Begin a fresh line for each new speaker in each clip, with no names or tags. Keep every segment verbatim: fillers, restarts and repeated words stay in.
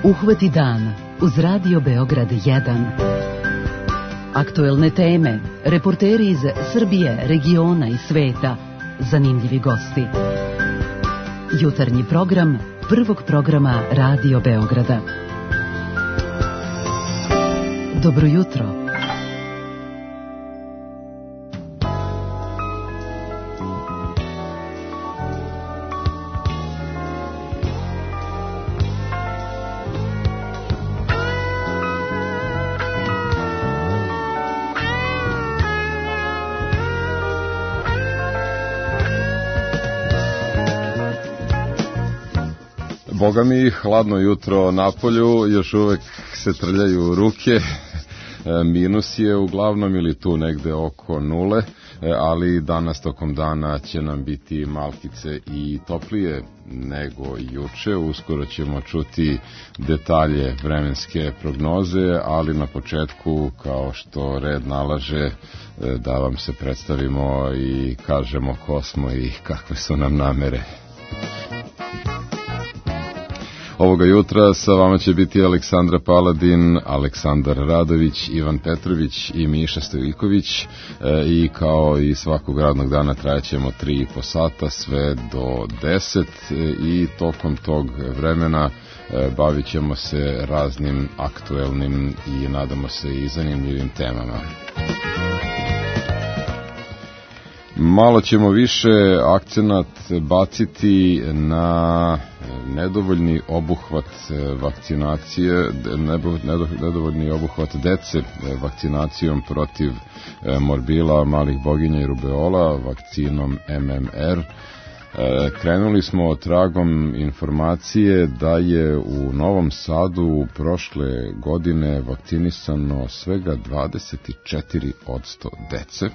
Uhvati dan uz Radio Beograd jedan. Aktuelne teme, reporteri iz Srbije, regiona i sveta, zanimljivi gosti. Jutarnji program prvog programa Radio Beograda. Dobro jutro.
Boga mi, hladno jutro napolju, još uvek se trljaju ruke, minus je uglavnom ili tu negde oko nule, ali danas tokom dana će nam biti malkice i toplije nego juče. Uskoro ćemo čuti detalje vremenske prognoze, ali na početku, kao što red nalaže, da vam se predstavimo i kažemo ko smo i kakve su nam namere. Ovoga jutra sa vama će biti Aleksandra Paladin, Aleksandar Radović, Ivan Petrović i Miša Stojiković e, i kao i svakog radnog dana trajaćemo tri i po sata sve do deset e, i tokom tog vremena e, bavit ćemo se raznim aktuelnim i nadamo se i zanimljivim temama. Malo ćemo više akcenat baciti na nedovoljni obuhvat vakcinacije, nedovoljni obuhvat dece vakcinacijom protiv morbila, malih boginja i rubeola, vakcinom M M R. Krenuli smo tragom informacije da je u Novom Sadu prošle godine vakcinisano svega dvadeset četiri posto dece.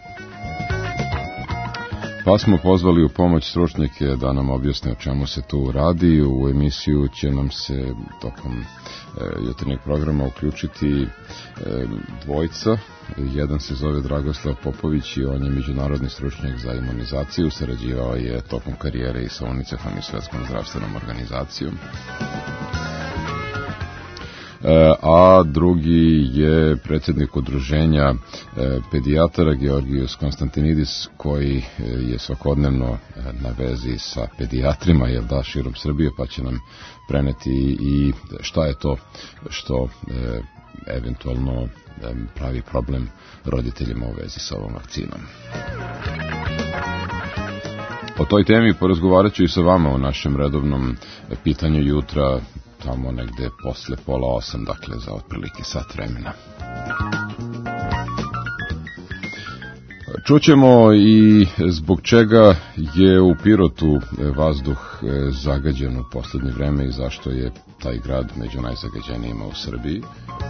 Pa smo pozvali u pomoć stručnjake da nam objasne o čemu se tu radi. U emisiju će nam se tokom e, jutarnjeg programa uključiti e, dvojica. Jedan se zove Dragoslav Popović i on je međunarodni stručnjak za imunizaciju. Sarađivao je tokom karijere i sa UNICEF-om i Svetskom zdravstvenom organizacijom. A drugi je predsjednik udruženja pedijatara Georgijus Konstantinidis, koji je svakodnevno na vezi sa pedijatrima, jel da, širom Srbije, pa će nam preneti i šta je to što e, eventualno e, pravi problem roditeljima u vezi sa ovom vakcinom. O toj temi porazgovarat ću i sa vama u našem redovnom pitanju jutra, tamo negde posle pola osam, dakle za otprilike sat vremena. Čućemo i zbog čega je u Pirotu vazduh zagađen u poslednje vreme i zašto je taj grad među najzagađenijima u Srbiji.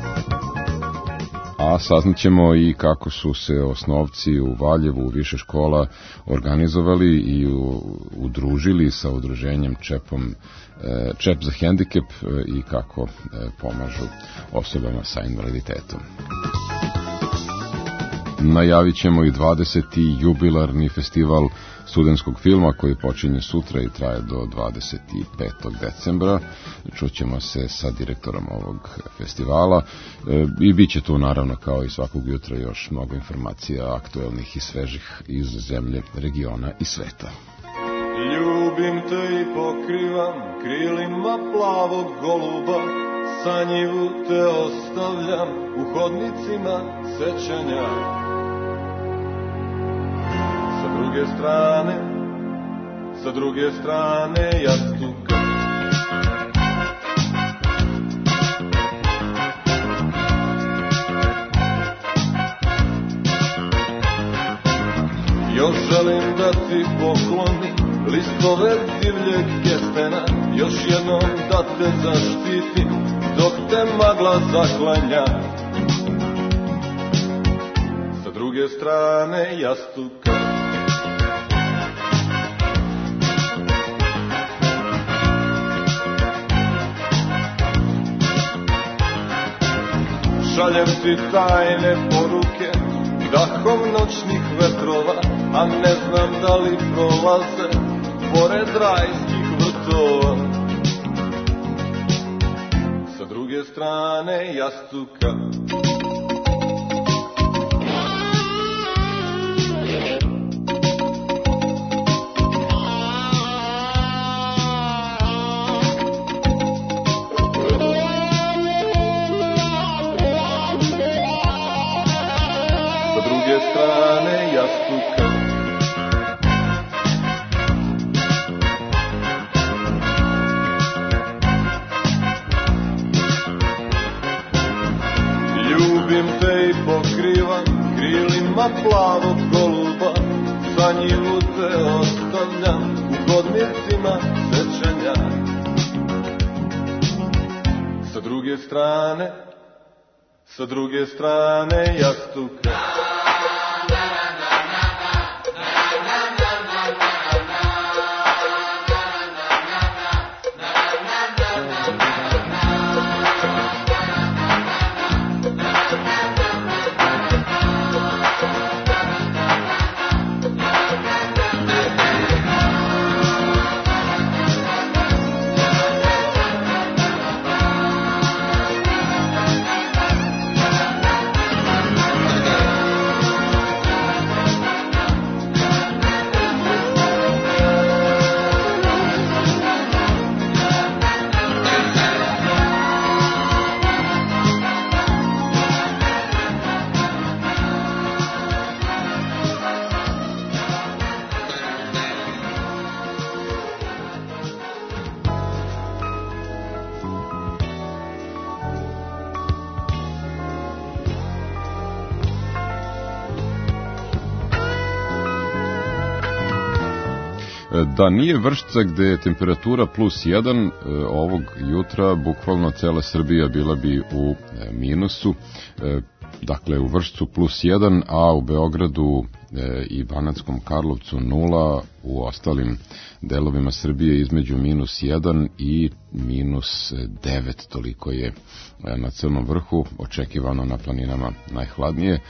A saznaćemo i kako su se osnovci u Valjevu u više škola organizovali i udružili sa udruženjem Čepom, Čep za hendikep i kako pomažu osobama sa invaliditetom. Najavit ćemo i dvadeseti jubilarni festival studentskog filma koji počinje sutra i traje do dvadeset petog decembra. Čućemo se sa direktorom ovog festivala e, i bit će tu naravno kao i svakog jutra još mnogo informacija aktuelnih i svežih iz zemlje, regiona i sveta.
Ljubim te i pokrivam krilima plavog goluba, sanjivu te ostavljam u hodnicima sećanja. Sa druge strane, sa druge strane jastuka, još želim da ti poklonim listove divljeg kestena, još jednom da te zaštitim dok te magla zaklanja. Sa druge strane jastuka, šaljem ti tajne poruke dahom noćnih vetrova, a ne znam da li prolaze pored rajskih vrtova. druge strane jastuka. Sa druge strane jastuka. Ljubim te i pokrivam krilima plavog goluba, za njivu te ostavljam u hodnicima sećanja. Sa druge strane, sa druge strane jastuka.
Da nije Vršca gde je temperatura plus jedan, ovog jutra bukvalno cela Srbija bila bi u minusu, dakle u Vršcu plus jedan, a u Beogradu i Banatskom Karlovcu nula, u ostalim delovima Srbije između minus jedan i minus devet, toliko je na Crnom vrhu, očekivano na planinama najhladnije,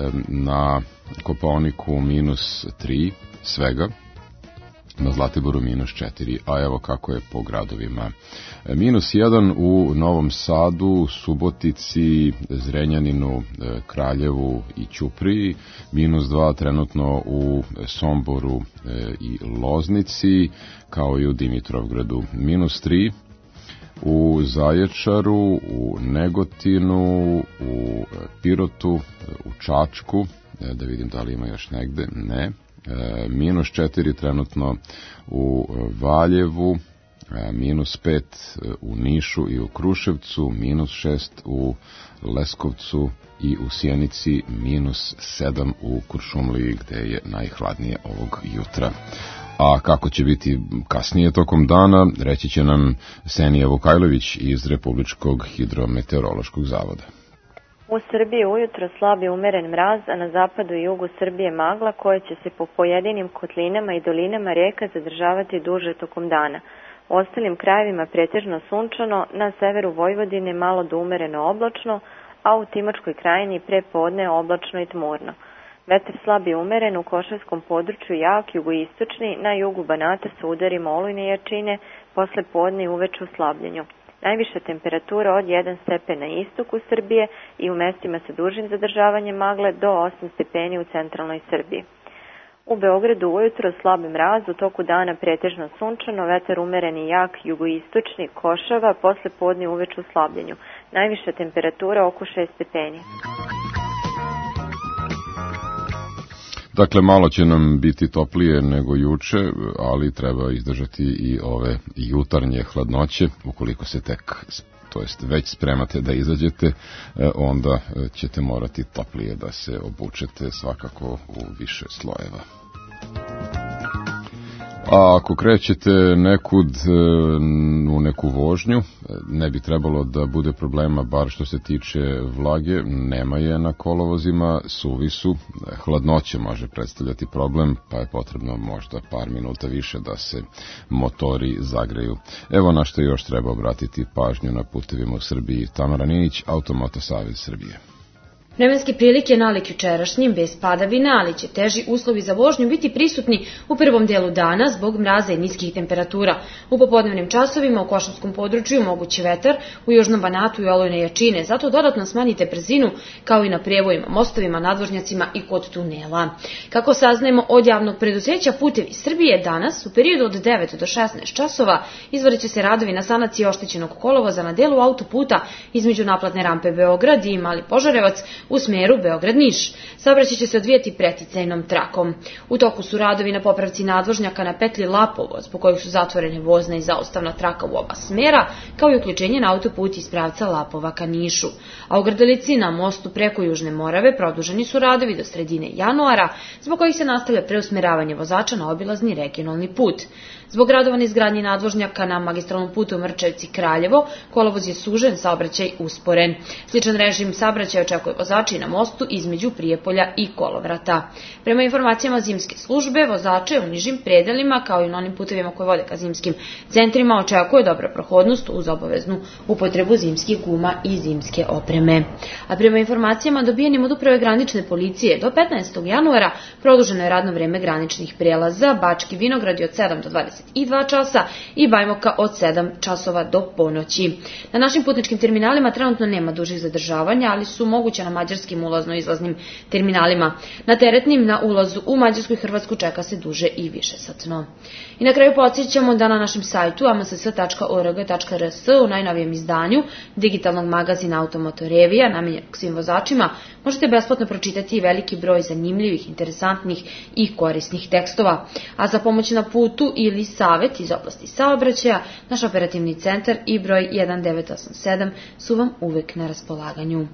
na Kopaoniku minus tri svega, na Zlatiboru minus četiri, a evo kako je po gradovima. Minus jedan u Novom Sadu, Subotici, Zrenjaninu, Kraljevu i Ćupriji, minus dva trenutno u Somboru i Loznici, kao i u Dimitrovgradu. Minus tri u Zaječaru, u Negotinu, u Pirotu, u Čačku, da vidim da li ima još negde, ne. E, minus četiri trenutno u Valjevu, e, minus pet u Nišu i u Kruševcu, minus šest u Leskovcu i u Sjenici, minus sedam u Kuršumliji gde je najhladnije ovog jutra. A kako će biti kasnije tokom dana, reći će nam Senija Vukajlović iz Republičkog hidrometeorološkog zavoda.
U Srbiji ujutro slab i umeren mraz, a na zapadu i jugu Srbije magla koja će se po pojedinim kotlinama i dolinama rijeka zadržavati duže tokom dana. U ostalim krajevima pretežno sunčano, na severu Vojvodine malo do umereno oblačno, a u Timočkoj krajini pre podne oblačno i tmurno. Vetar slab i umeren u Košavskom području jak, jugoistočni, na jugu Banata sa udarima olujne jačine, posle podne i uveče u slabljenju. Najviša temperatura od jedan stepen na istoku Srbije i u mestima sa dužim zadržavanjem magle do osam stepeni u centralnoj Srbiji. U Beogradu ujutro slab mraz, u toku dana pretežno sunčano, vetar umeren i jak, jugoistočni, Košava, posle podne i uveče u slabljenju. Najviša temperatura oko šest stepeni.
Dakle, malo će nam biti toplije nego juče, ali treba izdržati i ove jutarnje hladnoće. Ukoliko se tek, to jest već spremate da izađete, onda ćete morati toplije da se obučete, svakako u više slojeva. A ako krećete nekud u neku vožnju, ne bi trebalo da bude problema, bar što se tiče vlage, nema je na kolovozima, suvi su, hladnoća može predstavljati problem, pa je potrebno možda par minuta više da se motori zagreju. Evo na što još treba obratiti pažnju na putevima u Srbiji. Tamara Ninić, Automoto Savez Srbije.
Vremenske prilike nalik jučerašnjim, bez padavina, ali će teži uslovi za vožnju biti prisutni u prvom delu dana zbog mraza i niskih temperatura. U popodnevnim časovima u Košavskom području mogući vetar, u južnom Banatu i olujne jačine, zato dodatno smanjite brzinu kao i na prijevojima, mostovima, nadvožnjacima i kod tunela. Kako saznajemo od javnog preduzeća Putevi Srbije, danas u periodu od devet do šesnaest časova izvodit će se radovi na sanaciji oštećenog kolovoza na delu autoputa između naplatne rampe Beograd i Mali Požarevac u smeru Beograd-Niš. Saobraćaj će se odvijati preticajnom trakom. U toku su radovi na popravci nadvožnjaka na petlji Lapovo, zbog kojih su zatvorene vozna i zaustavna traka u oba smera, kao i uključenje na autoput iz pravca Lapova ka Nišu. A u Grdelici na mostu preko Južne Morave produženi su radovi do sredine januara, zbog kojih se nastavlja preusmeravanje vozača na obilazni regionalni put. Zbog radova na izgradnji nadvožnjaka na magistralnom putu Mrčevci-Kraljevo, kolovoz je sužen, saobraćaj usporen. Sličan režim saobraćaja očekuje vozači na mostu između Prijepolja i Kolovrata. Prema informacijama zimske službe, vozače u nižim predelima, kao i na onim putevima koje vode ka zimskim centrima, očekuje dobra prohodnost uz obaveznu upotrebu zimskih guma i zimske opreme. A prema informacijama dobijenim od Uprave granične policije, do petnaestog januara produženo je radno vreme graničnih prelaza Bački Vinogradi od sedam do dvadeset dva časa i Bajmoka od sedam časova do ponoći. Na našim putničkim terminalima trenutno nema dužih zadržavanja, ali su moguće na mađarskim ulazno-izlaznim terminalima. Na teretnim na ulazu u Mađarsku i Hrvatsku čeka se duže i više satno. I na kraju podsjećamo da na našem sajtu a m s s tačka o r g tačka r s u najnovijem izdanju digitalnog magazina Automotorevija, namenjenog svim vozačima, možete besplatno pročitati veliki broj zanimljivih, interesantnih i korisnih tekstova. A za pomoć na putu ili savet iz oblasti saobraćaja, naš operativni centar i broj jedan devet osam sedam su vam uvek na raspolaganju.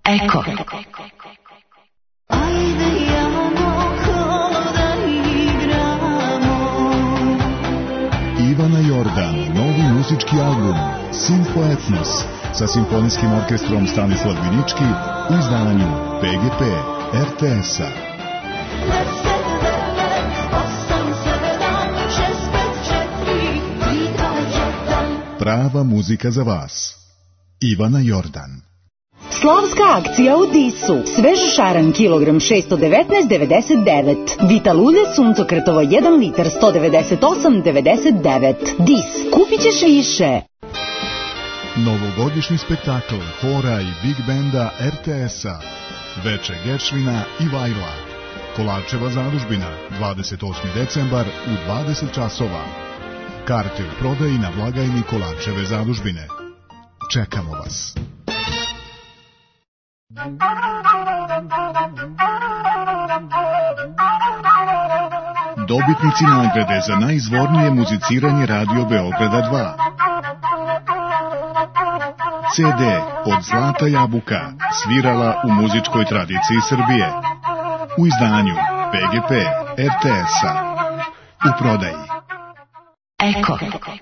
Eko.
Ivana Jordan, novi muzički album Simfo Etnos sa simfonijskim orkestrom Stanislav Vinički u izdanju P G P R T S-a. Prava muzika za vas. Ivana Jordan.
Slavska akcija u Disu. Svež šaran kilogram šesto devetnaest devedeset devet. Vital ulje suncokretovo jedan litar sto devedeset osam devedeset devet. Dis. Kupit ćeš više.
Novogodišnji spektakl hora i big benda R T S-a. Veče Geršvina i Vajla. Kolarčeva zadužbina. dvadeset osmi decembar u dvadeset časova. Karte u prodaji na blagajni Kolarčeve zadužbine. Čekamo vas. Dobitnici nagrade za najizvornije muziciranje Radio Beograda dva. C D od Zlata Jabuka, svirala u muzičkoj tradiciji Srbije. U izdanju P G P R T S-a. U prodaji.
Eko.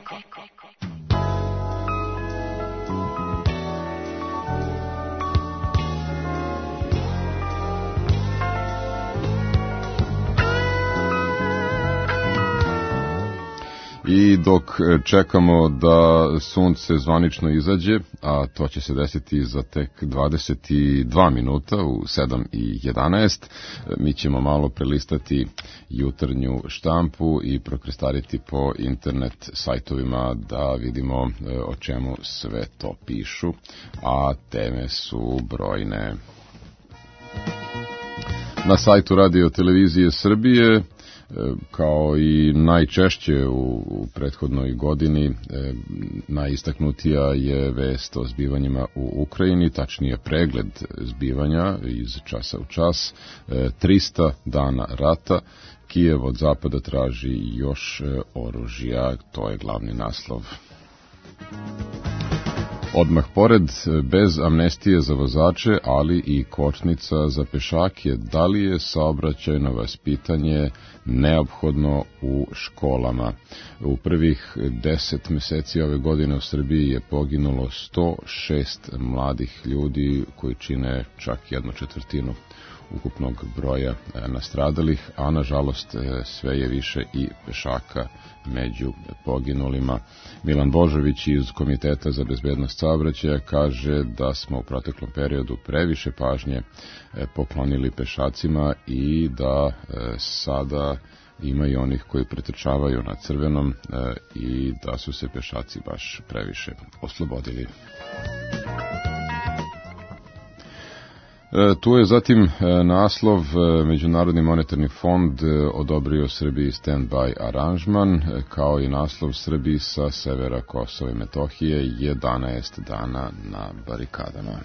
I dok čekamo da sunce zvanično izađe, a to će se desiti za tek dvadeset dva minuta u sedam i jedanaest, mi ćemo malo prelistati jutarnju štampu i prokrestariti po internet sajtovima da vidimo o čemu sve to pišu, a teme su brojne. Na sajtu Radio Televizije Srbije, kao i najčešće u prethodnoj godini, najistaknutija je vest o zbivanjima u Ukrajini, tačnije pregled zbivanja iz časa u čas. trista dana rata, Kijev od zapada traži još oružja, to je glavni naslov. Odmah pored, bez amnestije za vozače, ali i kočnica za pešake, da li je saobraćajno vaspitanje neophodno u školama? U prvih deset meseci ove godine u Srbiji je poginulo sto šest mladih ljudi koji čine čak jednu četvrtinu ukupnog broja nastradalih, a nažalost sve je više i pešaka među poginulima. Milan Božović iz Komiteta za bezbednost saobraćaja kaže da smo u proteklom periodu previše pažnje poklonili pešacima i da sada ima i onih koji pretrčavaju na crvenom i da su se pešaci baš previše oslobodili. Tu je zatim naslov: Međunarodni monetarni fond odobrio Srbiji stand-by aranžman, kao i naslov: Srbiji sa severa Kosova i Metohije jedanaest dana na barikadama.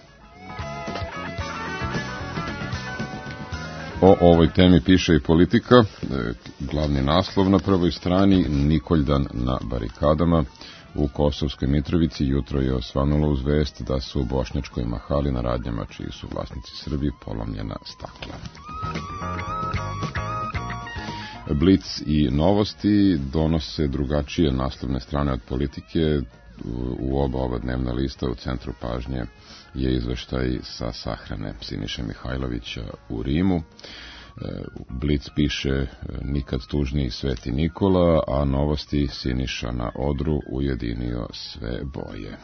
O ovoj temi piše i Politika. Glavni naslov na prvoj strani: Nikoljdan na barikadama. U Kosovskoj Mitrovici jutro je osvanulo uz vest da su u bošnjačkoj mahali na radnjama čiji su vlasnici Srbi polomljena stakla. Blic i Novosti donose drugačije naslovne strane od Politike. U oba ova dnevna lista u centru pažnje je izveštaj sa sahrane Siniše Mihajlovića u Rimu. Blic piše: nikad tužniji Sveti Nikola, a Novosti: Siniša na odru ujedinio sve boje.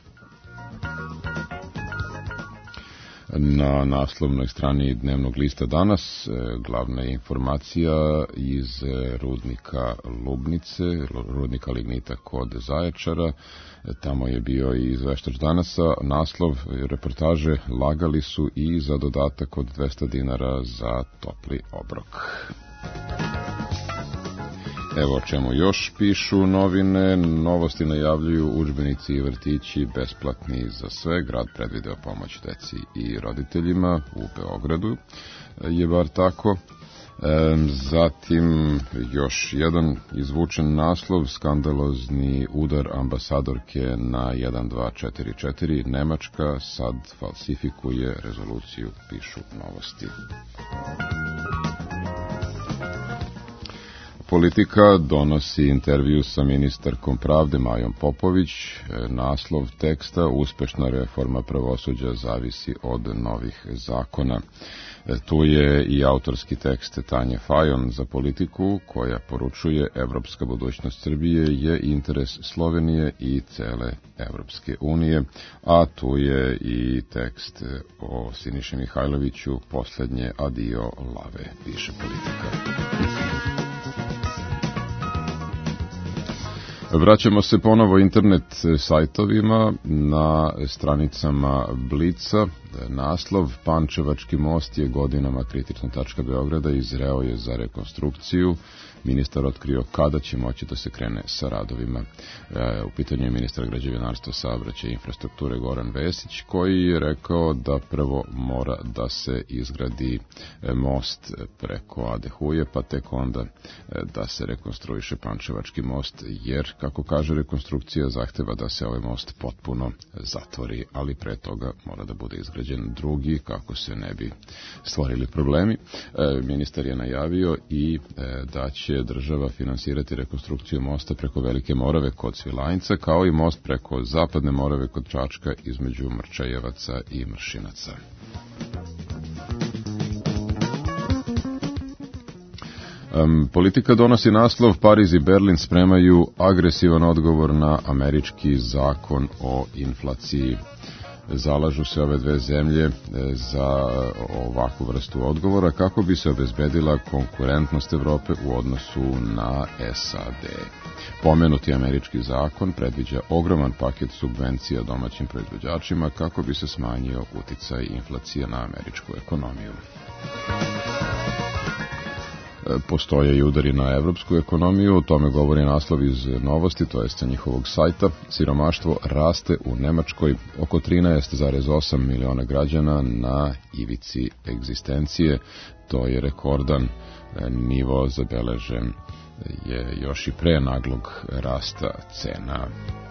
Na naslovnoj strani dnevnog lista danas glavna informacija iz rudnika Lubnice, rudnika lignita kod Zaječara. Tamo je bio i izveštač Danasa. Naslov reportaže: lagali su i za dodatak od dvesta dinara za topli obrok. Evo o čemu još pišu novine. Novosti najavljuju: udžbenici i vrtići besplatni za sve. Grad predvideo pomoć deci i roditeljima u Beogradu. Je bar tako. Zatim još jedan izvučen naslov, skandalozni udar ambasadorke na jedan dva četiri četiri, Nemačka sad falsifikuje rezoluciju, pišu Novosti. Politika donosi intervju sa ministarkom pravde Majom Popović, naslov teksta uspešna reforma pravosuđa zavisi od novih zakona. Tu je i autorski tekst Tanje Fajon za Politiku, koja poručuje evropska budućnost Srbije je interes Slovenije i cele Evropske unije, a tu je i tekst o Siniši Mihajloviću, poslednje adio lave, piše Politika. Vraćamo se ponovo internet sajtovima, na stranicama Blica. Naslov: Pančevački most je godinama kritična tačka Beograda i zreo je za rekonstrukciju. Ministar otkrio kada će moći da se krene sa radovima. E, u pitanju je ministar građevinarstva, saobraćaja i infrastrukture Goran Vesić, koji je rekao da prvo mora da se izgradi most preko Ade Huje, pa tek onda da se rekonstruiše Pančevački most, jer, kako kaže, rekonstrukcija zahteva da se ovaj most potpuno zatvori, ali pre toga mora da bude izgrađen drugi, kako se ne bi stvorili problemi. E, ministar je najavio i e, da će država finansirati rekonstrukciju mosta preko Velike Morave kod Svilajnca, kao i most preko Zapadne Morave kod Čačka između Mrčajevaca i Mršinaca. Um, Politika donosi naslov: Pariz i Berlin spremaju agresivan odgovor na američki zakon o inflaciji. Zalažu se ove dve zemlje za ovakvu vrstu odgovora kako bi se obezbedila konkurentnost Evrope u odnosu na S A D. Pomenuti američki zakon predviđa ogroman paket subvencija domaćim proizvođačima kako bi se smanjio uticaj inflacije na američku ekonomiju. Postoje i udari na evropsku ekonomiju, o tome govori naslov iz Novosti, to je sa njihovog sajta. Siromaštvo raste u Nemačkoj, oko trinaest zarez osam miliona građana na ivici egzistencije. To je rekordan nivo, zabeležen je još i pre naglog rasta cena.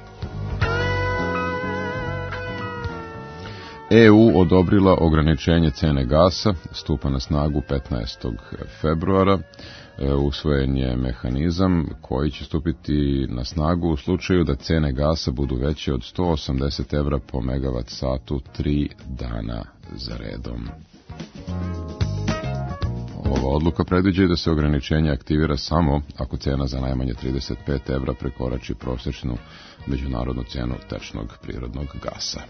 E U odobrila ograničenje cene gasa, stupa na snagu petnaestog februara. Usvojen je mehanizam koji će stupiti na snagu u slučaju da cene gasa budu veće od sto osamdeset evra po megavat satu tri dana za redom. Ova odluka predviđa da se ograničenje aktivira samo ako cena za najmanje trideset pet evra prekorači prosečnu međunarodnu cenu tečnog prirodnog gasa.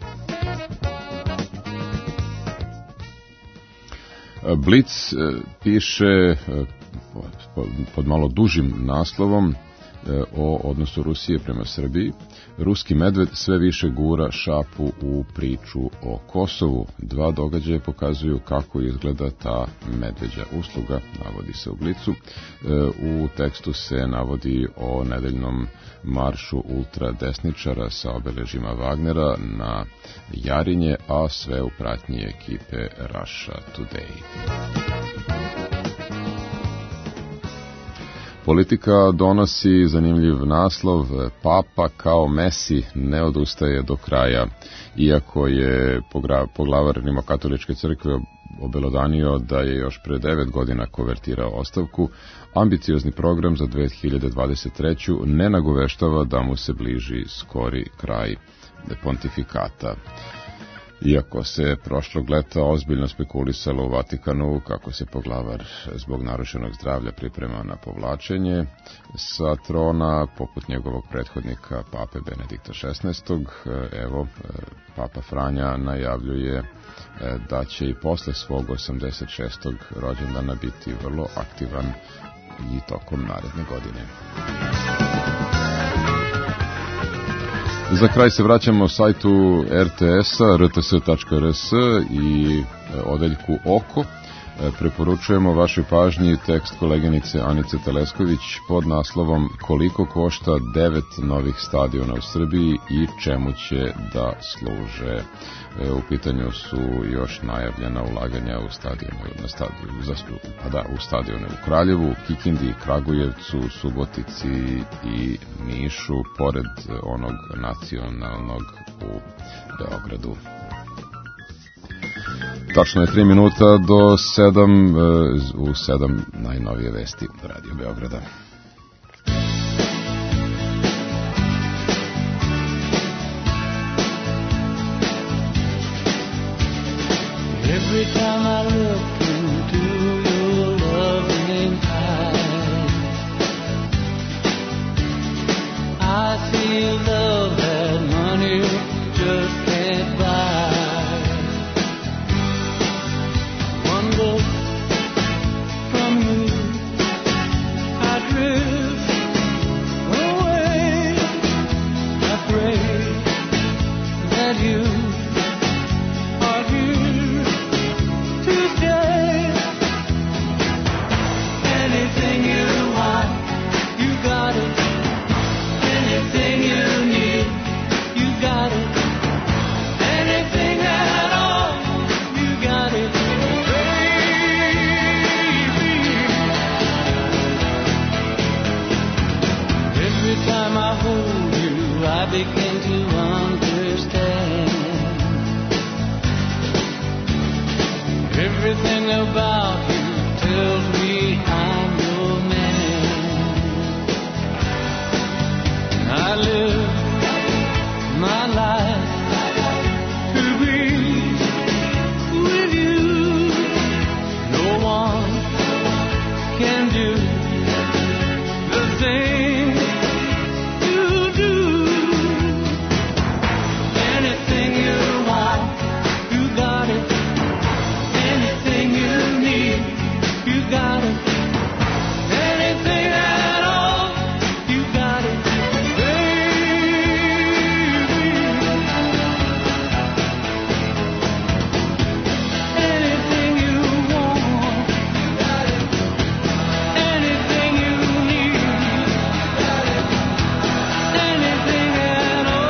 Blic piše pod malo dužim naslovom o odnosu Rusije prema Srbiji. Ruski medved sve više gura šapu u priču o Kosovu. Dva događaja pokazuju kako izgleda ta medveđa usluga, navodi se u Blicu. U tekstu se navodi o nedeljnom maršu ultradesničara sa obeležima Wagnera na Jarinje, a sve u pratnji ekipe Russia Today. Politika donosi zanimljiv naslov: Papa kao Messi ne odustaje do kraja. Iako je poglavar Rimokatoličke crkve obelodanio da je još pre devet godina konvertirao ostavku, ambiciozni program za dve hiljade dvadeset treću ne nagoveštava da mu se bliži skori kraj pontifikata. Iako se prošlog leta ozbiljno spekulisalo u Vatikanu kako se poglavar zbog narušenog zdravlja priprema na povlačenje sa trona, poput njegovog prethodnika Pape Benedikta šesnaestog, evo, Papa Franja najavljuje da će i posle svog osamdeset šestog rođendana biti vrlo aktivan i tokom naredne godine. Za kraj se vraćamo sajtu R T S-a, r t s tačka r s i odeljku Oko. Preporučujemo vašoj pažnji tekst koleginice Anice Telesković pod naslovom Koliko košta devet novih stadiona u Srbiji i čemu će da služe. U pitanju su još najavljena ulaganja u stadione, na stadionu, pa da, u stadione u Kraljevu, Kikindi, Kragujevcu, Subotici i Nišu, pored onog nacionalnog u Beogradu. Tačno je tri minuta do sedam, u sedam najnovije vesti Radio Beograda.
Every time I look into your loving eyes, I see love that money just can't buy. One look from you, I drift away. I pray that you are here to stay. Anything you want, you got it. Anything you need, you got it. Anything at all, you got it, baby. Every time I hold you, I begin to understand. Everything about you tells me I'm your man. I live my life to be with you. No one can do the thing you do. Anything you want, you got it. Anything you need, you got it. Anything at all, you got it, baby. Anything you want, you got it. Anything you need, you got it. Anything at all.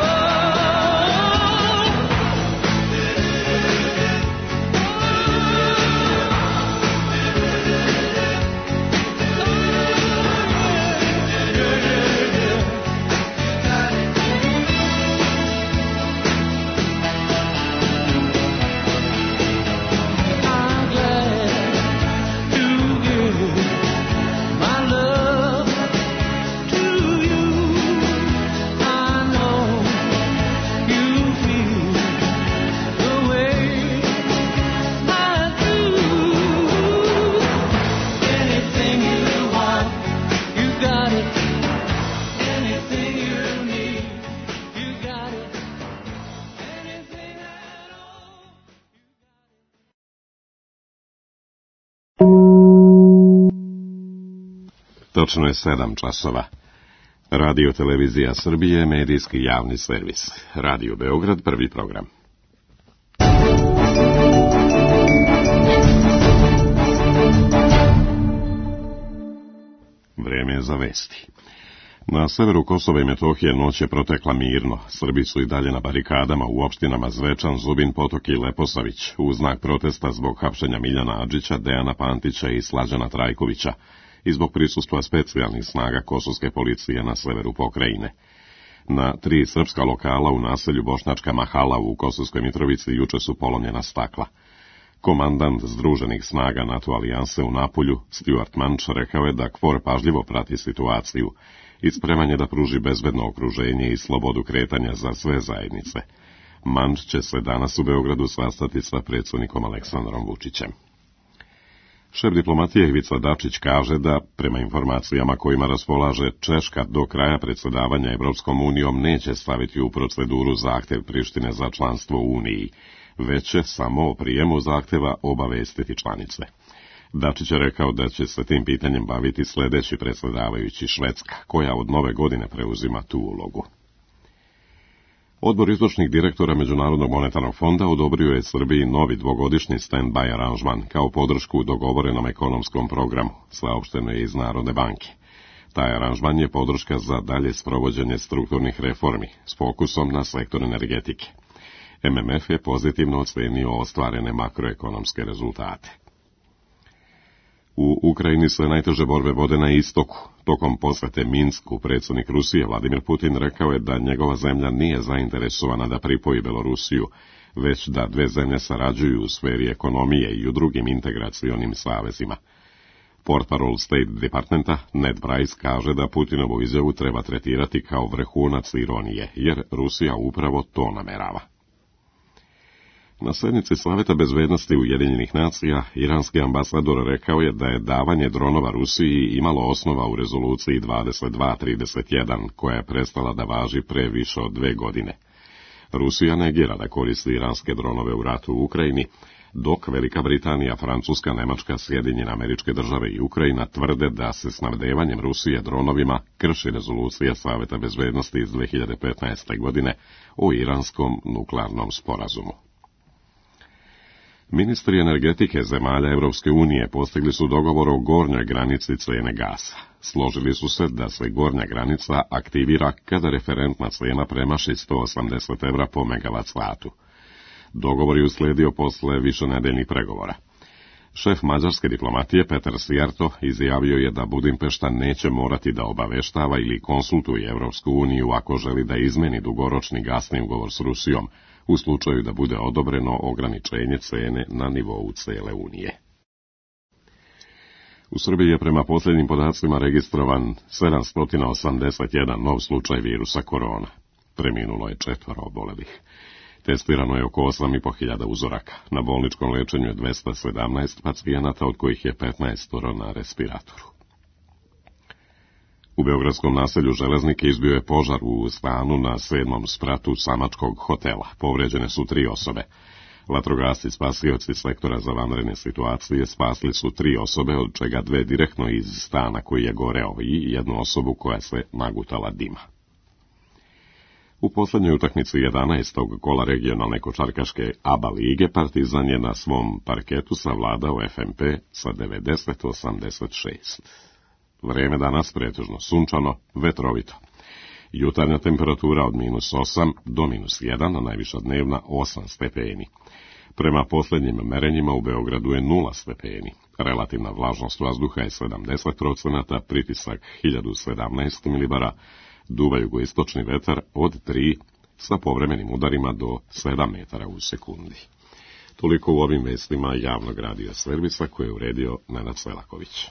I'm glad to give my love to you. I know you feel the way I do. Anything you want, you got it. Anything you need, you got it. Anything at all.
Točno je sedam časova. Radio Televizija Srbije, medijski javni servis. Radio Beograd, prvi program. Vreme je za vesti. Na severu Kosova i Metohije noć je protekla mirno. Srbi su i dalje na barikadama u opštinama Zvečan, Zubin Potok i Leposavić u znak protesta zbog hapšenja Miljana Adžića, Dejana Pantića i Slađana Trajkovića i zbog prisustva specijalnih snaga kosovske policije na severu pokrajine. Na tri srpska lokala u naselju Bošnjačka Mahala u Kosovskoj Mitrovici juče su polomljena stakla. Komandant Združenih snaga NATO alijanse u Napulju, Stuart Manč, rekao je da KFOR pažljivo prati situaciju i spreman je da pruži bezbedno okruženje i slobodu kretanja za sve zajednice. Manč će se danas u Beogradu sastati sa predsjednikom Aleksandrom Vučićem. Šef diplomatije Ivica Dačić kaže da, prema informacijama kojima raspolaže, Češka do kraja predsjedavanja Evropskom unijom neće staviti u proceduru zahtev Prištine za članstvo u Uniji, već će samo o prijemu zahteva obavestiti članice. Dačić je rekao da će se tim pitanjem baviti sljedeći predsjedavajući Švedska, koja od nove godine preuzima tu ulogu. Odbor izvršnih direktora Međunarodnog monetarnog fonda odobrio je Srbiji novi dvogodišnji stand-by aranžman kao podršku dogovorenom ekonomskom programu, saopšteno je iz Narodne banke. Taj aranžman je podrška za dalje sprovođenje strukturnih reformi s fokusom na sektor energetike. M M F je pozitivno ocenio ostvarene makroekonomske rezultate. U Ukrajini se najteže borbe vode na istoku. Tokom posete Minsku predsjednik Rusije Vladimir Putin rekao je da njegova zemlja nije zainteresovana da pripoji Belorusiju, već da dve zemlje sarađuju u sferi ekonomije i u drugim integracionim savezima. Portparol State Departmenta Ned Price kaže da Putinovu izjavu treba tretirati kao vrhunac ironije, jer Rusija upravo to namerava. Na sednici Saveta bezbednosti Ujedinjenih nacija, iranski ambasador rekao je da je davanje dronova Rusiji imalo osnova u rezoluciji dvadeset dva trideset jedan, koja je prestala da važi pre više od dve godine. Rusija negira da koristi iranske dronove u ratu u Ukrajini, dok Velika Britanija, Francuska, Nemačka, Sjedinjene Američke Države i Ukrajina tvrde da se snabdevanjem Rusije dronovima krši rezolucija Saveta bezbednosti iz dve hiljade petnaeste. godine o iranskom nuklearnom sporazumu. Ministri energetike zemalja Evropske unije postigli su dogovor o gornjoj granici cene gasa. Složili su se da se gornja granica aktivira kada referentna cena premaši sto osamdeset evra po megavat satu. Dogovor je usledio posle višenedeljnih pregovora. Šef mađarske diplomatije Petar Sijarto izjavio je da Budimpešta neće morati da obaveštava ili konsultuje Evropsku uniju ako želi da izmeni dugoročni gasni ugovor s Rusijom, u slučaju da bude odobreno ograničenje cene na nivou cele Unije. U Srbiji je prema posljednjim podacima registrovan sedamsto osamdeset jedan nov slučaj virusa korona. Preminulo je četvoro obolelih. Testirano je oko osam i po hiljada uzoraka. Na bolničkom lečenju je dvesta sedamnaest pacijenata, od kojih je petnaest na respiratoru. U beogradskom naselju Železnike izbio je požar u stanu na sedmom spratu samačkog hotela. Povređene su tri osobe. Vatrogasci spasioci sektora za vanredne situacije spasli su tri osobe, od čega dve direktno iz stana koji je goreo i jednu osobu koja se nagutala dima. U posljednjoj utakmici jedanaestog kola regionalne košarkaške A B A lige Partizan je na svom parketu savladao F M P sa devedeset osamdeset šest. Vreme danas pretežno sunčano, vetrovito. Jutarnja temperatura od minus osam do minus jedan, a najviša dnevna osam stepeni. Prema posljednjim merenjima u Beogradu je nula stepeni. Relativna vlažnost vazduha je sedamdeset procenata, pritisak hiljadu sedamnaest milibara, duva jugoistočni vetar od tri sa povremenim udarima do sedam metara u sekundi. Toliko u ovim vestima javnog radija servisa koje je uredio Nenad Selaković.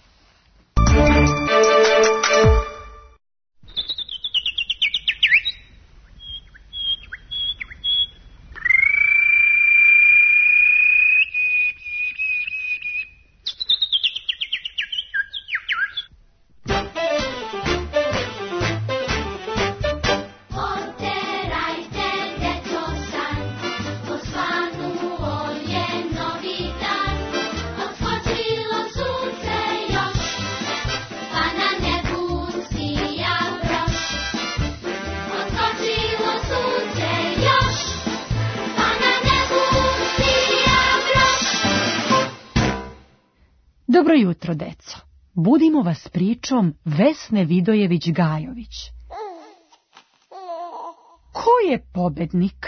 Dobro jutro, deco. Budimo vas pričom Vesne Vidojević-Gajović. Ko je pobednik?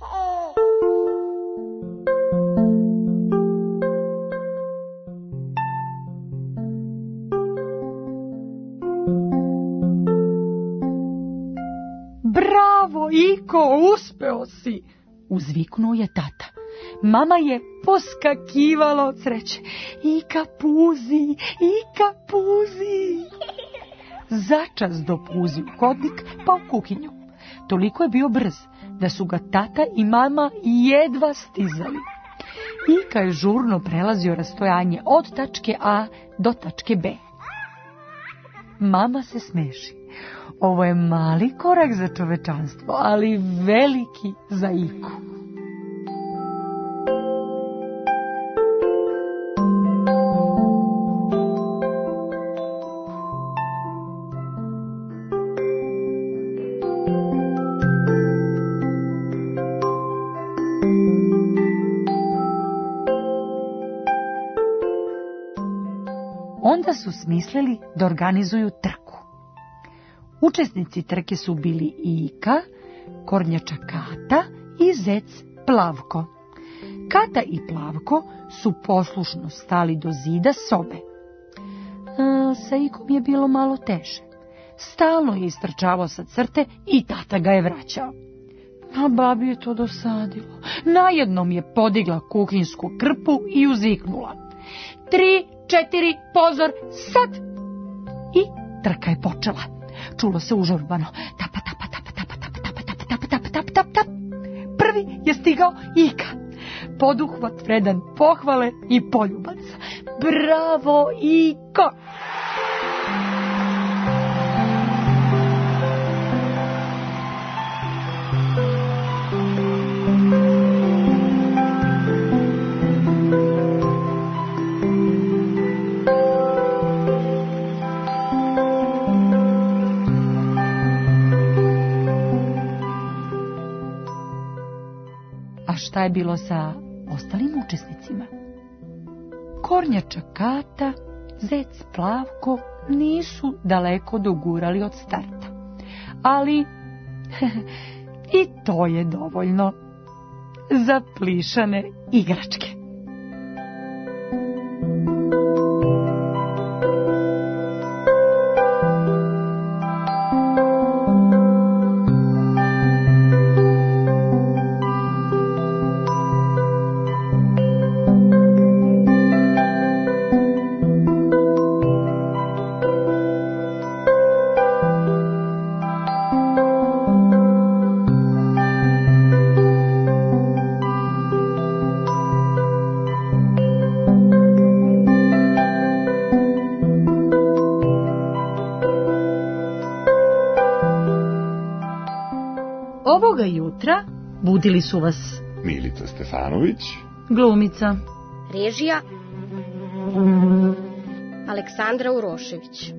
Bravo, Iko, uspeo si! Uzviknuo je tata. Mama je poskakivala od sreće. Ika puzi, Ika puzi. Začas dopuzi u hodnik, pa u kuhinju. Toliko je bio brz, da su ga tata i mama jedva stizali. Ika je žurno prelazio rastojanje od tačke A do tačke B. Mama se smeši. Ovo je mali korak za čovečanstvo, ali veliki za Iku. Onda su smislili da organizuju trku. Učesnici trke su bili Ika, kornjača Kata i zec Plavko. Kata i Plavko su poslušno stali do zida sobe. A, sa Ikom je bilo malo teže. Stalno je istrčavao sa crte i tata ga je vraćao. A babi je to dosadilo. Najednom je podigla kuhinsku krpu i uzviknula: Tri, četiri, pozor, sad! I trka je počela. Čulo se užurbano: tapa, tapa, tapa, tapa, tapa, tapa, tapa, tapa, tapa, tapa, tapa, tapa. Prvi je stigao Ika. Poduhvat vredan pohvale i poljubaca. Bravo, Iko! A šta je bilo sa ostalim učesnicima? Kornjača Kata, zec Plavko nisu daleko dogurali od starta. Ali i to je dovoljno za plišane igračke. Ovoga jutra budili su vas
Milica Stefanović,
glumica,
režija Aleksandra Urošević.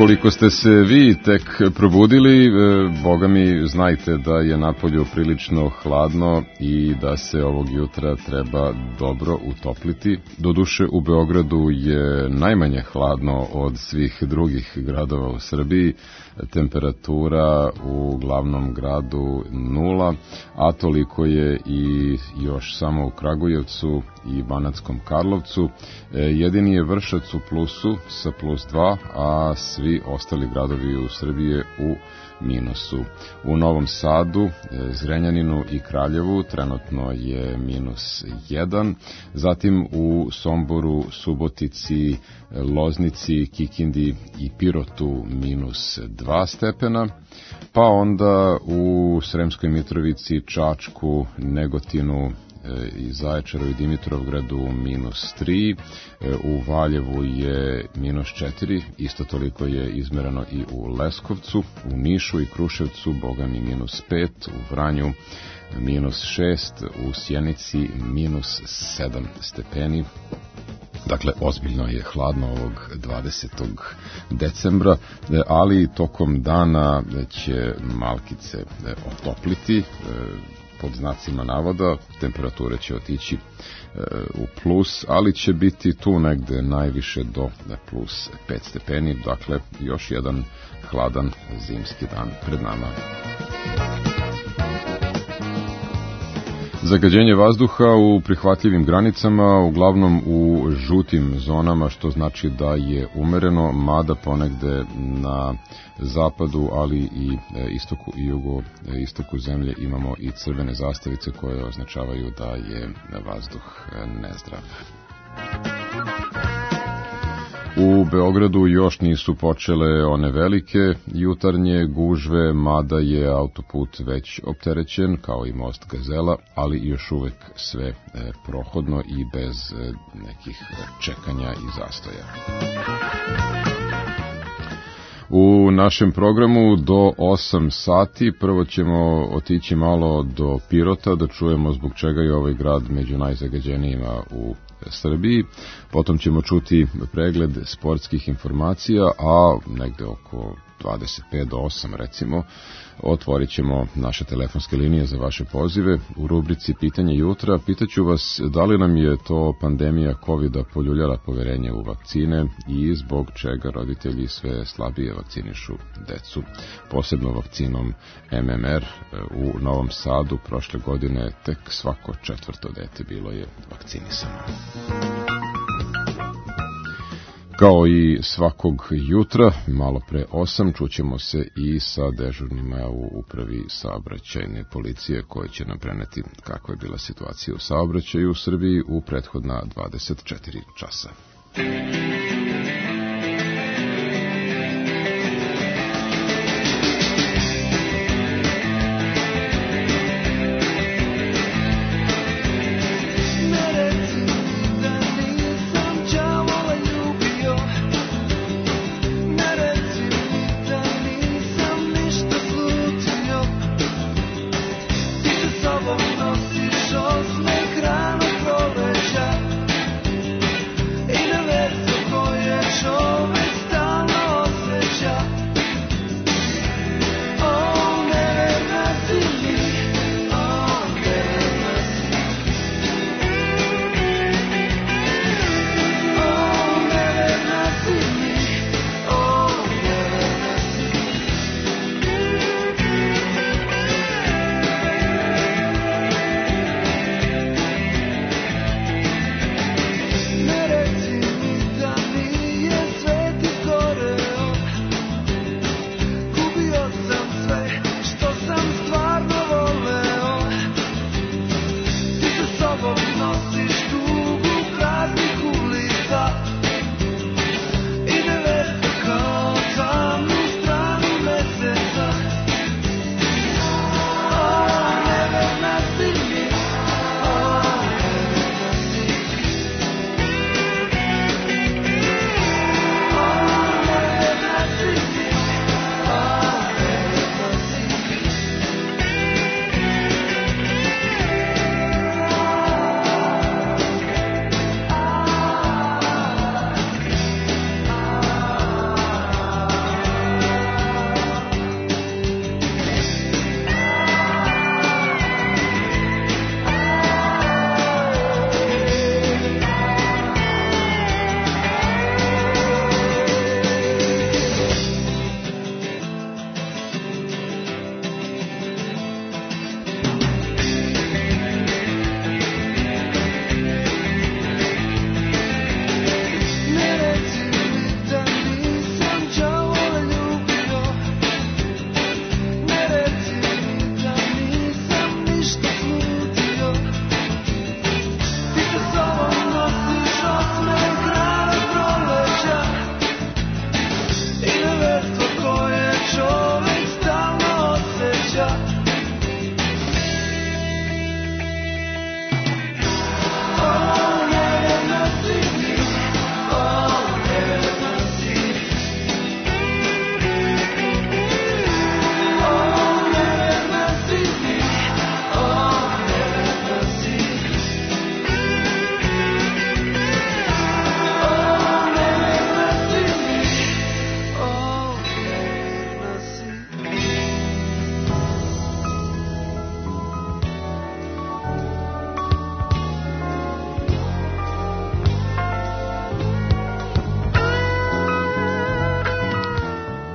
Ukoliko ste se vi tek probudili, boga mi znajte da je napolju prilično hladno i da se ovog jutra treba dobro utopliti. Doduše u Beogradu je najmanje hladno od svih drugih gradova u Srbiji. Temperatura u glavnom gradu nula, a toliko je i još samo u Kragujevcu i Banatskom Karlovcu. Jedini je Vršac u plusu sa plus dva, a svi ostali gradovi u Srbiji u minusu. U Novom Sadu, Zrenjaninu i Kraljevu trenutno je minus jedan, zatim u Somboru, Subotici, Loznici, Kikindi i Pirotu minus dva stepena, pa onda u Sremskoj Mitrovici, Čačku, Negotinu i Zaječaru i Dimitrovgradu minus tri, u Valjevu je minus četiri, isto toliko je izmereno i u Leskovcu, u Nišu i Kruševcu, boga mi minus pet, u Vranju minus šest, u Sjenici minus sedam stepeni. Dakle, ozbiljno je hladno ovog dvadesetog decembra, ali tokom dana će malkice otopliti, pod znacima navoda, temperature će otići u plus, ali će biti tu negde najviše do plus pet stepeni, dakle još jedan hladan zimski dan pred nama. Zagađenje vazduha u prihvatljivim granicama, uglavnom u žutim zonama, što znači da je umereno, mada ponegde na zapadu, ali i istoku i jugo istoku zemlje imamo i crvene zastavice koje označavaju da je vazduh nezdrav. U Beogradu još nisu počele one velike jutarnje gužve, mada je autoput već opterećen, kao i most Gazela, ali još uvek sve prohodno i bez nekih čekanja i zastoja. U našem programu do osam sati prvo ćemo otići malo do Pirota da čujemo zbog čega je ovaj grad među najzagađenijima u Srbiji. Potom ćemo čuti pregled sportskih informacija, a negde oko dvadeset pet do osam recimo otvorit ćemo naše telefonske linije za vaše pozive. U rubrici Pitanje jutra pitaću vas da li nam je to pandemija kovida poljuljala poverenje u vakcine i zbog čega roditelji sve slabije vakcinišu decu. Posebno vakcinom M M R u Novom Sadu prošle godine tek svako četvrto dete bilo je vakcinisano. Kao i svakog jutra, malo pre osam, čućemo se i sa dežurnima u upravi saobraćajne policije koje će nam preneti kakva je bila situacija u saobraćaju u Srbiji u prethodna dvadeset četiri časa.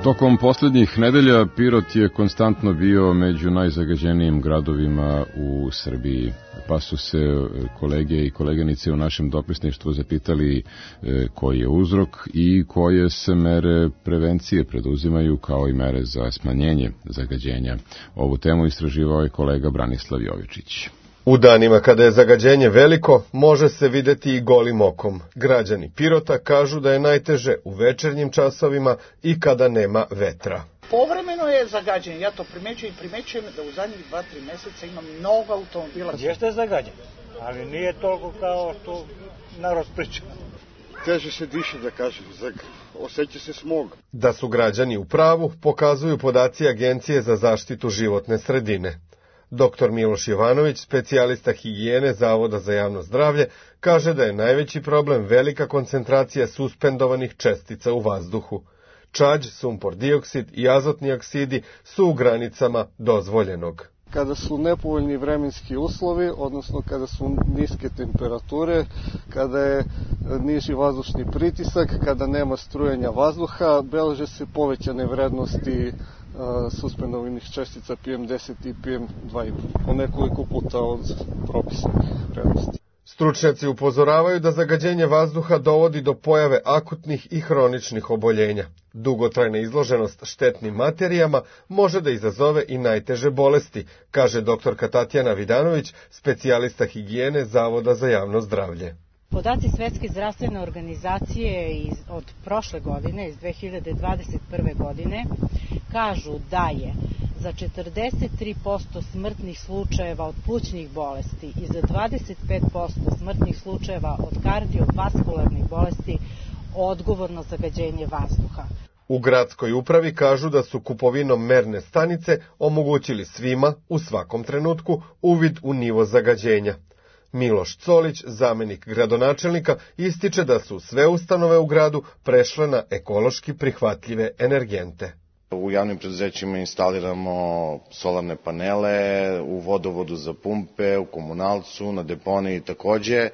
Tokom poslednjih nedelja Pirot je konstantno bio među najzagađenijim gradovima u Srbiji, pa su se kolege i koleganice u našem dopisništvu zapitali koji je uzrok i koje se mere prevencije preduzimaju kao i mere za smanjenje zagađenja. Ovu temu istraživao je kolega Branislav Jovičić.
U danima kada je zagađenje veliko, može se videti i golim okom. Građani Pirota kažu da je najteže u večernjim časovima i kada nema vetra.
Povremeno je zagađenje, ja to primećujem i primećujem da u zadnjih dva tri meseca ima mnogo automobila.
Jeste je zagađen, ali nije toliko kao što narod priča.
Teže se diše, da kažem, osjeća se smog.
Da su građani u pravu, pokazuju podaci Agencije za zaštitu životne sredine. Doktor Miloš Jovanović, specijalista higijene Zavoda za javno zdravlje, kaže da je najveći problem velika koncentracija suspendovanih čestica u vazduhu. Čađ, sumpor dioksid i azotni oksidi su u granicama dozvoljenog.
Kada su nepovoljni vremenski uslovi, odnosno kada su niske temperature, kada je niži vazdušni pritisak, kada nema strujenja vazduha, beleže se povećane vrednosti suspendovanih čestica P M deset i P M dva i po, po nekoliko puta od propisanih vrednosti.
Stručnjaci upozoravaju da zagađenje vazduha dovodi do pojave akutnih i hroničnih oboljenja. Dugotrajna izloženost štetnim materijama može da izazove i najteže bolesti, kaže doktorka Tatjana Vidanović, specijalista higijene Zavoda za javno zdravlje.
Podaci Svetske zdravstvene organizacije iz, od prošle godine, iz dve hiljade dvadeset prve. godine, kažu da je za četrdeset tri posto smrtnih slučajeva od plućnih bolesti i za dvadeset pet posto smrtnih slučajeva od kardiovaskularnih bolesti odgovorno zagađenje vazduha.
U gradskoj upravi kažu da su kupovinom merne stanice omogućili svima, u svakom trenutku, uvid u nivo zagađenja. Miloš Colić, zamenik gradonačelnika, ističe da su sve ustanove u gradu prešle na ekološki prihvatljive energente.
U javnim preduzećima instaliramo solarne panele, u vodovodu za pumpe, u komunalcu, na deponiji takođe.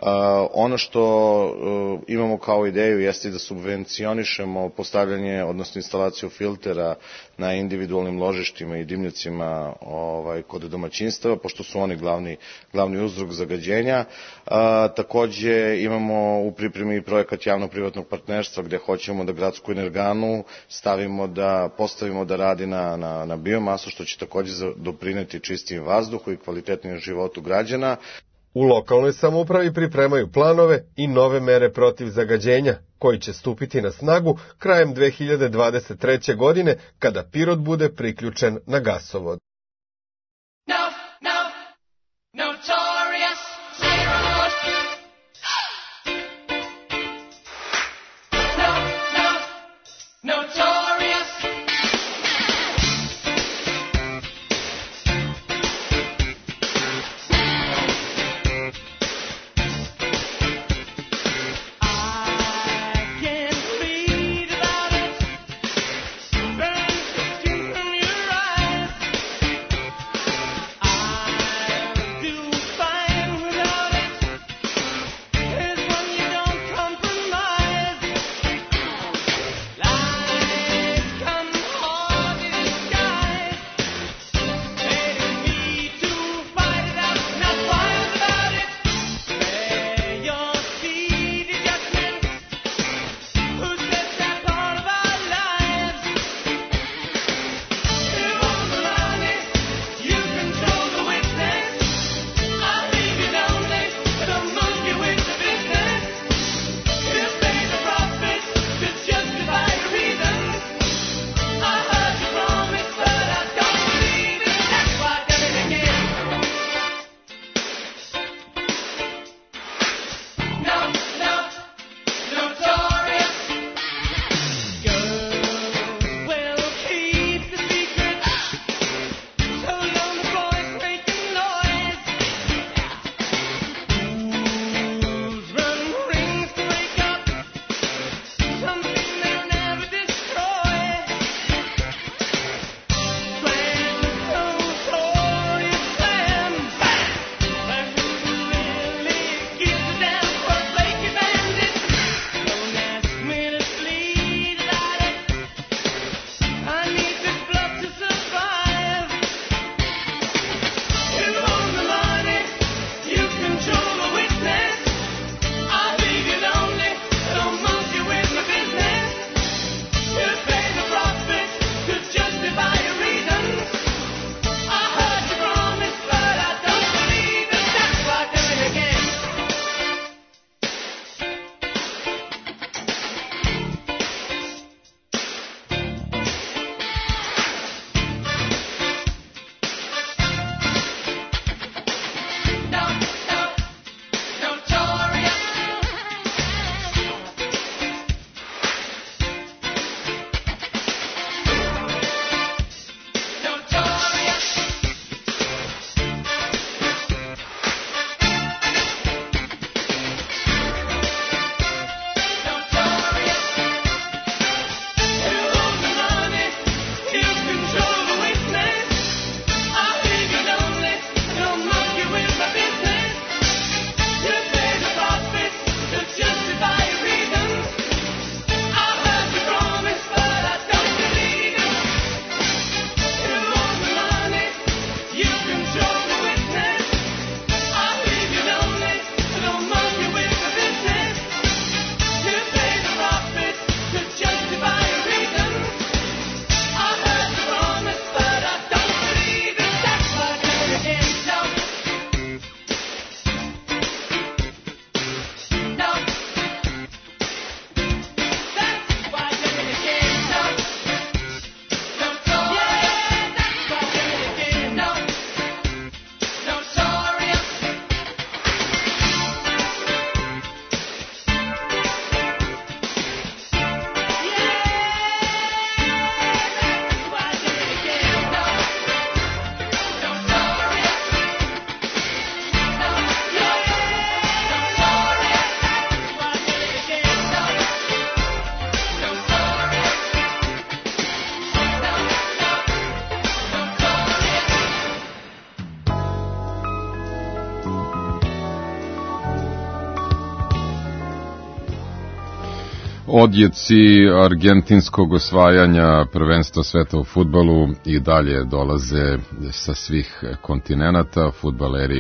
Ono što imamo kao ideju jeste da subvencionišemo postavljanje, odnosno instalaciju filtera na individualnim ložištima i dimnjacima ovaj, kod domaćinstava, pošto su oni glavni, glavni uzrok zagađenja. Takođe imamo u pripremi projekat javno-privatnog partnerstva gde hoćemo da gradsku energanu stavimo da postavimo da radi na, na, na biomasu, što će takođe doprineti čistim vazduhu i kvalitetnijem životu građana.
U lokalnoj samoupravi pripremaju planove i nove mere protiv zagađenja, koji će stupiti na snagu krajem dve hiljade dvadeset treće. godine, kada Pirot bude priključen na gasovod.
odjeci argentinskog osvajanja prvenstva sveta u fudbalu i dalje dolaze sa svih kontinenata. Fudbaleri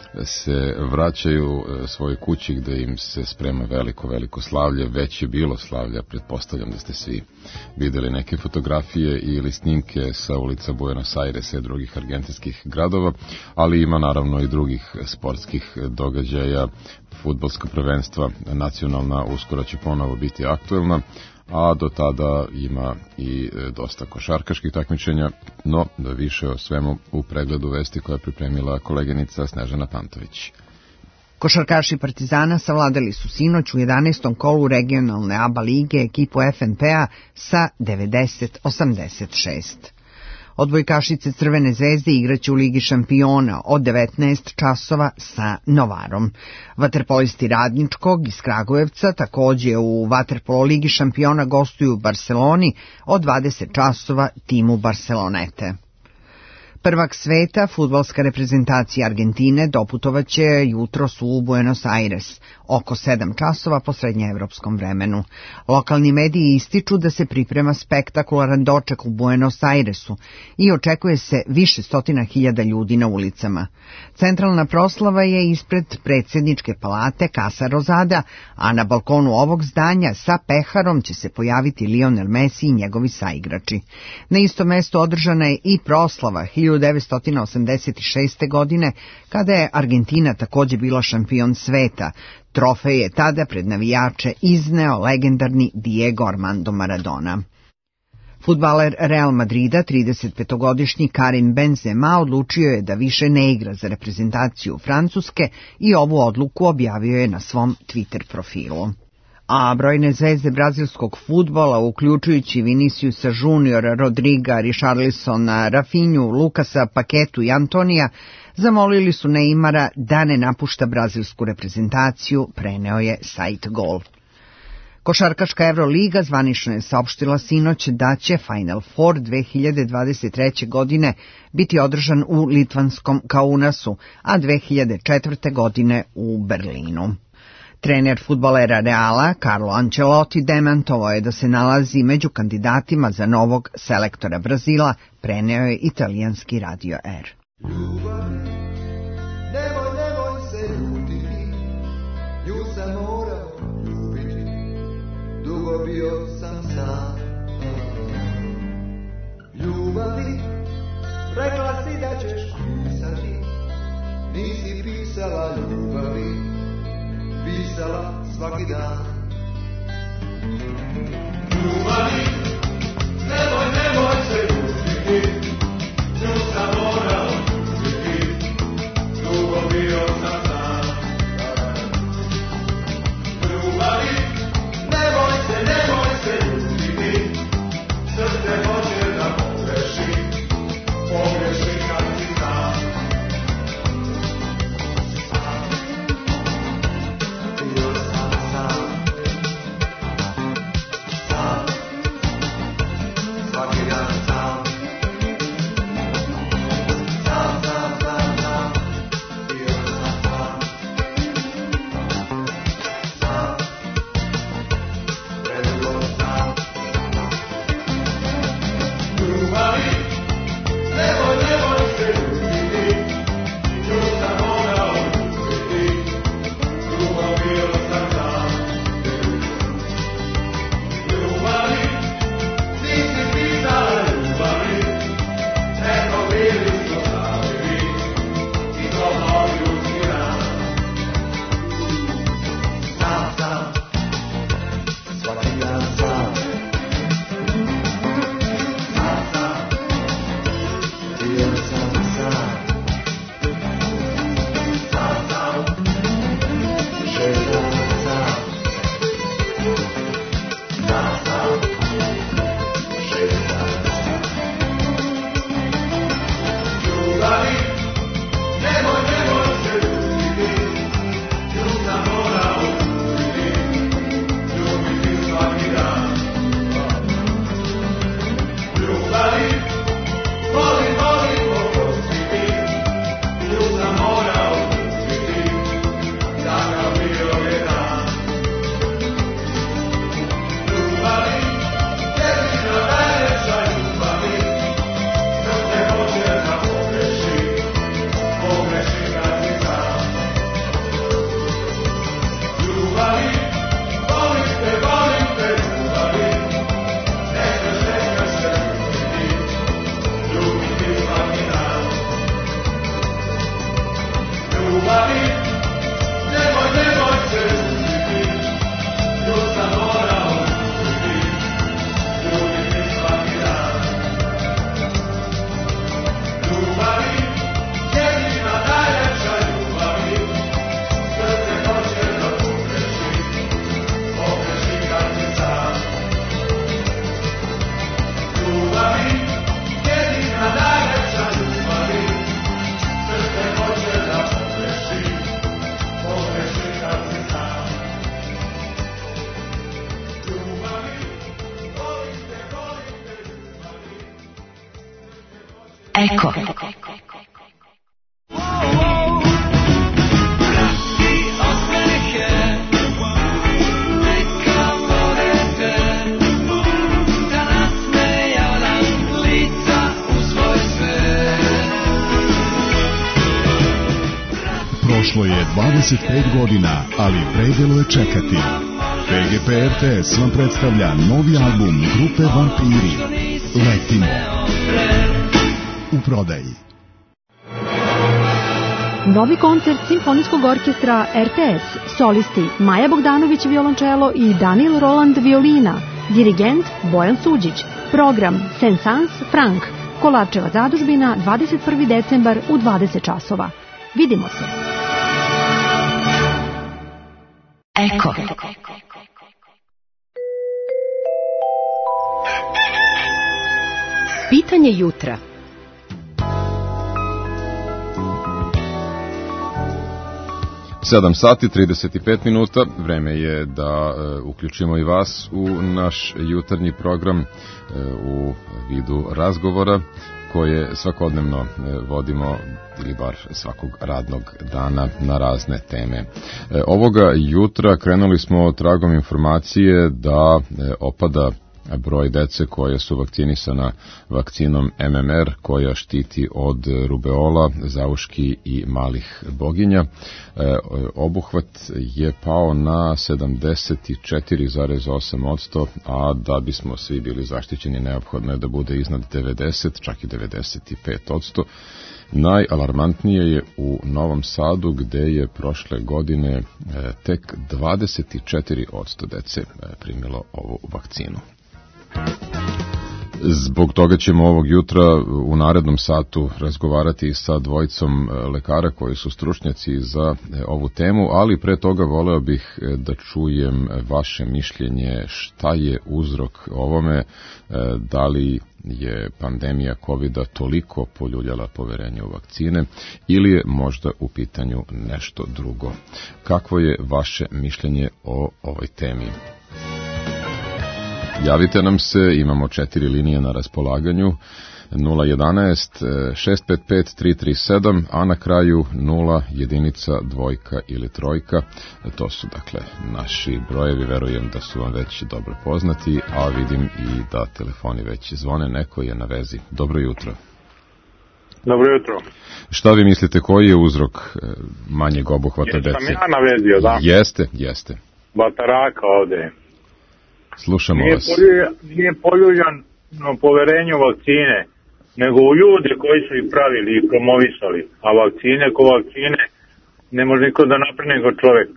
se vraćaju svojoj kući gde im se sprema veliko, veliko slavlje. Već je bilo slavlja, pretpostavljam da ste svi videli neke fotografije ili snimke sa ulica Buenos Airesa i drugih argentinskih gradova, ali ima naravno i drugih sportskih događaja. Fudbalska prvenstva nacionalna uskoro će ponovo biti aktuelna, a do tada ima i dosta košarkaških takmičenja, no da više o svemu u pregledu vesti koja je pripremila koleginica Snežana Pantović.
Košarkaši Partizana savladali su sinoć u jedanaestom kolu regionalne A B A lige ekipu F N P-a sa devedeset osamdeset šest. Odbojkašice Crvene zvezde igraće u Ligi šampiona od devetnaest časova sa Novarom. Vaterpolisti Radničkog iz Kragujevca takođe u Vaterpolo Ligi šampiona gostuju u Barseloni od dvadeset časova timu Barcelonete. Prvak sveta, fudbalska reprezentacija Argentine, doputovaće jutros u Buenos Aires, oko sedam časova po srednjeevropskom vremenu. Lokalni mediji ističu da se priprema spektakularan doček u Buenos Airesu i očekuje se više stotina hiljada ljudi na ulicama. Centralna proslava je ispred predsjedničke palate Casa Rosada, a na balkonu ovog zdanja sa peharom će se pojaviti Lionel Messi i njegovi saigrači. Na istom mestu održana je i proslava hiljadu devetsto osamdeset šeste. godine, kada je Argentina takođe bila šampion sveta. Trofej je tada pred navijače izneo legendarni Diego Armando Maradona. Fudbaler Real Madrida, tridesetpetogodišnji Karim Benzema, odlučio je da više ne igra za reprezentaciju Francuske i ovu odluku objavio je na svom Twitter profilu. A brojne zvezde brazilskog fudbala, uključujući Viniciusa Juniora, Rodriga, Richarlisona, Rafinju, Lukasa, Paketu i Antonija, zamolili su Neymara da ne napušta brazilsku reprezentaciju, preneo je sajt Gol. Košarkaška Evroliga zvanično je saopštila sinoć da će Final Four dve hiljade dvadeset treće. godine biti održan u litvanskom Kaunasu, a dve hiljade četvrte. godine u Berlinu. Trener fudbalera Reala, Carlo Ancelotti, demantovao je da se nalazi među kandidatima za novog selektora Brazila, preneo je italijanski radio R.
Ljubav, nemoj, nemoj se ljutiti, nju sam morao ljubiti, dugo bio sam sam. Ljubavi, rekla si da ćeš pisati, nisi pisala ljubavi, pisala svaki dan. Ljubavi, nemoj, nemoj se ljubiti, nju sam morao ljubiti, dugo bio sam sam. Ljubavi, nemoj se, nemoj se ljubiti, srce hoće da pogreši, pogreši kad si sam.
Eko.
Prošlo je dvadeset pet godina, ali vredelo je čekati. P G P R T S vam predstavlja novi album grupe Vampiri. Letimo. U prodaji.
Novi koncert Simfonijskog orkestra R T S, solisti Maja Bogdanović violončelo i Danil Roland violina, dirigent Bojan Suđić, program Saint-Saëns Frank, Kolarčeva zadužbina, dvadeset prvi decembar u dvadeset časova. Vidimo se.
Eko.
Pitanje jutra.
sedam sati trideset pet minuta, vreme je da e, uključimo i vas u naš jutarnji program e, u vidu razgovora koje svakodnevno e, vodimo ili bar svakog radnog dana na razne teme. E, ovoga jutra krenuli smo tragom informacije da e, opada broj dece koja su vakcinisana vakcinom M M R koja štiti od rubeola, zauški i malih boginja. E, obuhvat je pao na sedamdeset četiri zarez osam posto, a da bismo svi bili zaštićeni neophodno je da bude iznad devedeset, čak i devedeset pet posto. Najalarmantnije je u Novom Sadu gde je prošle godine e, tek dvadeset četiri posto dece e, primilo ovu vakcinu. Zbog toga ćemo ovog jutra u narednom satu razgovarati sa dvojicom lekara koji su stručnjaci za ovu temu, ali pre toga voleo bih da čujem vaše mišljenje šta je uzrok ovome, da li je pandemija kovida toliko poljuljala poverenje u vakcine ili je možda u pitanju nešto drugo. Kakvo je vaše mišljenje o ovoj temi? Javite nam se, imamo četiri linije na raspolaganju, nula jedanaest šest pet pet tri tri sedam, a na kraju nula jedinica, dvojka ili trojka. To su dakle naši brojevi, verujem da su vam već dobro poznati, a vidim i da telefoni već zvone, neko je na vezi. Dobro jutro.
Dobro jutro.
Šta vi mislite, koji je uzrok manjeg obuhvata dece?
Jesam ja navezio, da?
Jeste, jeste.
Bataraka ovde.
Slušamo
nije
vas.
Poljuja, nije poljuljano poverenje u vakcine, nego u ljude koji su ih pravili i promovisali. A vakcine ko vakcine ne može niko da napravi nego čovjek.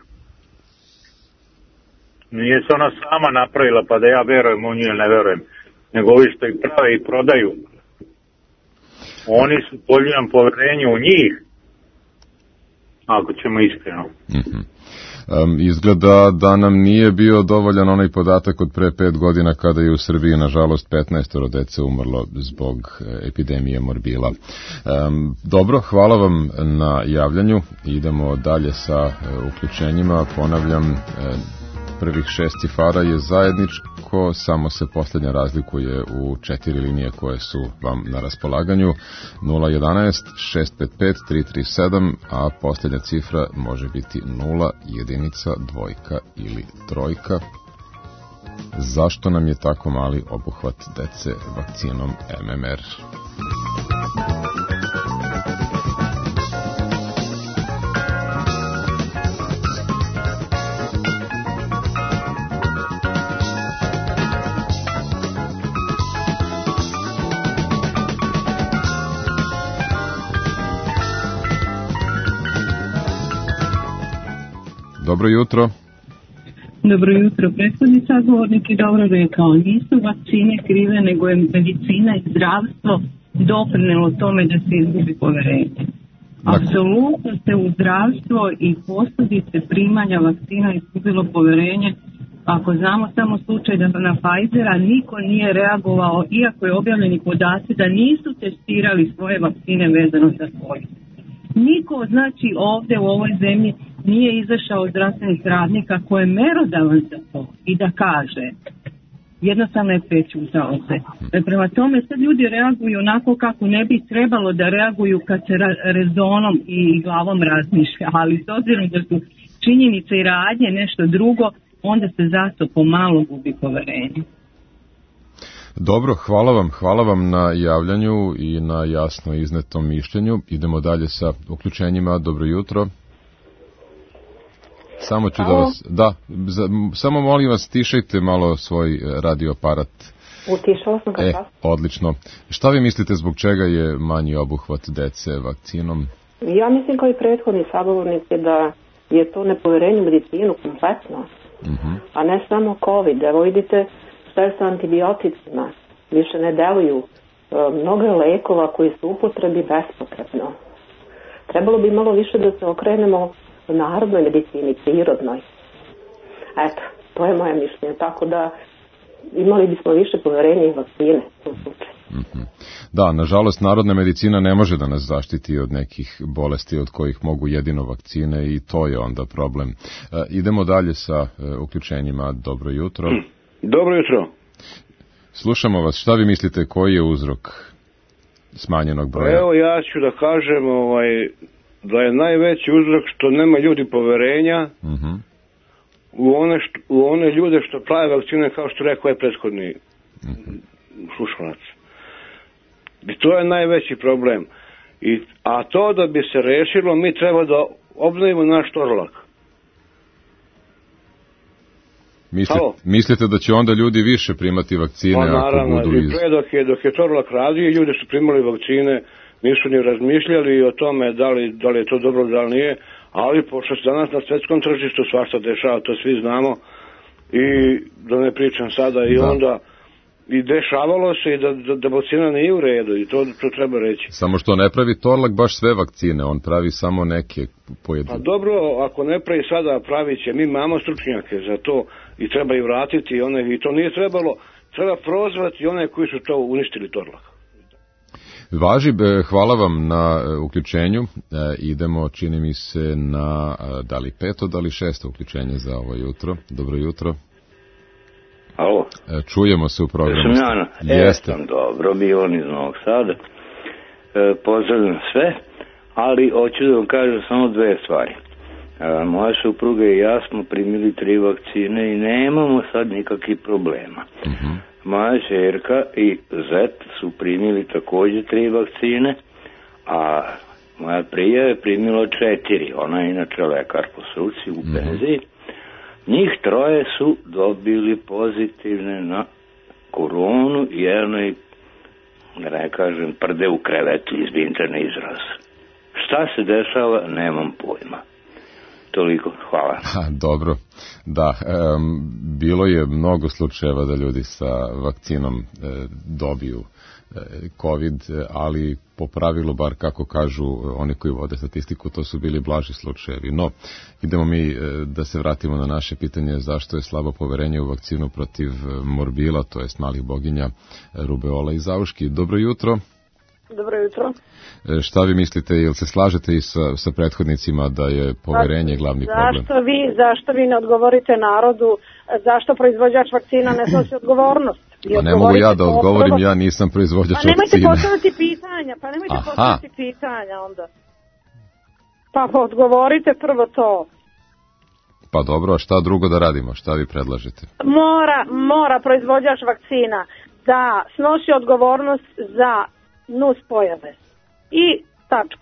Nije se ona sama napravila pa da ja verujem u nju ili ne verujem, nego ovi što ih prave i prodaju. Oni su poljuljano poverenje u njih, ako ćemo iskreno.
Mhm. Um, izgleda da nam nije bio dovoljan onaj podatak od pre pet godina kada je u Srbiji nažalost petnaest dece umrlo zbog epidemije morbila. Um, dobro, hvala vam na javljanju. Idemo dalje sa uh, uključenjima. Ponavljam, uh, prvih šest cifara je zajedničko, samo se posljednja razlikuje u četiri linije koje su vam na raspolaganju, nula jedanaest šest pet pet tri tri sedam, a posljednja cifra može biti nula, jedinica, dvojka ili trojka. Zašto nam je tako mali obuhvat dece vakcinom M M R? Dobro jutro.
Dobro jutro. Prethodni sagovornik je dobro rekao, nisu vakcine krive, nego je medicina i zdravstvo doprinelo tome da se izgubi poverenje. Apsolutno se u zdravstvo i posljedice primanja vakcina izgubilo poverenje. Ako znamo samo slučaj da na Pfizera niko nije reagovao, iako je objavljeni podaci da nisu testirali svoje vakcine vezano za svoje. Niko, znači, ovdje u ovoj zemlji nije izašao od zdravstvenih radnika koji je merodavan za to i da kaže jednostavno je prećutao se. Prema tome sad ljudi reaguju onako kako ne bi trebalo da reaguju kad se rezonom i glavom razmišlja, ali s obzirom da su činjenice i radnje nešto drugo, onda se zato pomalo gubi poverenje.
Dobro, hvala vam, hvala vam na javljanju i na jasno iznetom mišljenju. Idemo dalje sa uključenjima. Dobro jutro. Samo ću da vas... Da, za, samo molim vas, tišajte malo svoj radio aparat.
Utišala sam ga.
E, odlično. Šta vi mislite zbog čega je manji obuhvat dece vakcinom?
Ja mislim kao i prethodni sagovornici da je to nepoverenje u medicinu kompletno, uh-huh. a ne samo COVID. Evo vidite šta je sa antibioticima. Više ne deluju. E, mnogo je lekova koji su upotrebi bespotrebno. Trebalo bi malo više da se okrenemo narodnoj medicini, prirodnoj. Eto, to je moje mišljenje. Tako da imali bismo više poverenja i vakcine u slučaju.
Mm-hmm. Da, nažalost, narodna medicina ne može da nas zaštiti od nekih bolesti od kojih mogu jedino vakcine i to je onda problem. E, idemo dalje sa e, uključenjima. Dobro jutro.
Dobro jutro.
Slušamo vas. Šta vi mislite, koji je uzrok smanjenog broja?
Evo, ja ću da kažem ovaj, da je najveći uzrok što nema ljudi poverenja uh-huh. u, one što, u one ljude što prave vakcine, kao što rekao je prethodni uh-huh. slušalac. I to je najveći problem. I, a to da bi se rešilo, mi treba da obnovimo naš Torlak.
Mislite, mislite da će onda ljudi više primati vakcine
pa, naravno,
ako budu iz...
Pre dok je, dok je Torlak radio, ljudi su primali vakcine, nisu ni razmišljali o tome da li, da li je to dobro, da li nije, ali pošto se danas na svetskom tržištu svašta dešava, to svi znamo, i da ne pričam sada, i da. onda i dešavalo se i da, da, da vakcina nije u redu, i to, to treba reći.
Samo što ne pravi Torlak baš sve vakcine, on pravi samo neke pojedine.
Pa dobro, ako ne pravi sada, pravit će, mi imamo stručnjake za to i treba i vratiti one, i to nije trebalo, treba prozvati one koji su to uništili Torlak.
Važi, hvala vam na uključenju. E, idemo, čini mi se, na da li peto, da li šesto uključenje za ovo jutro. Dobro jutro.
Alo.
E, čujemo se u programu.
Jesam Jana.
Jeste.
Jesam, dobro, Milan iz Novog Sada. E, pozdravljam sve, ali hoću da vam kažem samo dve stvari. E, moja supruga i ja smo primili tri vakcine i nemamo sad nikakvih problema. Uh-huh. Moja čerka i zet su primili također tri vakcine, a moja prija je primila četiri. Ona je inače lekar po struci u penziji. Njih troje su dobili pozitivne na koronu i jednoj, da ne kažem, prde u krevetu, izvinite na izraz. Šta se dešava, nemam pojma. Toliko, hvala.
Ha, dobro, da, um, bilo je mnogo slučajeva da ljudi sa vakcinom e, dobiju e, COVID, ali po pravilu, bar kako kažu oni koji vode statistiku, to su bili blaži slučajevi. No, idemo mi e, da se vratimo na naše pitanje zašto je slabo poverenje u vakcinu protiv morbila, to jest malih boginja, rubeola i zauški. Dobro jutro.
Dobro jutro.
Šta vi mislite, ili se slažete i sa, sa prethodnicima da je poverenje glavni
zašto
problem?
Zašto vi, zašto vi ne odgovorite narodu, zašto proizvođač vakcina ne snosi odgovornost?
Pa ne mogu ja da odgovorim, ja nisam proizvođač vakcina.
Pa nemojte postaviti pitanja, pa nemojte Aha. postaviti pitanja onda. Pa odgovorite prvo to.
Pa dobro, a šta drugo da radimo, šta vi predlažete?
Mora, mora proizvođač vakcina da snosi odgovornost za nus pojave. I tačka.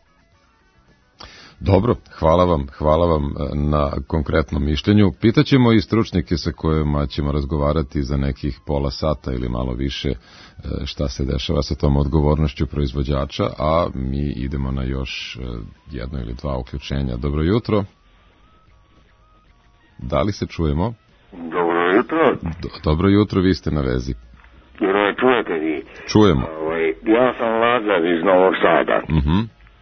Dobro, hvala vam, hvala vam na konkretnom mišljenju. Pitaćemo i stručnjake sa kojima ćemo razgovarati za nekih pola sata ili malo više šta se dešava sa tom odgovornošću proizvođača, a mi idemo na još jedno ili dva uključenja. Dobro jutro. Da li se čujemo?
Dobro jutro.
Do, dobro jutro, vi ste na vezi.
Ne čujete vi?
Čujemo.
Ja sam Lazar iz Novog Sada.
Uh-huh.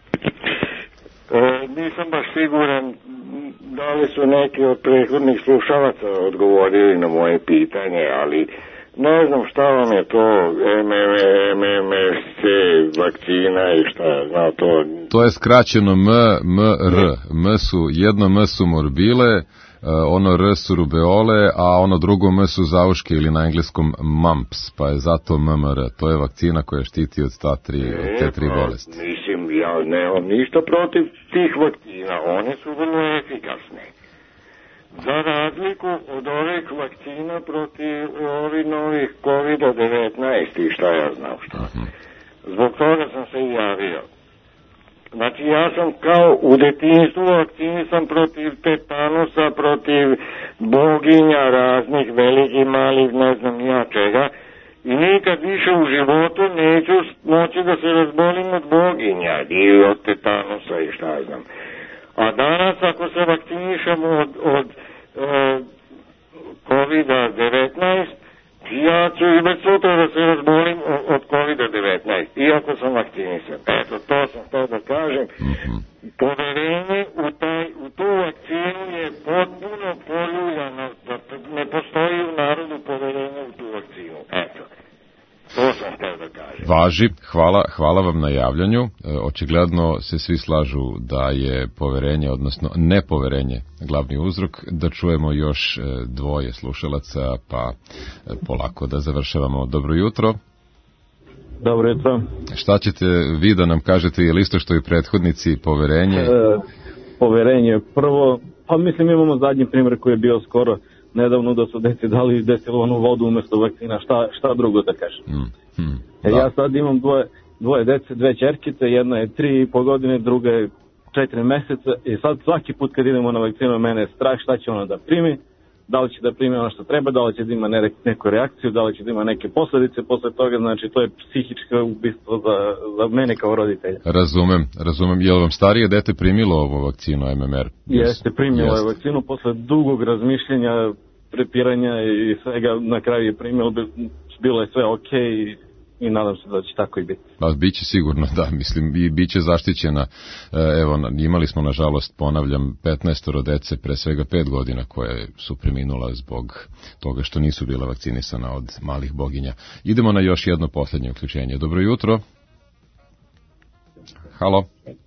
E, nisam baš siguran da li su neki od prethodnih slušalaca odgovorili na moje pitanje, ali ne znam šta vam je to M M S C vakcina i šta zna to.
To je skraćeno M M R. M su, jedno M su morbile, ono R su rubeole, a ono drugo M su zauške ili na engleskom mumps, pa je zato M M R. To je vakcina koja štiti od ta tri, od te tri bolesti.
Mislim, ja nemam ništa protiv tih vakcina, one su vrlo efikasne. Za razliku od ovih vakcina protiv ovih novih kovid devetnaest i šta ja znam šta. Zbog toga sam se i javio. Znači ja sam kao u detinjstvu vakcinisan protiv tetanusa, protiv boginja raznih, velikih, malih, ne znam ja čega. I nikad više u životu neću moći da se razbolim od boginja ili od tetanusa i šta znam. A danas ako se vakcinišem od, od e, kovid devetnaest, ja ću i već sutra da se razbolim od kovid devetnaest, iako sam vakcinisan. Eto, to sam htio da kažem. Poverenje u, taj, u tu vakcinu je potpuno poljuljano, da ne postoji u narodu poverenje u tu vakcinu. Eto, to sam htio da kažem.
Važi, hvala, hvala vam na javljanju. E, očigledno se svi slažu da je poverenje, odnosno nepoverenje, glavni uzrok. Da čujemo još e, dvoje slušalaca, pa e, polako da završavamo. Dobro jutro.
Dobro jutro.
Šta ćete vi da nam kažete, je li isto što i prethodnici poverenje?
E, poverenje prvo, pa mislim imamo zadnji primjer koji je bio skoro nedavno da su deci dali destilovanu vodu umjesto vakcina, šta, šta drugo da kažem.
Mm, mm,
e, ja sad imam dvoje, dvoje dece, dve ćerkice, jedna je tri i po godine, druga je četiri meseca i sad svaki put kad idemo na vakcinu mene je strah šta će ona da primi, da li će da primi ono što treba, da li će da ima neku reakciju, da li će da ima neke posljedice posle toga, znači to je psihičko ubistvo za, za mene kao roditelja.
Razumem, razumem. Je li vam starije dete primilo ovu vakcinu M M R?
Jeste, primilo je vakcinu posle dugog razmišljenja, prepiranja i svega, na kraju je primilo, bilo je sve okej i, i nadam se da će tako i biti.
Pa biće sigurno, da, mislim, i biće zaštićena. Evo, imali smo, nažalost, ponavljam, petnaestoro dece, pre svega pet godina, koje su preminula zbog toga što nisu bila vakcinisana od malih boginja. Idemo na još jedno posljednje uključenje. Dobro jutro. Halo.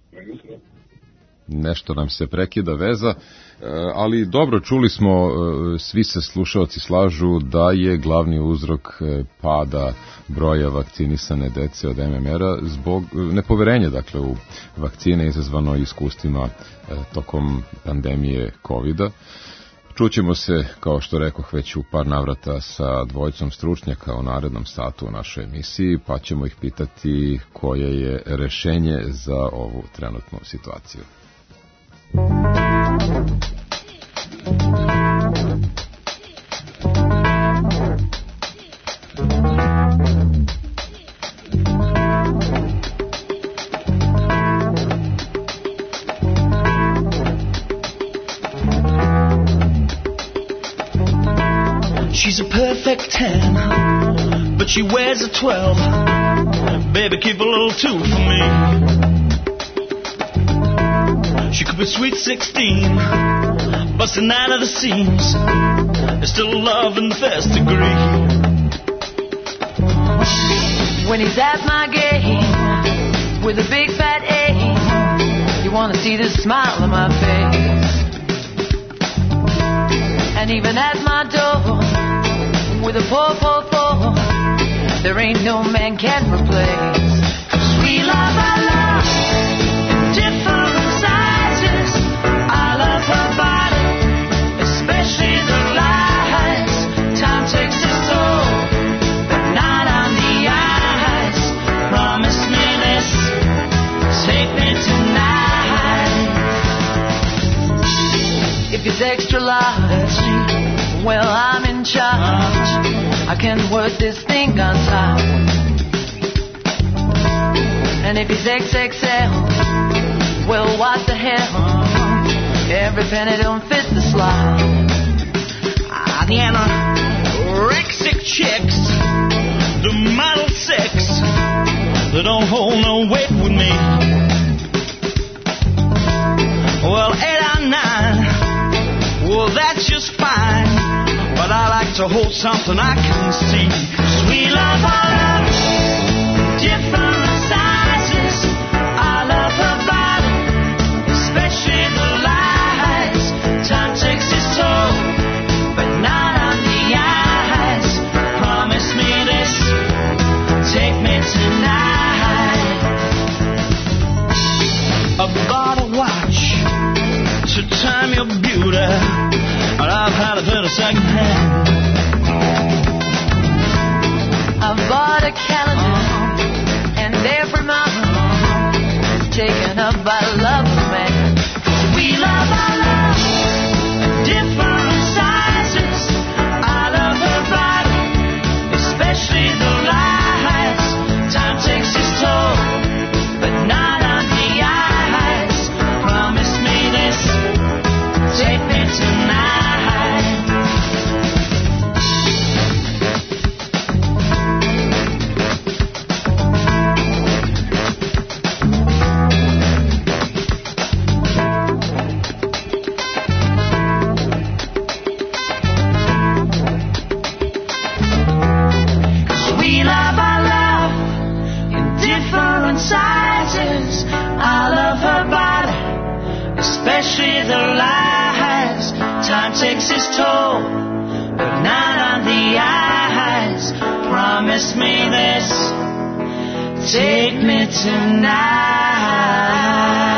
Nešto nam se prekida veza, ali dobro, čuli smo, svi se slušalci slažu da je glavni uzrok pada broja vakcinisane dece od M M R-a zbog nepoverenja, dakle, u vakcine izazvano iskustvima tokom pandemije kovida. Čućemo se, kao što rekoh, već u par navrata sa dvojicom stručnjaka u narednom satu u našoj emisiji, pa ćemo ih pitati koje je rešenje za ovu trenutnu situaciju.
She's a perfect ten, but she wears a twelve. Baby, keep a little two for me. She could be sweet sixteen, busting out of the seams. There's still love in the first degree.
When he's at my game with a big fat A, you wanna see the smile on my face. And even at my door with a four four four, there ain't no man can replace. 'Cause we love our love, different sizes. I love her body, especially the lies. Time takes its toll, but not on the eyes. Promise me this, take me tonight. If it's extra large, well, I'm in charge. I can work this thing on top. And if it's X X L, well, what the hell? Every penny don't fit the slot.
Ah, the anorexic chicks, the model six, they don't hold no weight with me. Well, eight or nine, well, that's just fine. But I like to hold something I can see. Sweet love, I love different sizes. I love her body, especially the lies. Time takes its toll.
love, I love a man. We love our love, different sizes. I love her body, especially the lies. Time takes its toll, but not on the eyes. Promise me this, take me tonight. Sizes. I love her body, especially the lies. Time takes its toll, but not on the eyes. Promise me this, take me tonight.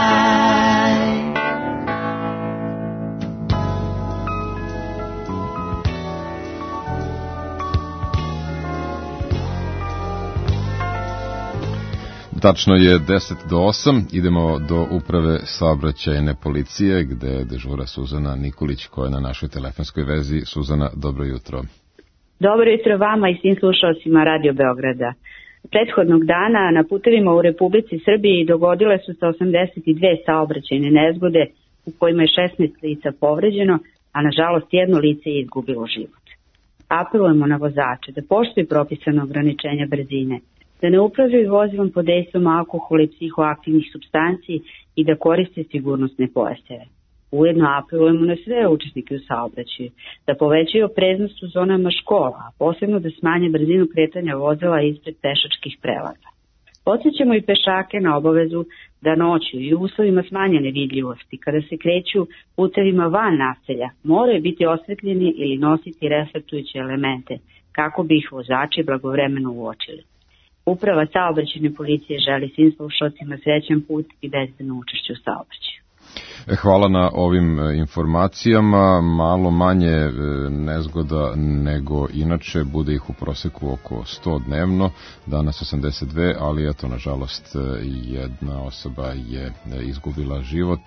Tačno je deset do osam, idemo do uprave saobraćajne policije gde dežura Suzana Nikolić koja je na našoj telefonskoj vezi. Suzana, dobro jutro.
Dobro jutro vama i svim slušalcima Radio Beograda. Prethodnog dana na putevima u Republici Srbiji dogodile su se osamdeset dve saobraćajne nezgode u kojima je šesnaest lica povređeno, a nažalost jedno lice je izgubilo život. Apelujemo na vozače da poštuju propisano ograničenja brzine, da ne upravljaju vozilom pod dejstvom alkohola i psihoaktivnih supstanci i da koriste sigurnosne pojaseve. Ujedno apelujemo na sve učesnike u saobraćaju da povećaju opreznost u zonama škola, a posebno da smanje brzinu kretanja vozila ispred pešačkih prelaza. Podsjećamo i pešake na obavezu da noću i u uslovima smanjene vidljivosti, kada se kreću putevima van naselja, moraju biti osvetljeni ili nositi reflektujuće elemente, kako bi ih vozači blagovremeno uočili. Uprava saobraćajne policije želi svim slušalcima srećan put i bezbedno učešće u saobraćaju.
Hvala na ovim informacijama. Malo manje nezgoda nego inače, bude ih u proseku oko sto dnevno, danas osamdeset dve, ali eto, nažalost, jedna osoba je izgubila život.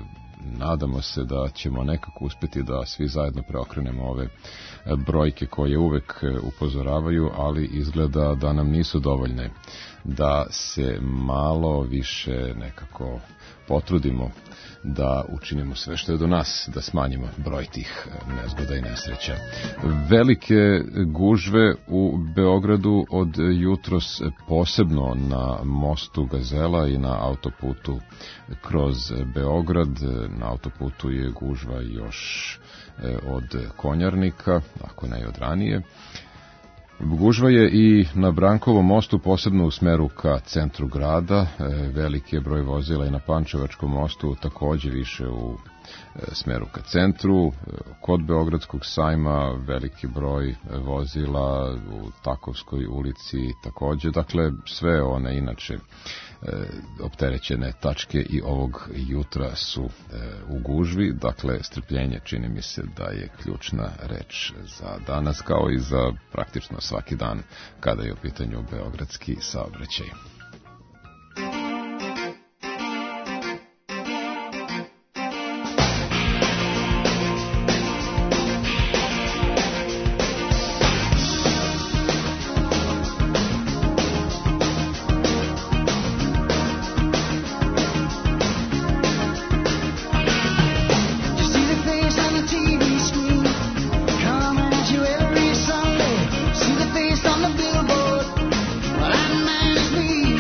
Nadamo se da ćemo nekako uspeti da svi zajedno preokrenemo ove brojke koje uvek upozoravaju, ali izgleda da nam nisu dovoljne, da se malo više nekako potrudimo da učinimo sve što je do nas, da smanjimo broj tih nezgoda i nesreća. Velike gužve u Beogradu od jutros, posebno na mostu Gazela i na autoputu kroz Beograd. Na autoputu je gužva još od Konjarnika, ako ne i od ranije. Gužva je i na Brankovom mostu, posebno u smeru ka centru grada. Veliki je broj vozila i na Pančevačkom mostu, takođe više u smeru ka centru. Kod Beogradskog sajma veliki broj vozila, u Takovskoj ulici takođe. Dakle, sve one inače opterećene tačke i ovog jutra su u gužvi. Dakle, strpljenje čini mi se da je ključna reč za danas, kao i za praktično svaki dan kada je u pitanju beogradski saobraćaj.
See the face on the billboard, well, that man is me.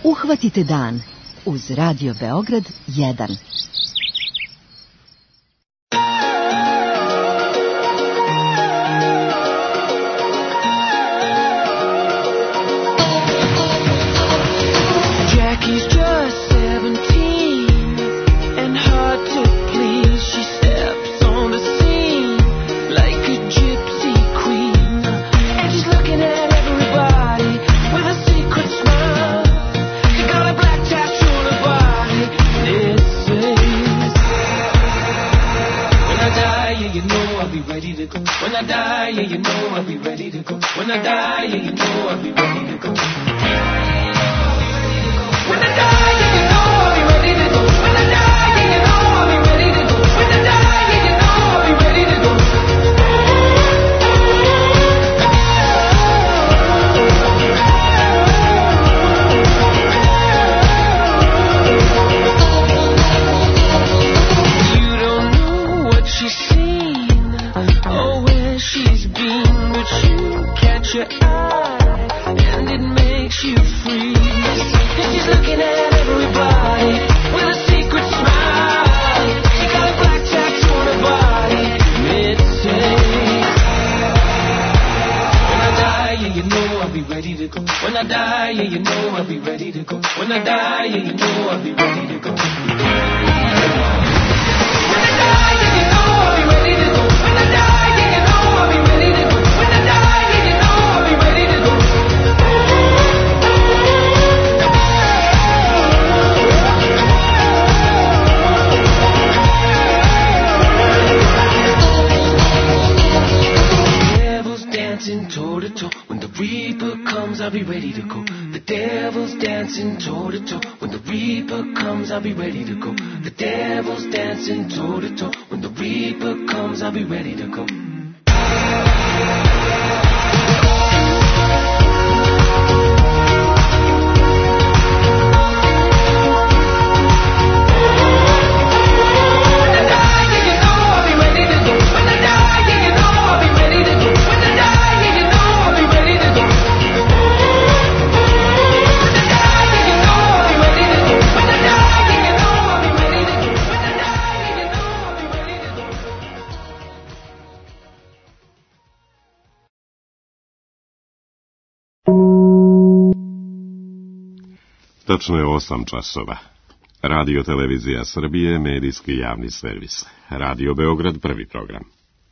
Uhvatite dan uz Radio Beograd jedan.
Tačno je osam časova. Radio Televizija Srbije, medijski javni servis. Radio Beograd, prvi program.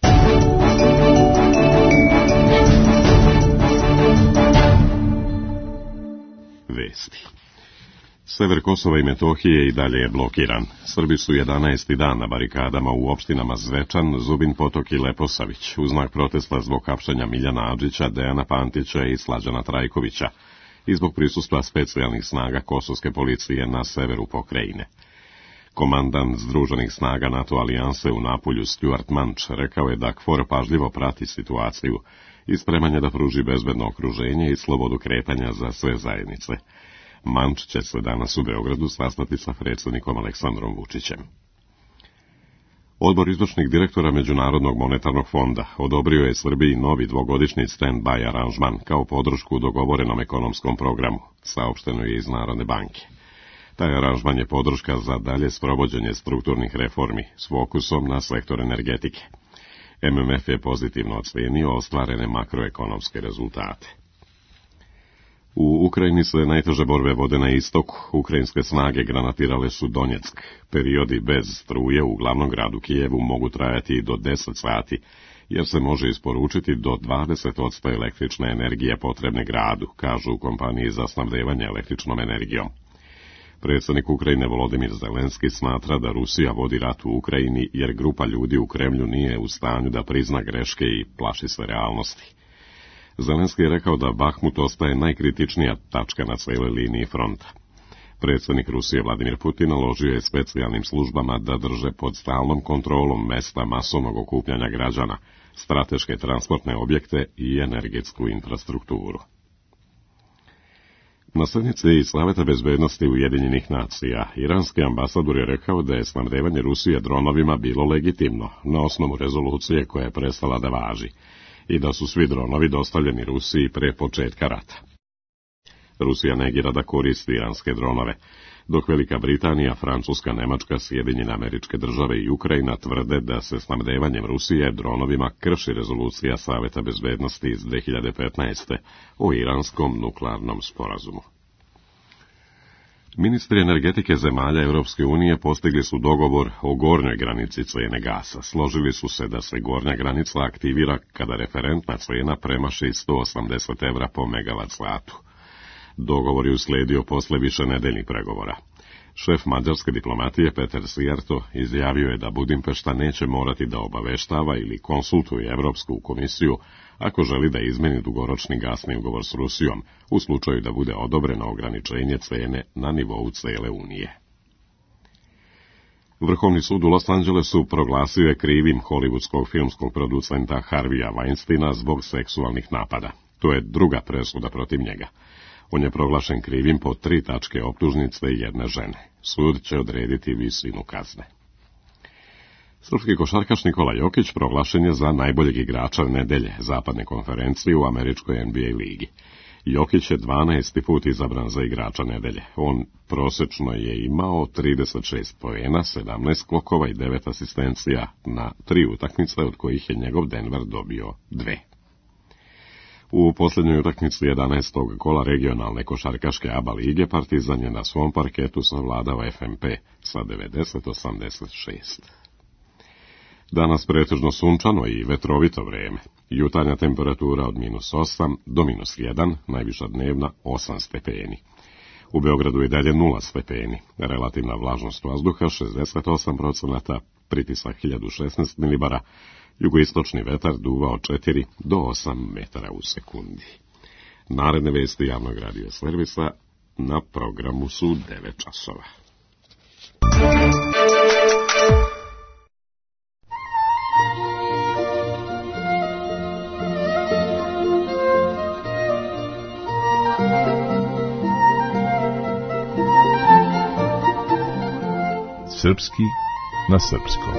Vesti. Sever Kosova i Metohije i dalje je blokiran. Srbi su jedanaesti dan na barikadama u opštinama Zvečan, Zubin Potok i Leposavić, u znak protesta zbog hapšenja Miljana Adžića, Dejana Pantića i Slađana Trajkovića i zbog prisustva specijalnih snaga kosovske policije na severu pokrajine. Komandant Združenih snaga NATO alijanse u Napulju Stuart Manč rekao je da KFOR pažljivo prati situaciju i spreman je da pruži bezbedno okruženje i slobodu kretanja za sve zajednice. Manč će se danas u Beogradu sastati sa predsjednikom Aleksandrom Vučićem. Odbor izvršnih direktora Međunarodnog monetarnog fonda odobrio je Srbiji novi dvogodišnji stand-by aranžman kao podršku dogovorenom ekonomskom programu, saopšteno je iz Narodne banke. Taj aranžman je podrška za dalje sprovođenje strukturnih reformi s fokusom na sektor energetike. M M F je pozitivno ocenio ostvarene makroekonomske rezultate. U Ukrajini se najteže borbe vode na istoku. Ukrajinske snage granatirale su Donjeck. Periodi bez struje u glavnom gradu Kijevu mogu trajati i do deset sati, jer se može isporučiti do dvadeset posto električne energije potrebne gradu, kažu u kompaniji za snabdevanje električnom energijom. Predsjednik Ukrajine Volodimir Zelenski smatra da Rusija vodi rat u Ukrajini jer grupa ljudi u Kremlju nije u stanju da prizna greške i plaši se realnosti. Zelenski je rekao da Bahmut ostaje najkritičnija tačka na cijeloj liniji fronta. Predsjednik Rusije Vladimir Putin naložio je specijalnim službama da drže pod stalnom kontrolom mesta masovnog okupljanja građana, strateške transportne objekte i energetsku infrastrukturu. Na sjednici Saveta bezbednosti Ujedinjenih nacija, iranski ambasador je rekao da je snabdevanje Rusije dronovima bilo legitimno na osnovu rezolucije koja je prestala da važi i da su svi dronovi dostavljeni Rusiji pre početka rata. Rusija negira da koristi iranske dronove, dok Velika Britanija, Francuska, Nemačka, Sjedinjene Američke Države i Ukrajina tvrde da se snabdevanjem Rusije dronovima krši rezolucija Saveta bezbednosti iz dve hiljade petnaeste. o iranskom nuklearnom sporazumu. Ministri energetike zemalja Europske unije postigli su dogovor o gornjoj granici cene gasa. Složili su se da se gornja granica aktivira kada referentna cena premaši sto osamdeset evra po megavat satu. Dogovor je usledio posle više nedeljnih pregovora. Šef mađarske diplomatije Peter Sijarto izjavio je da Budimpešta neće morati da obaveštava ili konsultuje Evropsku komisiju ako želi da izmeni dugoročni gasni ugovor s Rusijom, u slučaju da bude odobreno ograničenje cene na nivou cele Unije. Vrhovni sud u Los Angelesu proglasio je krivim hollywoodskog filmskog producenta Harvija Weinsteina zbog seksualnih napada. To je druga presuda protiv njega. On je proglašen krivim po tri tačke optužnice jedne žene. Sud će odrediti visinu kazne. Srpski košarkaš Nikola Jokić proglašen je za najboljeg igrača nedelje zapadne konferencije u američkoj N B A ligi. Jokić je dvanaesti put izabran za igrača nedelje. On prosečno je imao trideset šest poena, sedamnaest skokova i devet asistencija na tri utakmice, od kojih je njegov Denver dobio dve. U posljednjoj utakmici jedanaestog kola regionalne košarkaške A B A lige Partizan je na svom parketu savladao F M P sa devedeset osamdeset šest. Danas pretežno sunčano i vetrovito vreme. Jutarnja temperatura od minus osam do minus jedan, najviša dnevna osam stepeni. U Beogradu je dalje nula stepeni, relativna vlažnost vazduha šezdeset osam procenata, pritisak hiljadu šesnaest milibara, jugoistočni vetar duva od četiri do osam metara u sekundi. Naredne vesti javnog radio servisa na programu su devet časova.
Srpski na srpskom.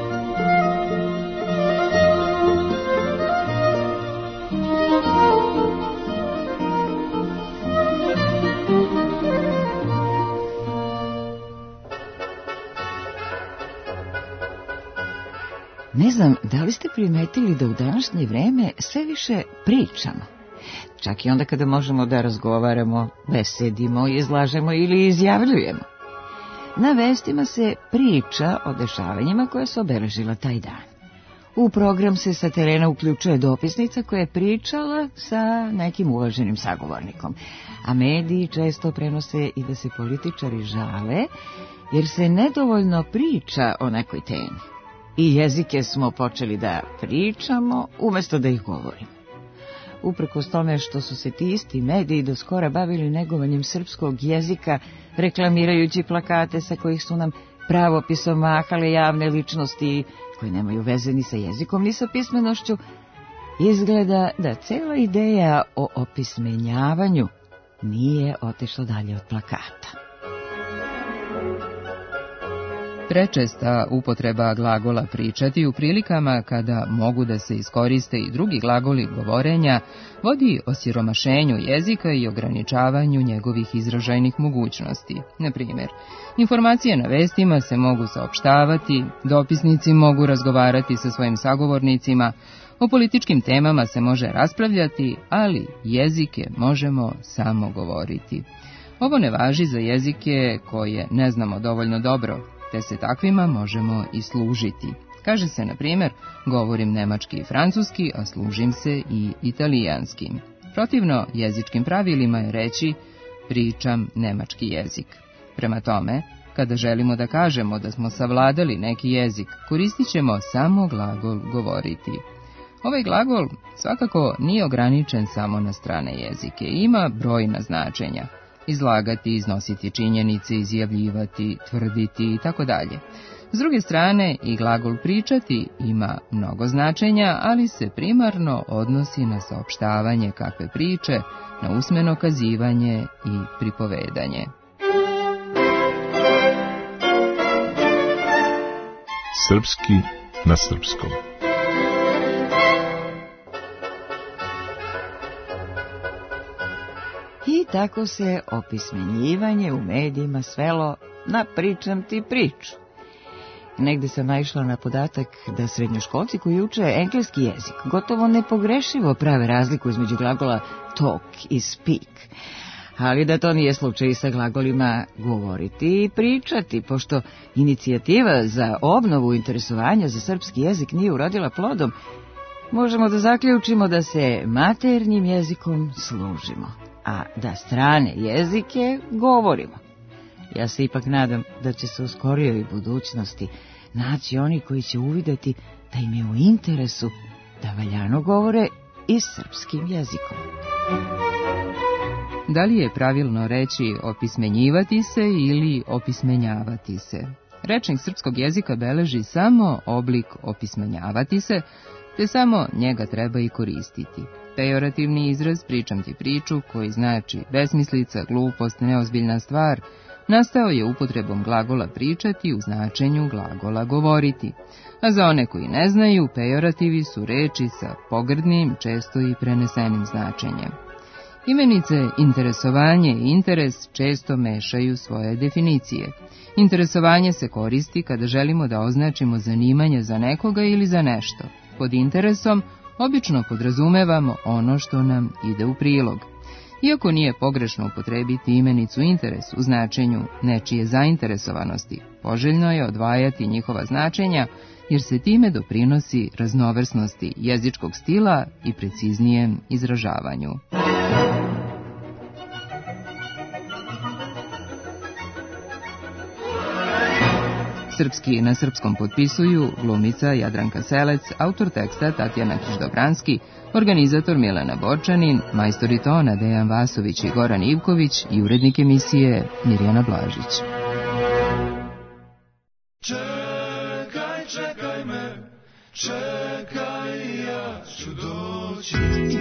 Ne znam, da li ste primetili da u današnje vreme sve više pričamo? Čak i onda kada možemo da razgovaramo, besedimo, izlažemo ili izjavljujemo. Na vestima se priča o dešavanjima koje su obeležila taj dan. U program se sa terena uključuje dopisnica koja je pričala sa nekim uvaženim sagovornikom. A mediji često prenose i da se političari žale, jer se nedovoljno priča o nekoj temi. I jezike smo počeli da pričamo umjesto da ih govorimo. Uprkos tome što su se ti isti mediji do skora bavili negovanjem srpskog jezika, reklamirajući plakate sa kojih su nam pravopisom mahale javne ličnosti koje nemaju veze ni sa jezikom ni sa pismenošću, izgleda da cela ideja o opismenjavanju nije otišla dalje od plakata.
Prečesta upotreba glagola pričati u prilikama kada mogu da se iskoriste i drugi glagoli govorenja vodi osiromašenju jezika i ograničavanju njegovih izražajnih mogućnosti. Na primjer, informacije na vestima se mogu saopštavati, dopisnici mogu razgovarati sa svojim sagovornicima, o političkim temama se može raspravljati, ali jezike možemo samo govoriti. Ovo ne važi za jezike koje ne znamo dovoljno dobro, te se takvima možemo i služiti. Kaže se, na primjer, govorim nemački i francuski, a služim se i italijanskim. Protivno jezičkim pravilima je reći pričam nemački jezik. Prema tome, kada želimo da kažemo da smo savladali neki jezik, koristit ćemo samo glagol govoriti. Ovaj glagol svakako nije ograničen samo na strane jezike, ima brojna značenja. Izlagati, iznositi činjenice, izjavljivati, tvrditi i tako dalje. S druge strane, i glagol pričati ima mnogo značenja, ali se primarno odnosi na saopštavanje kakve priče, na usmeno kazivanje i pripovedanje.
Srpski na srpskom.
I tako se opismenjivanje u medijima svelo na pričam ti priču. Negde sam naišla na podatak da srednjoškolci koji uče engleski jezik gotovo nepogrešivo prave razliku između glagola talk i speak. Ali da to nije slučaj sa glagolima govoriti i pričati, pošto inicijativa za obnovu interesovanja za srpski jezik nije urodila plodom, možemo da zaključimo da se maternjim jezikom služimo, a da strane jezike govorimo. Ja se ipak nadam da će se u skorijoj budućnosti naći oni koji će uvideti da im je u interesu da valjano govore i srpskim jezikom.
Da li je pravilno reći opismenjivati se ili opismenjavati se? Rečnik srpskog jezika beleži samo oblik opismenjavati se, te samo njega treba i koristiti. Pejorativni izraz pričam ti priču, koji znači besmislica, glupost, neozbiljna stvar, nastao je upotrebom glagola pričati u značenju glagola govoriti. A za one koji ne znaju, pejorativi su reči sa pogrdnim, često i prenesenim značenjem. Imenice interesovanje i interes često mešaju svoje definicije. Interesovanje se koristi kada želimo da označimo zanimanje za nekoga ili za nešto. Pod interesom obično podrazumevamo ono što nam ide u prilog. Iako nije pogrešno upotrebiti imenicu interes u značenju nečije zainteresovanosti, poželjno je odvajati njihova značenja, jer se time doprinosi raznovrsnosti jezičkog stila i preciznijem izražavanju. Srpski na srpskom potpisuju glumica Jadranka Selec, autor teksta Tatjana Kiš-Dobranski, organizator Milena Borčanin, majstori tona Dejan Vasović i Goran Ivković i urednik emisije Mirjana Blažić.
Čekaj, čekaj me, čekaj, ja ću doći.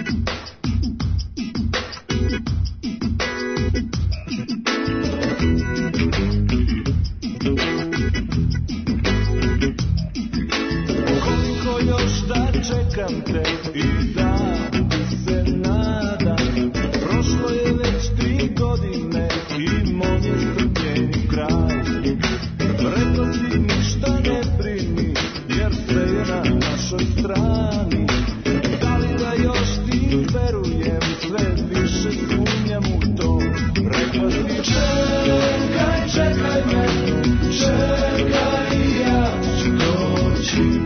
Koliko još da čekam te i da se nadam, prošlo je već tri godine i moj je strpljenju kraj. Rekla si ništa ne brini, jer sve je na našoj strani. Da li da još ti verujem, sve više sumnjam u to. Rekla si čekaj, čekaj me, čekaj, ja ću doći.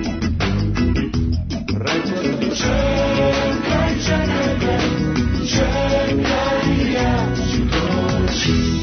Rekla si čekaj, čekaj me, čekaj, ja ću doći.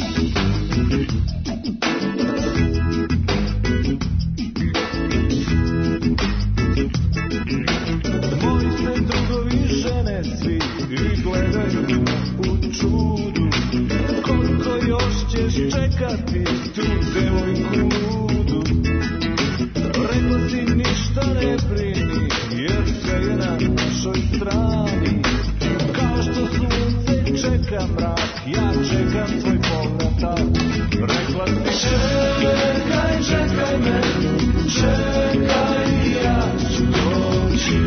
Moji se drugovi žene svi i gledaju u čudu. Koliko još ćeš čekati tu devojku ludu? Rekla si ništa ne brini, jer sve je na našoj strani. Kao što sunce čeka mrak, ja čekam tvoj povratak. Rekla si čekaj, čekaj me, čekaj, ja ću doći.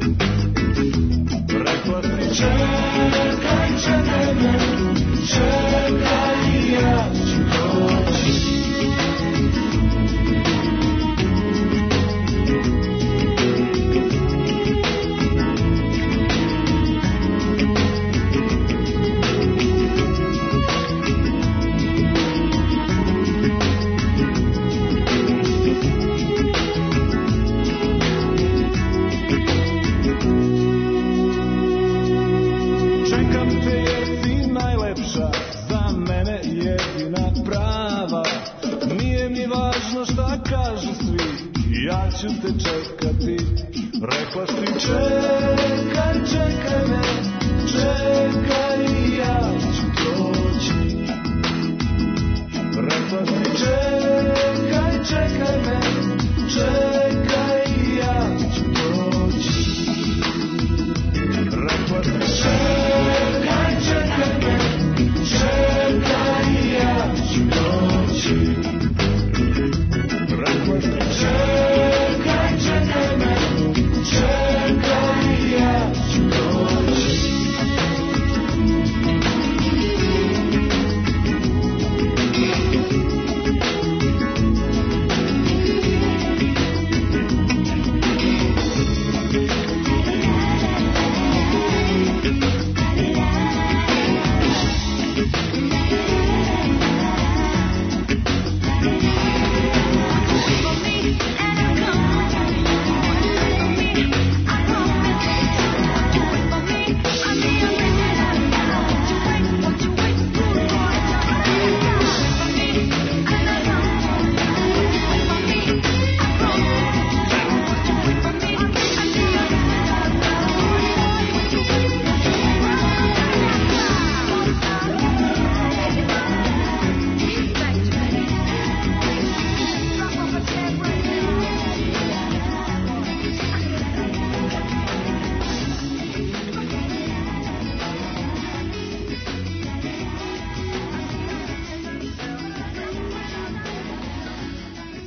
Rekla si čekaj, čekaj me, čekaj, ja ću doći. Čekam te jer si najlepša, za mene jedina prava.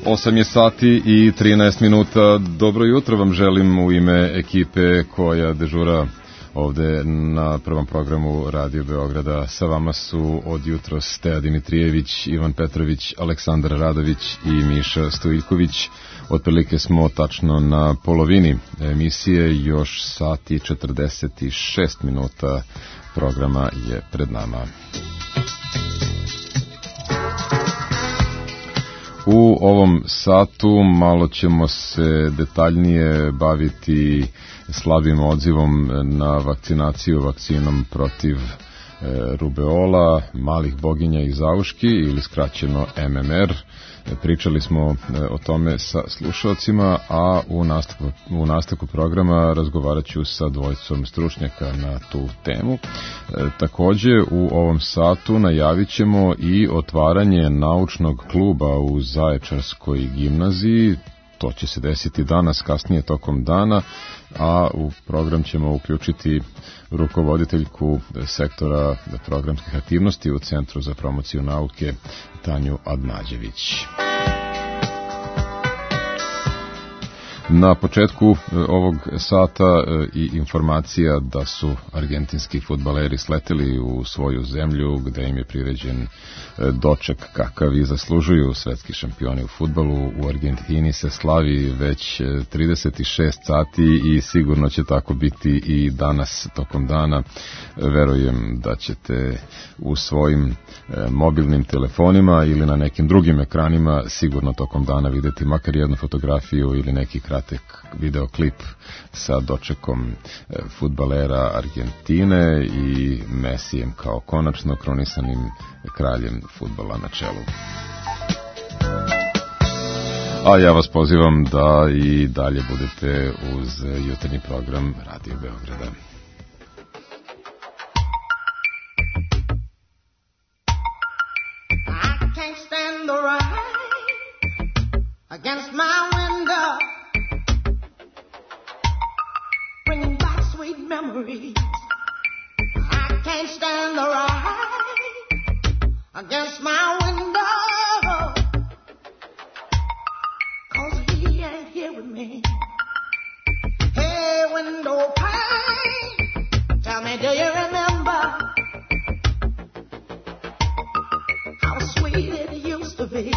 osam je sati i trinaest minuta. Dobro jutro vam želim u ime ekipe koja dežura ovde na prvom programu Radio Beograda. Sa vama su od jutros Steja Dimitrijević, Ivan Petrović, Aleksandar Radović i Miša Stojiković. Otprilike smo tačno na polovini emisije, još sat i četrdeset šest minuta programa je pred nama. U ovom satu malo ćemo se detaljnije baviti slabim odzivom na vakcinaciju vakcinom protiv e, rubeola, malih boginja i zauški ili skraćeno M M R. Pričali smo e, o tome sa slušalcima, a u nastavku, u nastavku programa razgovarat ću sa dvojicom stručnjaka na tu temu. E, takođe u ovom satu najavit ćemo i otvaranje naučnog kluba u Zaječarskoj gimnaziji. To će se desiti danas, kasnije tokom dana, a u program ćemo uključiti rukovoditeljku sektora programskih aktivnosti u Centru za promociju nauke Tanju Adnađević. Na početku ovog sata i informacija da su argentinski fudbaleri sleteli u svoju zemlju gde im je priređen doček kakav i zaslužuju. Svetski šampioni u fudbalu u Argentini se slavi već trideset šest sati i sigurno će tako biti i danas tokom dana. Verujem da ćete u svojim mobilnim telefonima ili na nekim drugim ekranima sigurno tokom dana videti makar jednu fotografiju ili neki kratak videoklip sa dočekom fudbalera Argentine i Mesijem kao konačno kronisanim kraljem fudbala na čelu. A ja vas pozivam da i dalje budete uz jutarnji program Radio Beograda.
I can't stand the rain against my window, bringing back sweet memories. I can't stand the rain against my window, 'cause he ain't here with me. Hey, window pane, tell me, do you remember how sweet it used to be?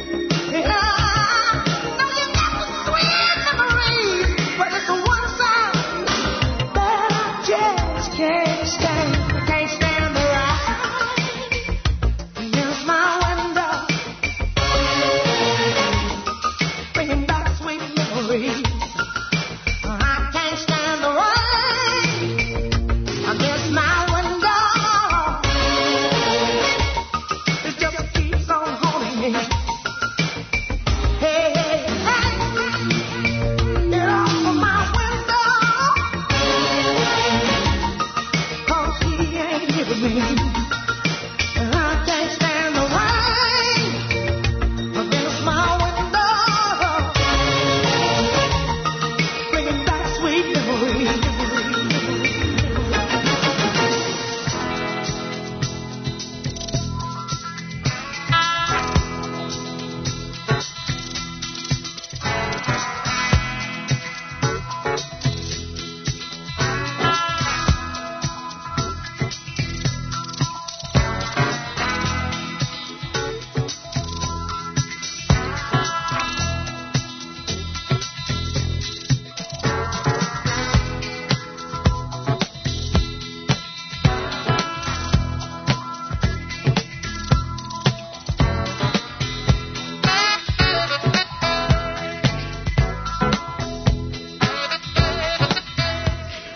But it's a one side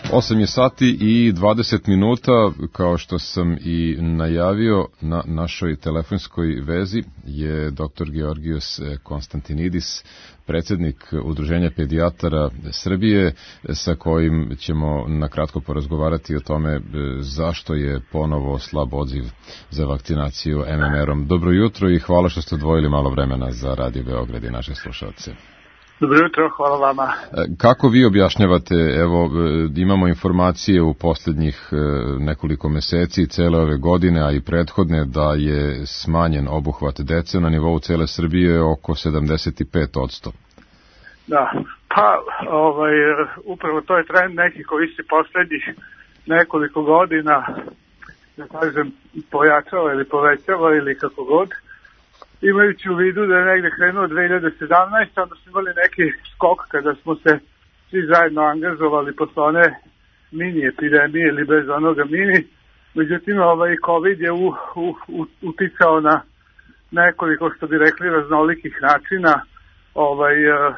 osam je sati i dvadeset minuta, kao što sam i najavio, na našoj telefonskoj vezi je doktor Georgijos Konstantinidis, predsjednik Udruženja pedijatara Srbije, sa kojim ćemo nakratko porazgovarati o tome zašto je ponovo slab odziv za vakcinaciju em em er-om. Dobro jutro i hvala što ste odvojili malo vremena za Radio Beograd i naše slušalce.
Dobro jutro, hvala vama.
Kako vi objašnjavate, evo, imamo informacije u posljednjih nekoliko meseci, cele ove godine, a i prethodne, da je smanjen obuhvat dece na nivou cele Srbije oko sedamdeset pet posto.
Da, pa ovaj, upravo to je trend neki koji se posljednjih nekoliko godina, da kažem, pojačava ili povećava ili kako god. Imajući u vidu da je negde krenuo dve hiljade sedamnaeste. onda smo imali neki skok kada smo se svi zajedno angažovali posle one mini epidemije ili bez onoga mini. Međutim, ovaj COVID je u, u, u, uticao na nekoliko, što bi rekli, raznolikih načina. Ovaj,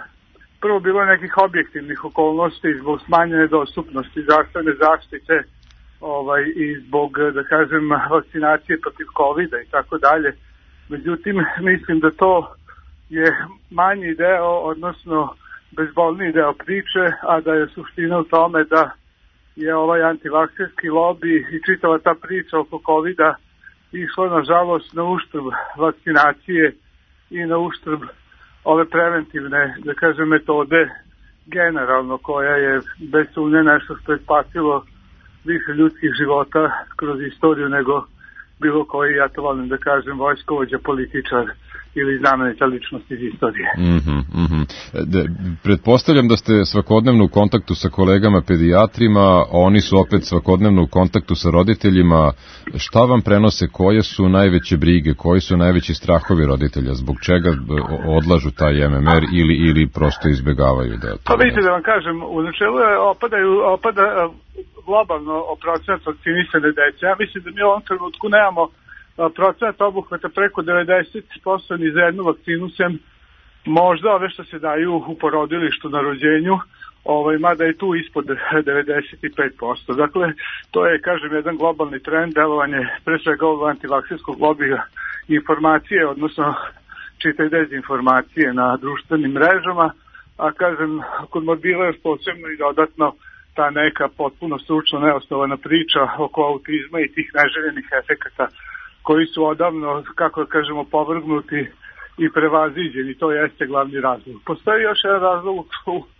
prvo bilo je nekih objektivnih okolnosti zbog smanjene dostupnosti zdravstvene zaštite ovaj, i zbog, da kažem, vakcinacije protiv COVID-a i tako dalje. Međutim, mislim da to je manji deo, odnosno bezbolniji deo priče, a da je suština u tome da je ovaj antivakserski lobi i čitava ta priča oko COVID-a išla, nažalost, na uštrb vakcinacije i na uštrb ove preventivne, da kažem, metode generalno, koja je bez sumnje nešto što je spasilo više ljudskih života kroz istoriju nego bilo koji, ja to volim da kažem, vojskovođa, političar ili znamenita ličnost iz istorije.
Mm-hmm, mm-hmm. De, pretpostavljam da ste svakodnevno u kontaktu sa kolegama pedijatrima, oni su opet svakodnevno u kontaktu sa roditeljima. Šta vam prenose, koje su najveće brige, koji su najveći strahovi roditelja, zbog čega odlažu taj em em er ili, ili prosto izbjegavaju da...
Pa vidite da vam kažem, u načelu je opadaju, opada globalno o procenat vakcinisane dece. Ja mislim da mi u ovom trenutku nemamo procenat obuhvata preko devedeset posto ni za jednu vakcinu, sem možda ove što se daju u porodilištu na rođenju, ovaj, mada je tu ispod devedeset pet posto. Dakle, to je, kažem, jedan globalni trend, delovanje pre svega ovog antivakserskog lobija, informacije, odnosno čitaj dezinformacije na društvenim mrežama, a kažem, kod morbila je posebno i dodatno ta neka potpuno stručno neosnovana priča oko autizma i tih neželjenih efekata koji su odavno, kako kažemo, povrgnuti i prevaziđeni. To jeste glavni razlog. Postoji još jedan razlog u,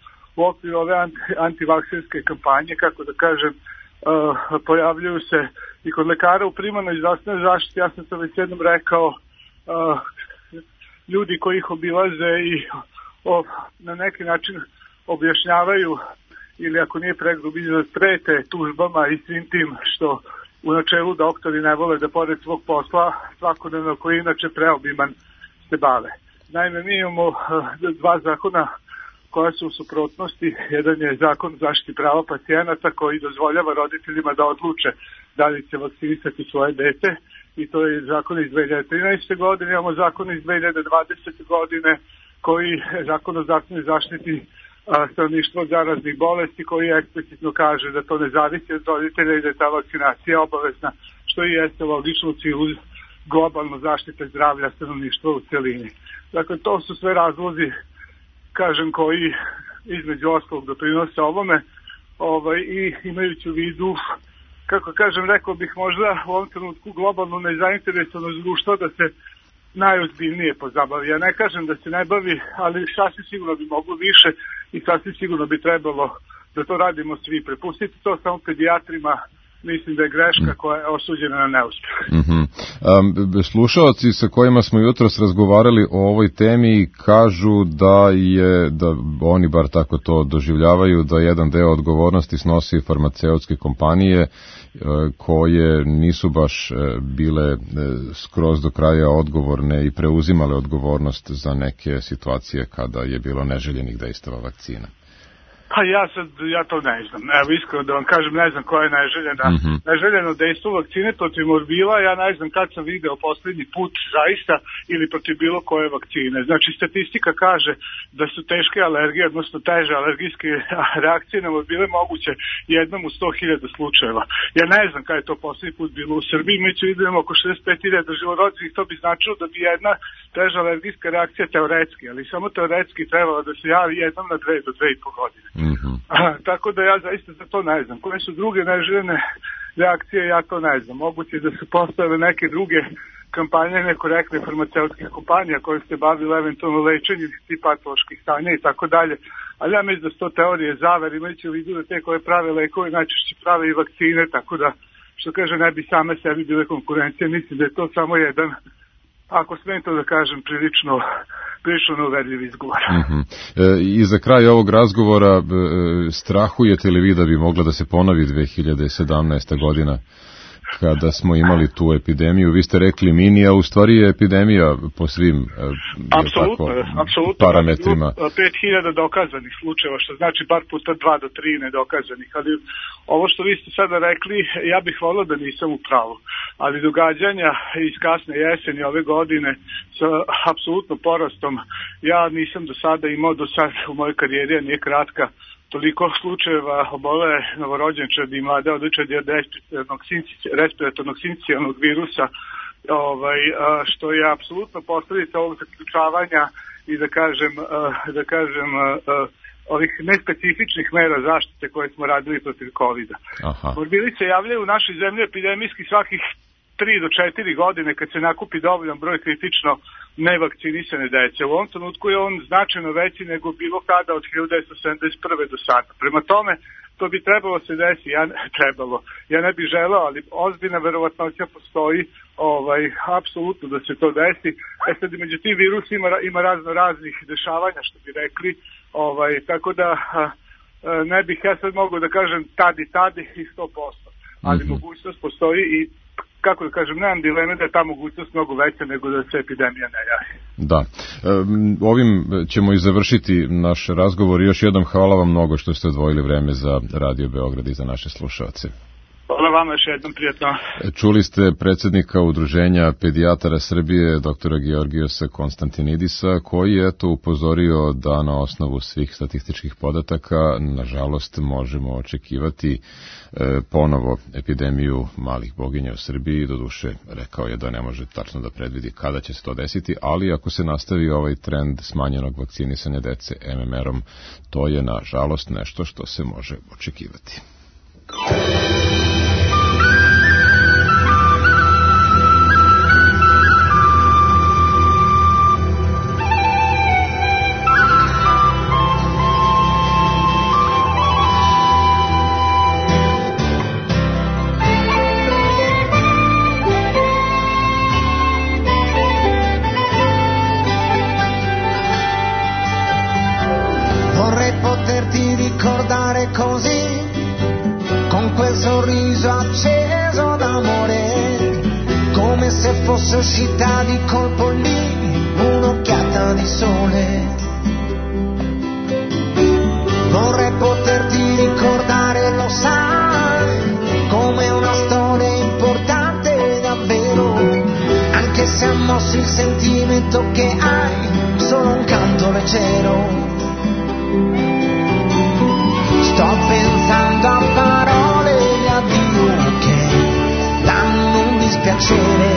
u okviru ove anti, antivakserske kampanje, kako da kažem, uh, pojavljuju se i kod lekara u primarnoj zdravstvenoj zaštiti. Ja sam to već jednom rekao, uh, ljudi koji ih obilaze i o, na neki način objašnjavaju, ili ako nije pregrub izraz, prete tužbama i svim tim što u načelu doktori ne vole da pored svog posla svakodnevno, koji inače preobiman, se bave. Naime, mi imamo dva zakona koja su u suprotnosti. Jedan je zakon zaštiti prava pacijenata koji dozvoljava roditeljima da odluče da li će vakcinisati svoje dete, i to je zakon iz dve hiljade trinaeste. godine. Imamo zakon iz dve hiljade dvadesete. godine koji zakon o zdravstvenoj zaštiti stanovništva od zaraznih bolesti, koji eksplicitno kaže da to ne zavisi od roditelja i da je ta vakcinacija obavezna, što i jeste logično u cilju globalno zaštite zdravlja stanovništva u celini. Dakle, to su sve razlozi, kažem, koji između ostalog doprinose ovome, ovaj, i imajući u vidu, kako kažem, rekao bih možda u ovom trenutku globalno nezainteresovanost društva da se najozbiljnije pozabavi. Ja ne kažem da se ne bavi, ali sasvim sigurno bi moglo više i sasvim sigurno bi trebalo da to radimo svi. Prepustiti to samo pedijatrima, mislim da je greška koja je osuđena na neuspjeh.
Mm-hmm. Um, slušalci sa kojima smo jutros razgovarali o ovoj temi kažu da je, da oni bar tako to doživljavaju, da jedan deo odgovornosti snosi farmaceutske kompanije koje nisu baš bile skroz do kraja odgovorne i preuzimale odgovornost za neke situacije kada je bilo neželjenih dejstava vakcina.
Pa ja sad, ja to ne znam. Evo, iskreno da vam kažem, ne znam koja je neželjena,
Mhm.
neželjeno dejstvo vakcine protiv morbila. Ja ne znam kad sam video poslednji put zaista ili protiv bilo koje vakcine. Znači, statistika kaže da su teške alergije, odnosno teže alergijske reakcije na morbile moguće jednom u sto hiljada slučajeva. Ja ne znam kada je to poslednji put bilo u Srbiji. Mi ću idemo oko šezdeset pet hiljada živorođenih, to bi značilo da bi jedna teža alergijska reakcija teoretski, ali samo teoretski trebala da se javi jednom na dve do dve i po godine.
Mhm.
Aha, tako da ja zaista za to ne znam. Koje su druge neželjene reakcije, ja to ne znam. Moguće da su postavile neke druge kampanje nekorektne farmaceutskih kompanija koje se bavile eventualno lečenjem tih patoloških stanja i tako dalje. Ali ja mislim da su to teorije zavere, imajući u vidu da te koje prave lekove najčešće prave i vakcine, tako da, što kaže, ne bi same sebi bile konkurencije. Mislim da je to samo jedan, ako smijem to da kažem, prilično prilično neuverljiv izgovor.
Mhm. E, I za kraj ovog razgovora, e, strahujete li vi da bi mogla da se ponovi dve hiljade sedamnaesta godina kada smo imali tu epidemiju? Vi ste rekli mini, a u stvari je epidemija po svim e,
Apsolutno,
tako,
apsolutno.
parametrima.
pet hiljada dokazanih slučajeva, što znači bar puta dva do tri nedokazanih. Ali ovo što vi ste sada rekli, ja bih volio da nisam u pravu. Ali događanja iz kasne jeseni ove godine sa apsolutno porastom, ja nisam do sada imao, do sada u mojoj karijeri, a nije kratka, toliko slučajeva obole novorođenčadi i mlade odličadi od respiratornog sincijalnog virusa, ovaj, što je apsolutno posljedica ovog zaključavanja i da kažem, da kažem ovih nespecifičnih mera zaštite koje smo radili protiv kovida. Morbili se javljaju u našoj zemlji epidemijski svakih tri do četiri godine kad se nakupi dovoljan broj kritično nevakcinisane dece. U ovom trenutku je on značajno veći nego bilo kada od hiljadu devetsto sedamdeset prve do sada. Prema tome, to bi trebalo se desi, ja ne, trebalo. Ja ne bih želeo, ali ozbiljna verovatnoća postoji, ovaj, apsolutno da se to desi. E sad, među tim virusima ima razno raznih dešavanja, što bi rekli, ovaj, tako da a, ne bih ja sad mogao da kažem tad i tad i sto posto. Ali mm-hmm. mogućnost postoji i kako da kažem, nemam dileme da je ta mogućnost mnogo veća nego da se epidemija ne javi.
Da. Ovim ćemo i završiti naš razgovor. Još jednom hvala vam mnogo što ste odvojili vreme za Radio Beograd i za naše slušalce.
Hvala vama još jednom, prijatno.
Čuli ste predsjednika Udruženja pedijatara Srbije, doktora Georgijosa Konstantinidisa, koji je eto upozorio da na osnovu svih statističkih podataka, nažalost, možemo očekivati e, ponovo epidemiju malih boginja u Srbiji. Doduše, rekao je da ne može tačno da predvidi kada će se to desiti, ali ako se nastavi ovaj trend smanjenog vakcinisanja dece em em er-om, to je nažalost nešto što se može očekivati.
Vorrei poterti ricordare così, con quel sorriso acceso d'amore, come se fosse uscita di colpo lì un'occhiata di sole. Vorrei poterti ricordare, lo sai, come una storia importante davvero, anche se ha mosso il sentimento che hai, solo un canto leggero. Sto pensando a parole di addio che danno un dispiacere,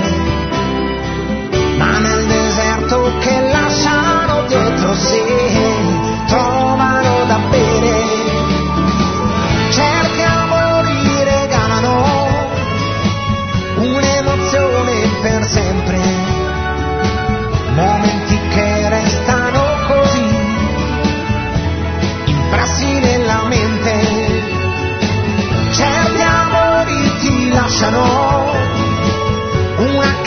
ma nel deserto che lasciano dietro sé trovano da bere. Certi amori regalano un'emozione per sempre, momenti che restano così impressi nella mente. Certi amori ti lasciano una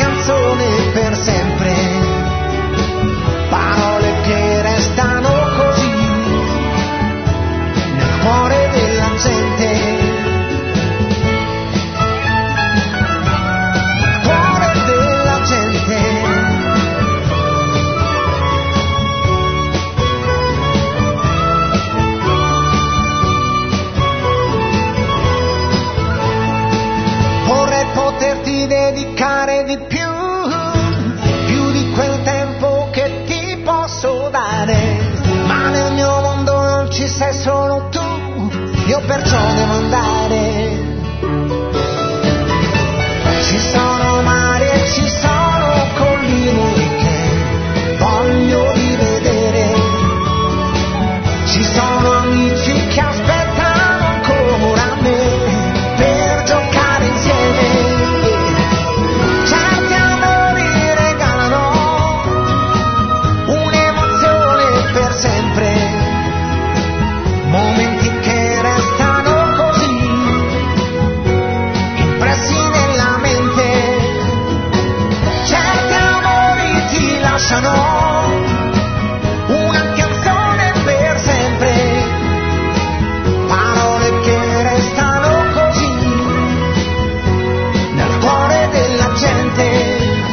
lasciano una canzone per sempre, parole che restano così nel cuore della gente.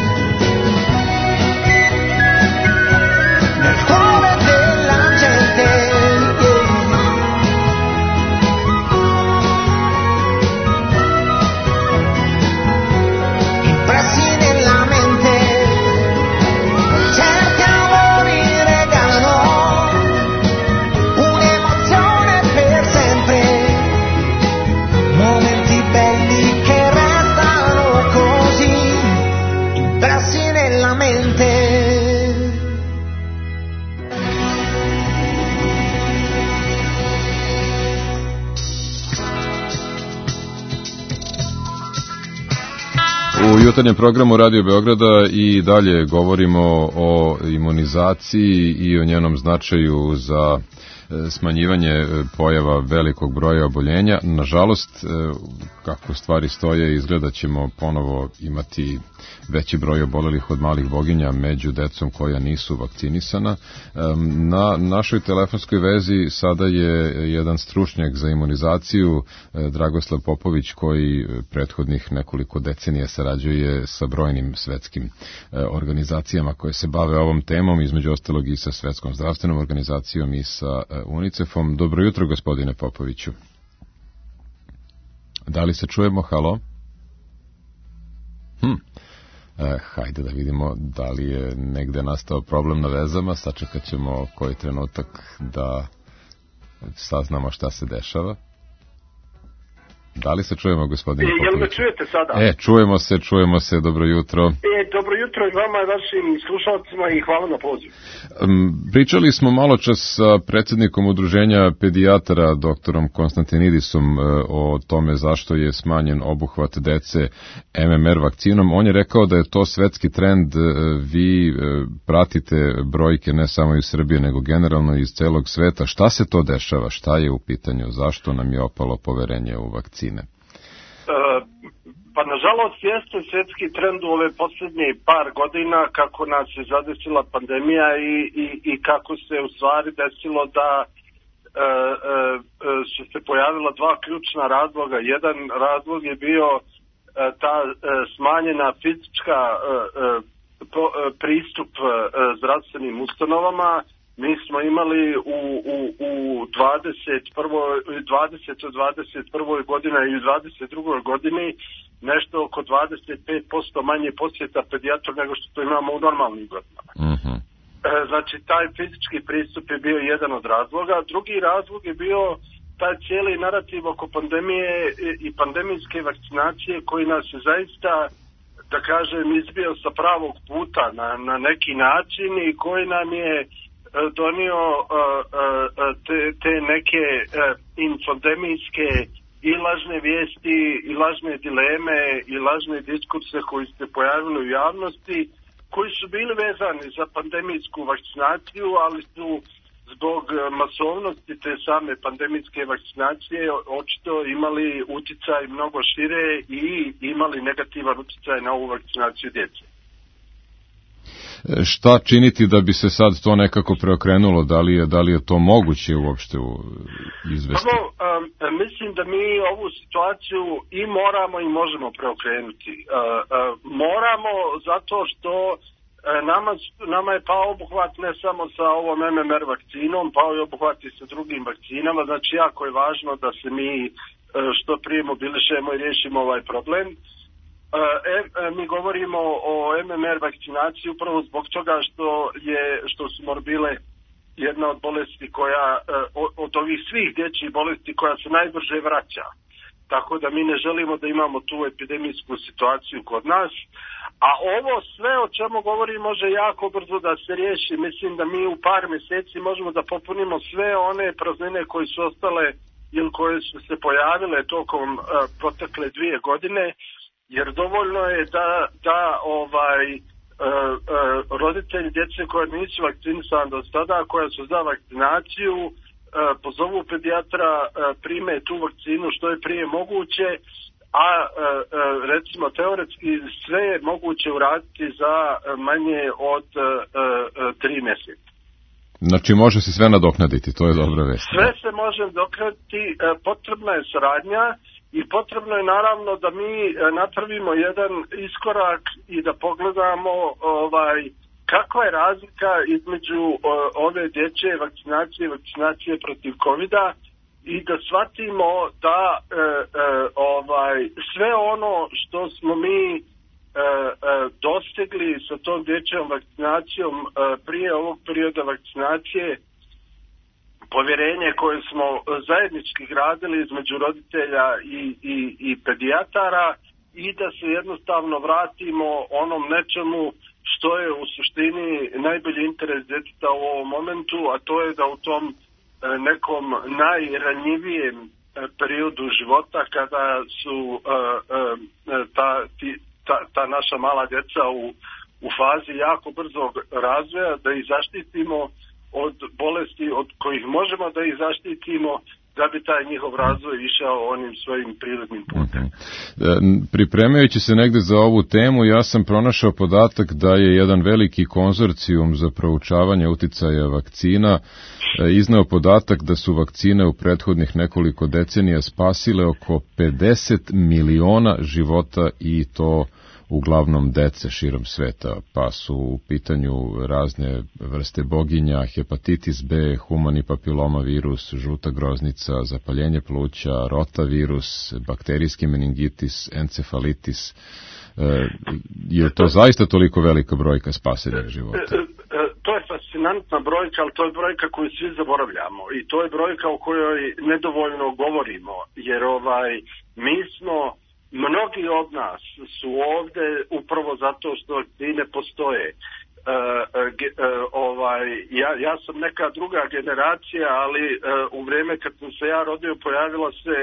U jutarnjem programu Radio Beograda i dalje govorimo o imunizaciji i o njenom značaju za smanjivanje pojava velikog broja oboljenja. Nažalost, kako stvari stoje, izgleda ćemo ponovo imati veći broj obolelih od malih boginja među decom koja nisu vakcinisana. Na našoj telefonskoj vezi sada je jedan stručnjak za imunizaciju, Dragoslav Popović, koji prethodnih nekoliko decenija sarađuje sa brojnim svetskim organizacijama koje se bave ovom temom, između ostalog i sa Svetskom zdravstvenom organizacijom i sa UNICEF-om. Dobro jutro, gospodine Popoviću. Da li se čujemo? Halo? Hm. E, hajde da vidimo da li je negde nastao problem na vezama. Sačekat ćemo koji trenutak da saznamo šta se dešava. Da li se čujemo, gospodine Popović?
Jel me čujete sada?
E, čujemo se, čujemo se, dobro jutro.
E, dobro jutro i vama i vašim slušalcima i hvala na poziv.
Um, pričali smo malo čas sa predsjednikom udruženja pedijatara, doktorom Konstantinidisom, o tome zašto je smanjen obuhvat dece M M R vakcinom. On je rekao da je to svetski trend, vi pratite brojke ne samo iz Srbije, nego generalno iz celog sveta. Šta se to dešava? Šta je u pitanju? Zašto nam je opalo poverenje u vakcine?
Pa nažalost jeste svjetski trend u ove posljednje par godina kako nas je zadesila pandemija i, i, i kako se u stvari desilo da e, e, su se pojavila dva ključna razloga. Jedan razlog je bio e, ta e, smanjena fizička e, pro, e, pristup e, zdravstvenim ustanovama. Mi smo imali u, u, u dvadeset prvoj, dvadesetoj, dvadeset prvoj godini i u dvadeset drugoj godini nešto oko dvadeset pet posto manje posjeta pedijatra nego što to imamo u normalnim godinama.
Uh-huh.
Znači, taj fizički pristup je bio jedan od razloga. Drugi razlog je bio taj cijeli narativ oko pandemije i pandemijske vakcinacije koji nas je zaista, da kažem, izbio sa pravog puta na, na neki način i koji nam je donio te, te neke infodemijske i lažne vijesti i lažne dileme i lažne diskurse koji se pojavili u javnosti, koji su bili vezani za pandemijsku vakcinaciju, ali su zbog masovnosti te same pandemijske vakcinacije očito imali utjecaj mnogo šire i imali negativan utjecaj na ovu vakcinaciju djece.
Šta činiti da bi se sad to nekako preokrenulo? Da li je, da li je to moguće uopšte izvesti?
Prvo, um, mislim da mi ovu situaciju i moramo i možemo preokrenuti. Uh, uh, moramo zato što uh, nama, nama je pao obuhvat ne samo sa ovom M M R vakcinom, pao je obuhvat i sa drugim vakcinama. Znači, jako je važno da se mi uh, što prije mobilišemo i riješimo ovaj problem. E, mi govorimo o M M R vakcinaciji upravo zbog toga što je što su morbile jedna od bolesti koja od ovih svih dječjih bolesti koja se najbrže vraća. Tako da mi ne želimo da imamo tu epidemijsku situaciju kod nas. A ovo sve o čemu govorim može jako brzo da se riješi. Mislim da mi u par mjeseci možemo da popunimo sve one praznine koje su ostale ili koje su se pojavile tokom uh, protekle dvije godine. Jer dovoljno je da, da ovaj e, e, roditelji djece koja nisu vakcinisani do sada, koja su za vakcinaciju, e, pozovu pedijatra, e, prime tu vakcinu što je prije moguće, a e, recimo teoretski sve je moguće uraditi za manje od e, tri mjeseca.
Znači može se sve nadoknaditi, to je dobra vest.
Sve se može nadoknaditi, e, potrebna je saradnja i potrebno je naravno da mi e, napravimo jedan iskorak i da pogledamo ovaj, kakva je razlika između o, ove dječje vakcinacije i vakcinacije protiv covida i da shvatimo da e, e, ovaj, sve ono što smo mi e, e, dostigli sa tom dječjom vakcinacijom e, prije ovog perioda vakcinacije, povjerenje koje smo zajednički gradili između roditelja i, i, i pedijatara i da se jednostavno vratimo onom nečemu što je u suštini najbolji interes djeteta u ovom momentu, a to je da u tom nekom najranjivijem periodu života kada su ta, ta, ta naša mala djeca u, u fazi jako brzog razvoja, da ih zaštitimo od bolesti od kojih možemo da ih zaštitimo, da bi taj njihov razvoj išao onim svojim prirodnim putem.
Pripremajući se negde za ovu temu, ja sam pronašao podatak da je jedan veliki konzorcijum za proučavanje uticaja vakcina izneo podatak da su vakcine u prethodnih nekoliko decenija spasile oko pedeset miliona života i to uglavnom dece širom sveta, pa su u pitanju razne vrste boginja, hepatitis B, humani papiloma virus, žuta groznica, zapaljenje pluća, rotavirus, bakterijski meningitis, encefalitis. E, je to zaista toliko velika brojka spasenih života?
To je fascinantna brojka, ali to je brojka koju svi zaboravljamo i to je brojka o kojoj nedovoljno govorimo, jer ovaj, mi smo mnogi od nas su ovdje upravo zato što vakcine postoje. E, ge, e, ovaj, ja, ja sam neka druga generacija, ali e, u vrijeme kad sam se ja rodio pojavila se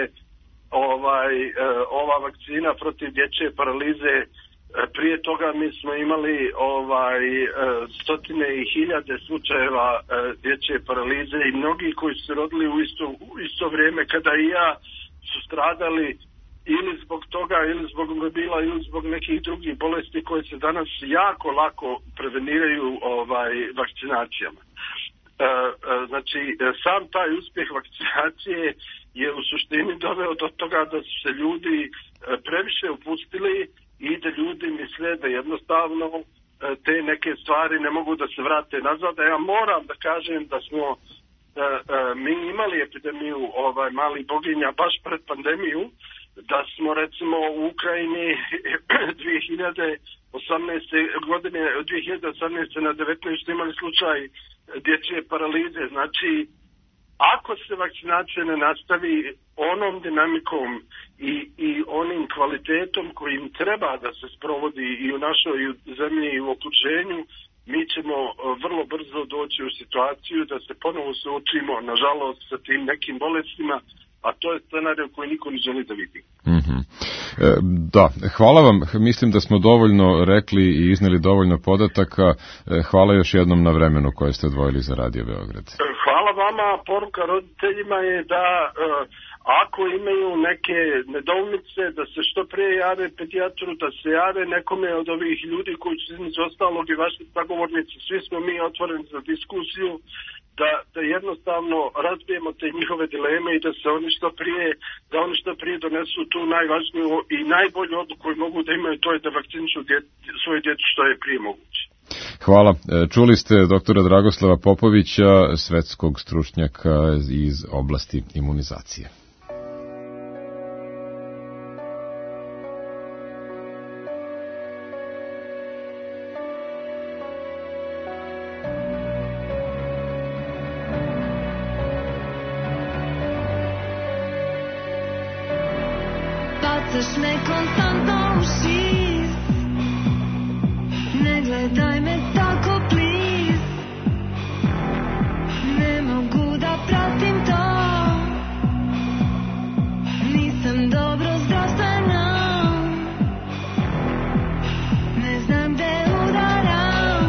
ovaj, e, ova vakcina protiv dječje paralize. E, prije toga mi smo imali ovaj, e, stotine i hiljade slučajeva e, dječje paralize i mnogi koji su se rodili u isto, u isto vrijeme kada i ja su stradali ili zbog toga, ili zbog mobila, ili zbog nekih drugih bolesti koje se danas jako lako preveniraju ovaj, vakcinacijama. E, e, znači, sam taj uspjeh vakcinacije je u suštini doveo do toga da su se ljudi previše upustili i da ljudi misle da jednostavno te neke stvari ne mogu da se vrate nazad. A ja moram da kažem da smo e, e, mi imali epidemiju ovaj, malih boginja baš pred pandemiju, da smo recimo u Ukrajini dvije hiljade osamnaeste godine, dvije hiljade osamnaeste na devetnaeste imali slučaj dječje paralize. Znači, ako se vakcinacija ne nastavi onom dinamikom i, i onim kvalitetom kojim treba da se sprovodi i u našoj zemlji i u okruženju, mi ćemo vrlo brzo doći u situaciju da se ponovo suočimo, nažalost, sa tim nekim bolestima, a to je scenarij koji niko ne želi da vidi.
Mm-hmm. E, da, hvala vam. Mislim da smo dovoljno rekli i izneli dovoljno podataka. E, hvala još jednom na vremenu koje ste odvojili za Radio Beograd.
Hvala vama. Poruka roditeljima je da e, ako imaju neke nedoumice, da se što prije jave pedijatru, da se jave nekome od ovih ljudi koji su između ostalog i vaši sagovornici. Svi smo mi otvoreni za diskusiju. Da, da jednostavno razbijemo te njihove dileme i da se oni što prije, da oni što prije donesu tu najvažniju i najbolju odluku koju mogu da imaju, to je da vakcinišu djet, svoje djecu što je prije moguće.
Hvala. Čuli ste doktora Dragoslava Popovića, svetskog stručnjaka iz oblasti imunizacije.
Bacaš me konstantno u šir, ne gledaj me tako please, ne mogu da pratim to, nisam dobro zdravstvena, ne znam gde udaram,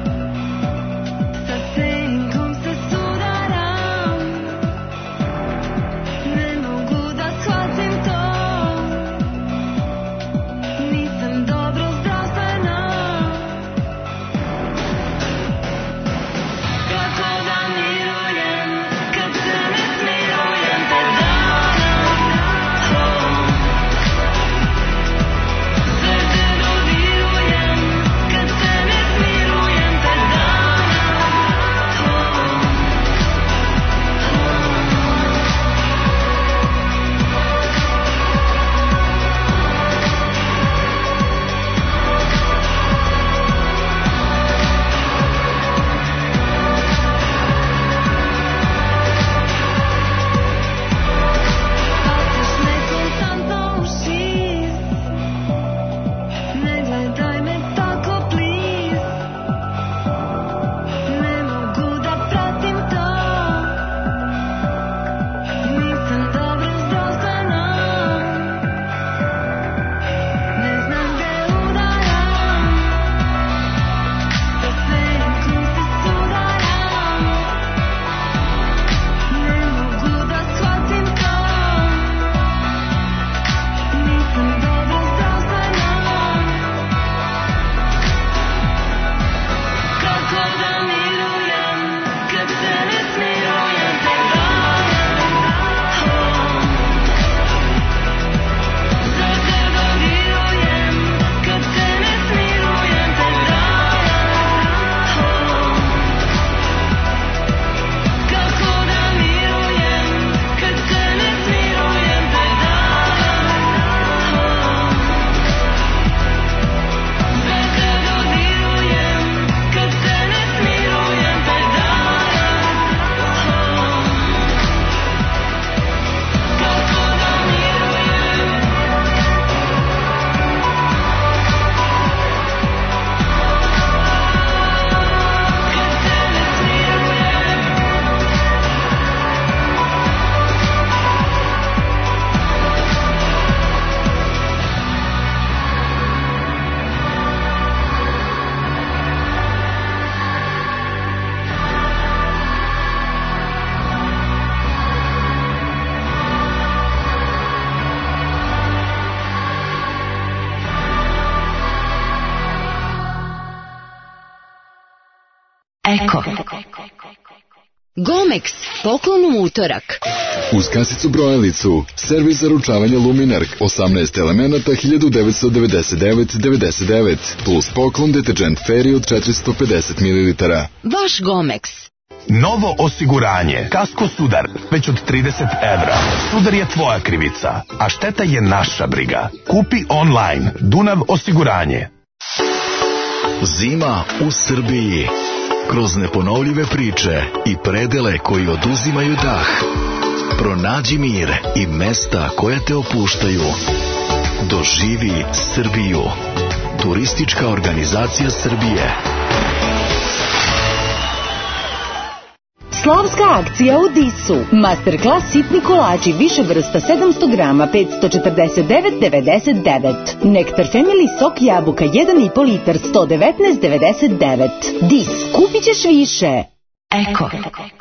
sa senkom se sudaram, ne mogu da shvatim to.
Eko. Gomex, poklon u utorak.
Uz kasicu brojalicu, servis za ručavanje Luminar, osamnaest elemenata, hiljadu devetsto devedeset devet devedeset devet, plus poklon deterđent Fairy od četiristo pedeset mililitara.
Vaš Gomex.
Novo osiguranje. Kasko Sudar, već od trideset evra. Sudar je tvoja krivica, a šteta je naša briga. Kupi online. Dunav osiguranje.
Zima u Srbiji. Kroz neponovljive priče i predele koji oduzimaju dah. Pronađi mir i mesta koja te opuštaju. Doživi Srbiju. Turistička organizacija Srbije.
Slavska akcija u Disu. Masterclass sitni kolači više vrsta sedamsto grama petsto četrdeset devet devedeset devet. Nektar Family sok jabuka jedan i po litar sto devetnaest devedeset devet. Dis, kupit ćeš više.
Eko.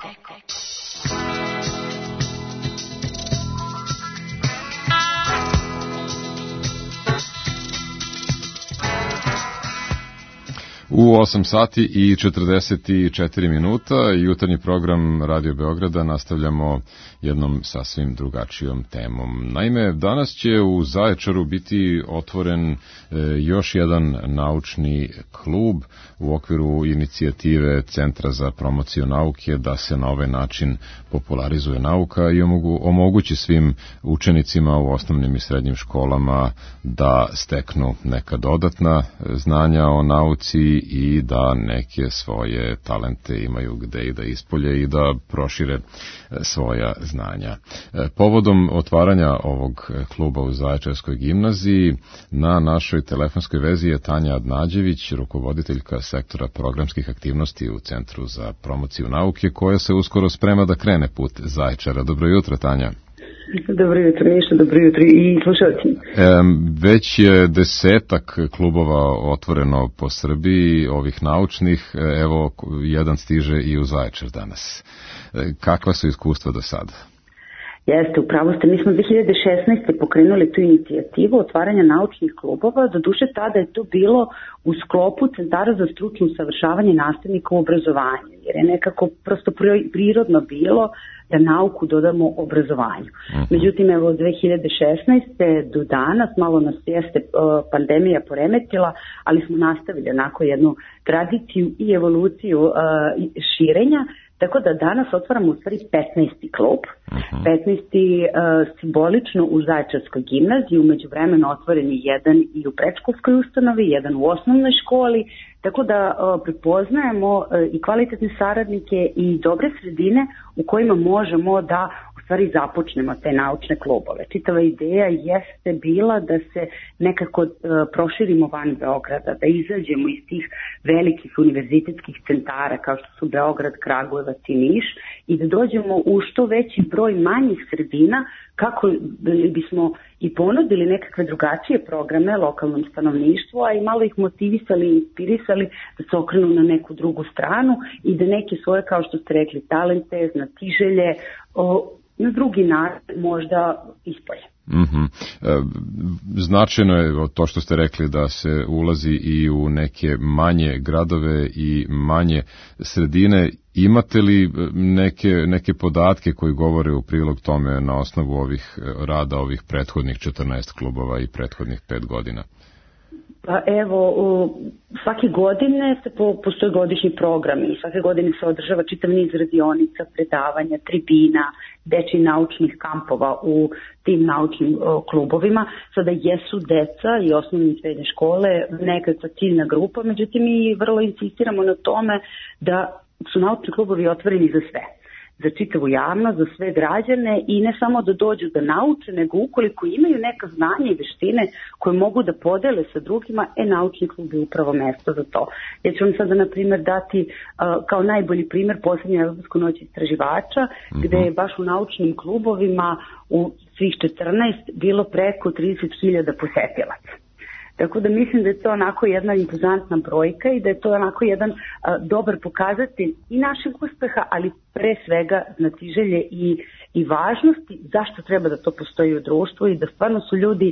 U osam sati i četrdeset četiri minuta jutarnji program Radio Beograda nastavljamo jednom sasvim drugačijom temom. Naime, danas će u Zaječaru biti otvoren e, još jedan naučni klub u okviru inicijative Centra za promociju nauke da se na ovaj način popularizuje nauka i omogu, omogući svim učenicima u osnovnim i srednjim školama da steknu neka dodatna znanja o nauci i da neke svoje talente imaju gde i da ispolje i da prošire svoja znanja. Povodom otvaranja ovog kluba u Zaječarskoj gimnaziji na našoj telefonskoj vezi je Tanja Adnađević, rukovoditeljka sektora programskih aktivnosti u Centru za promociju nauke, koja se uskoro sprema da krene put Zaječara. Dobro jutro, Tanja.
Dobro jutro, Miša, dobro jutro i slušalci.
E, već je desetak klubova otvoreno po Srbiji, ovih naučnih, evo jedan stiže i u Zaječar danas. E, kakva su iskustva do sada?
Jeste, upravo ste, mi smo dve hiljade šesnaeste. pokrenuli tu inicijativu otvaranja naučnih klubova, doduše tada je to bilo u sklopu Centara za stručno usavršavanje nastavnika u obrazovanju, jer je nekako prosto prirodno bilo da nauku dodamo obrazovanju. Uh-huh. Međutim, evo od dve hiljade šesnaeste. do danas, malo nas jeste uh, pandemija poremetila, ali smo nastavili onako jednu tradiciju i evoluciju uh, širenja. Tako da danas otvaramo u stvari petnaesti klub, uh-huh. petnaesti uh, simbolično u Zaječarskoj gimnaziji, umeđu vremenu otvoren je jedan i u predškolskoj ustanovi, jedan u osnovnoj školi, tako da uh, prepoznajemo uh, i kvalitetne saradnike i dobre sredine u kojima možemo da u stvari započnemo te naučne klubove. Čitava ideja jeste bila da se nekako uh, proširimo van Beograda, da izađemo iz tih velikih univerzitetskih centara kao što su Beograd, Kragujevac i Niš i da dođemo u što veći broj manjih sredina kako bismo i ponudili nekakve drugačije programe lokalnom stanovništvu, a i malo ih motivisali i inspirisali da se okrenu na neku drugu stranu i da neke svoje, kao što ste rekli, talente, znatiželje o, na drugi način možda ispolje.
Mm-hmm. Značajno je to što ste rekli da se ulazi i u neke manje gradove i manje sredine. Imate li neke, neke podatke koji govore u prilog tome na osnovu ovih rada, ovih prethodnih četrnaest klubova i prethodnih pet godina?
Pa evo, svake godine se po, postoje godišnji program i svake godine se održava čitav niz radionica, predavanja, tribina, dečjih naučnih kampova u tim naučnim o, klubovima. Sada jesu deca i osnovne i srednje škole nekakva ciljna grupa, međutim mi vrlo insistiramo na tome da su naučni klubovi otvoreni za sve. Za čitavu javnost, za sve građane i ne samo da dođu da nauče, nego ukoliko imaju neka znanja i veštine koje mogu da podele sa drugima, e, naučni klub je upravo mesto za to. Ja ću vam sada, na primjer, dati uh, kao najbolji primjer posljednju Evropsku noć istraživača, mm-hmm. gde je baš u naučnim klubovima u svih četrnaest bilo preko trideset hiljada posetilaca. Tako da mislim da je to onako jedna impozantna brojka i da je to onako jedan a, dobar pokazatelj i našeg uspeha, ali pre svega znatiželje i, i važnosti zašto treba da to postoji u društvu i da stvarno su ljudi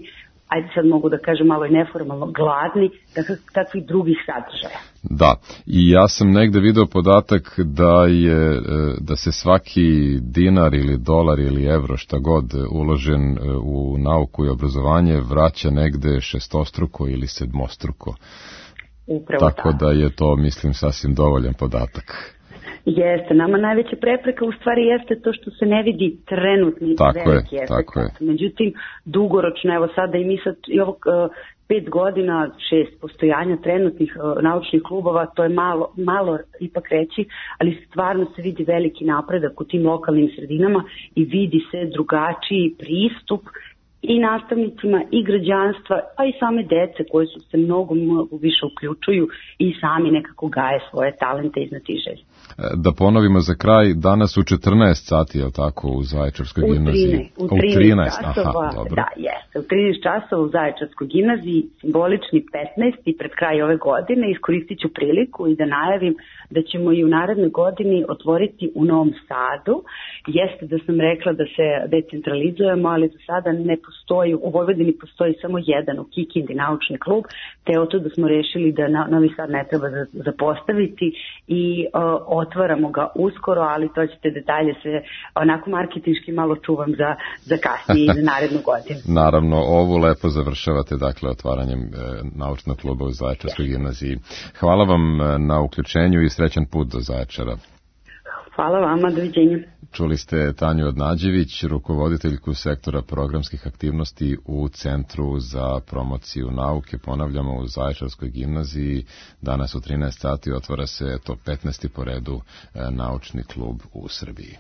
ajde sad mogu da kažem malo i neformalno, gladni takvih drugih sadržaja.
Da, i ja sam negde video podatak da je da se svaki dinar ili dolar ili evro šta god uložen u nauku i obrazovanje vraća negde šestostruko ili sedmostruko.
Upravo
tako da je to, mislim, sasvim dovoljan podatak.
Jeste, nama najveća prepreka u stvari jeste to što se ne vidi trenutni
tako
veliki
je,
efekt.
tako je.
Međutim, dugoročno, evo sada i mi sad i ovog uh, pet godina, šest postojanja trenutnih uh, naučnih klubova, to je malo, malo ipak reći, ali stvarno se vidi veliki napredak u tim lokalnim sredinama i vidi se drugačiji pristup i nastavnicima i građanstva, pa i same dece koje su se mnogo, mnogo više uključuju i sami nekako gaje svoje talente iznad tih želja.
Da ponovimo za kraj, danas u četrnaest sati, je li tako, u Zaječarskoj gimnaziji?
U trinaest časova,
aha, dobro.
Da, jeste. U trinaest časova u Zaječarskoj gimnaziji, simbolični petnaesti pred kraj ove godine, iskoristit ću priliku i da najavim da ćemo i u narednoj godini otvoriti u Novom Sadu. Jeste da sam rekla da se decentralizujemo, ali do sada ne postoji, u Vojvodini postoji samo jedan, u Kikindi naučni klub, te o to da smo rešili da Novi Sad ne treba zapostaviti i uh, otvaramo ga uskoro, ali to ćete detalje sve onako marketinški malo čuvam za, za kasnije i za narednu godinu.
Naravno, ovu lepo završavate, dakle, otvaranjem e, naučnog kluba u Zaječarskoj gimnaziji. Hvala vam na uključenju i srećan put do Zaječara.
Hvala vama, doviđenja.
Čuli ste Tanju Odnađević, rukovoditeljku sektora programskih aktivnosti u Centru za promociju nauke. Ponavljamo, u Zaječarskoj gimnaziji danas u trinaest sati otvara se to petnaesti po redu e, naučni klub u Srbiji.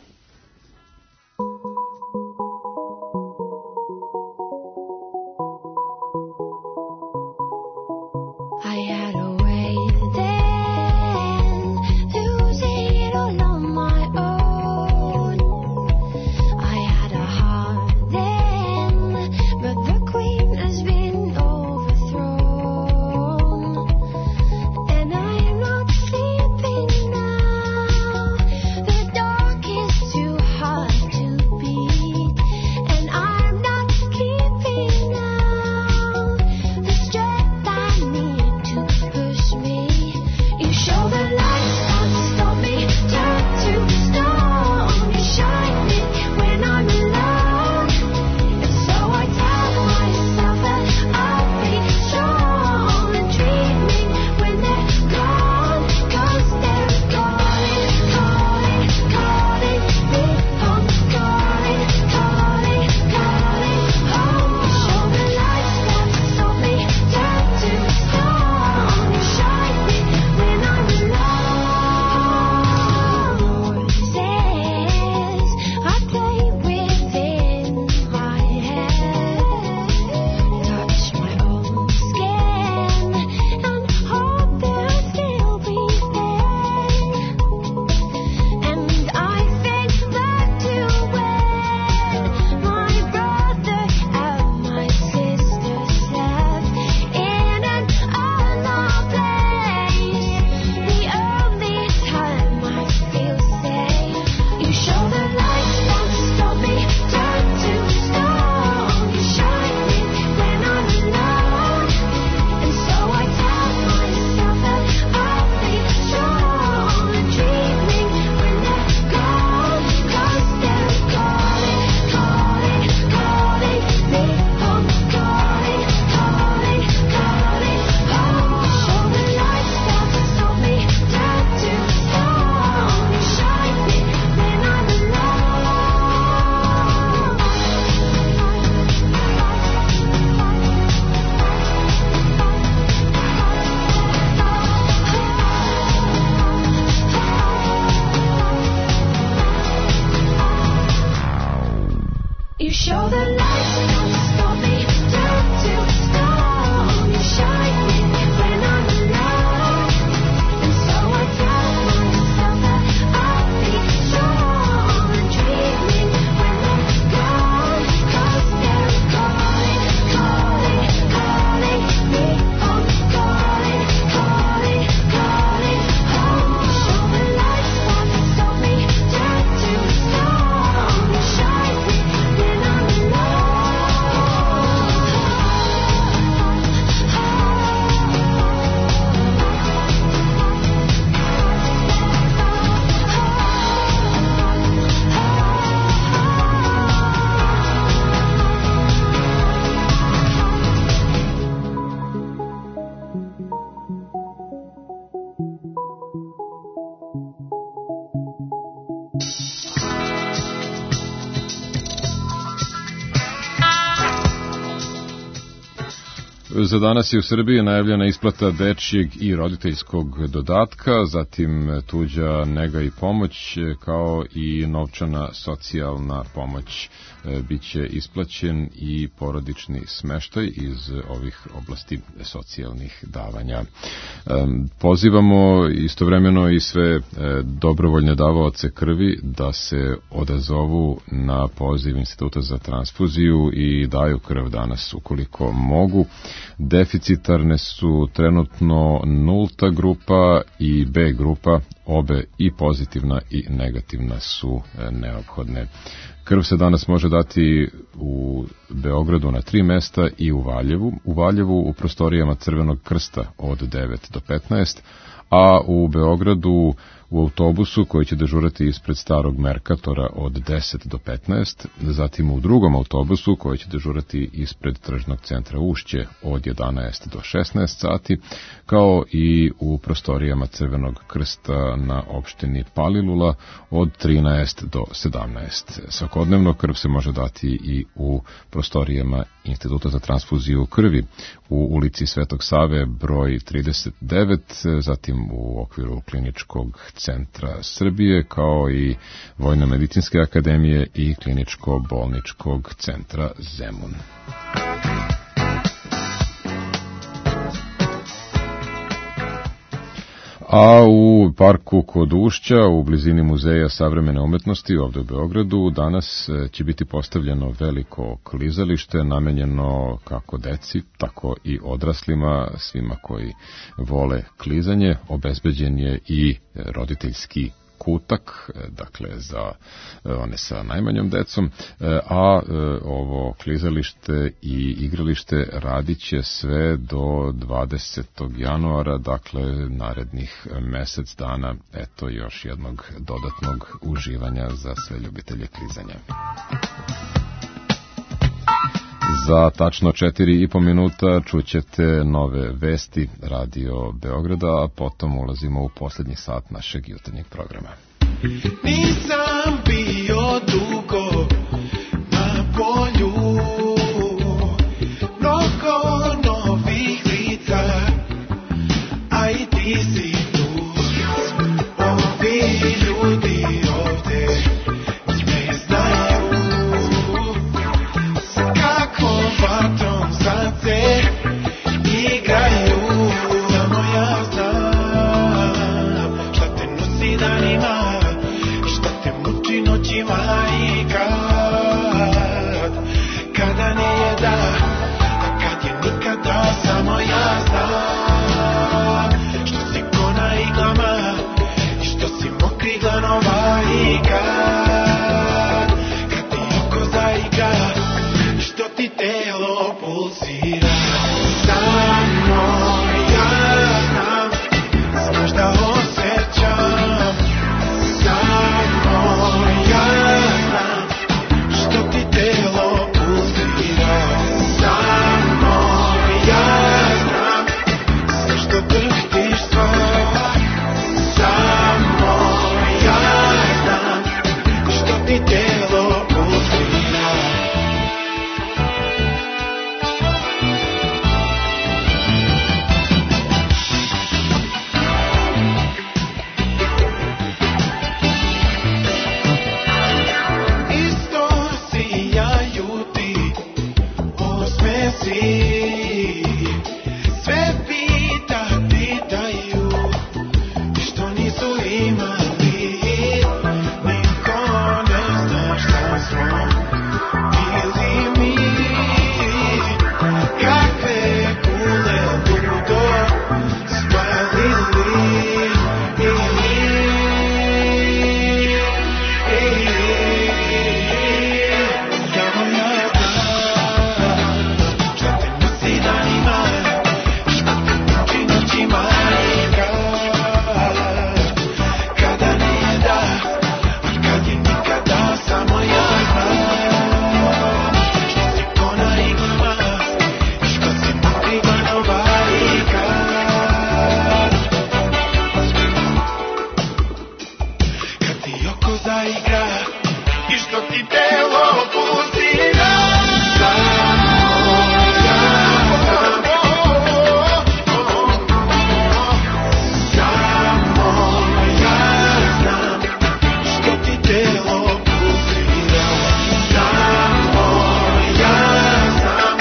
Shine me when I'm alone.
Za danas je u Srbiji najavljena isplata dečjeg i roditeljskog dodatka, zatim tuđa nega i pomoć, kao i novčana socijalna pomoć. Biće isplaćen i porodični smeštaj iz ovih oblasti socijalnih davanja. Pozivamo istovremeno i sve dobrovoljne davaoce krvi da se odazovu na poziv Instituta za transfuziju i daju krv danas ukoliko mogu. Deficitarne su trenutno nulta grupa i B grupa, obe i pozitivna i negativna su neophodne. Krv se danas može dati u Beogradu na tri mesta i u Valjevu. U Valjevu u prostorijama Crvenog krsta od devet do petnaest, a u Beogradu u autobusu koji će dežurati ispred Starog Merkatora od deset do petnaest, zatim u drugom autobusu koji će dežurati ispred Tržnog centra Ušće od jedanaest do šesnaest sati, kao i u prostorijama Crvenog krsta na opštini Palilula od trinaest do sedamnaest. Svakodnevno krv se može dati i u prostorijama Instituta za transfuziju krvi u ulici Svetog Save broj trideset devet, zatim u okviru Kliničkog centra Srbije, kao i Vojno-medicinske akademije i Kliničko-bolničkog centra Zemun. A u parku kod Ušća, u blizini Muzeja savremene umetnosti ovde u Beogradu, danas će biti postavljeno veliko klizalište namenjeno kako deci, tako i odraslima, svima koji vole klizanje. Obezbeđen je i roditeljski kutak, dakle za one sa najmanjom decom, a ovo klizalište i igralište radit će sve do dvadesetog januara, dakle narednih mesec dana. Eto još jednog dodatnog uživanja za sve ljubitelje klizanja. Za tačno četiri i po minuta čućete nove vesti Radio Beograda, a potom ulazimo u posljednji sat našeg jutarnjeg programa.
Nisam bio dugo na polju, mnogo novih lica, a i ti si tu. Ovi ljudi ovde ne znaju s kakvom vatrom sad se igraju. Samo ja znam šta te nosi danima, šta te muči noćima i kad, kada nije da, a kad je nikada. Samo ja znam što si ko na iglama i što si mokri glanova i kad, kad ti oko zaigra i što ti telo pulsira. Samo ja znam, znaš da osjećam. Samo ja znam što ti telo pulsira. Samo ja znam sve što drhtiš sva. Samo ja znam muziku zaigra i što ti telo pulsira. Samo ja znam, samo ja znam što ti telo pulsira. Samo ja znam,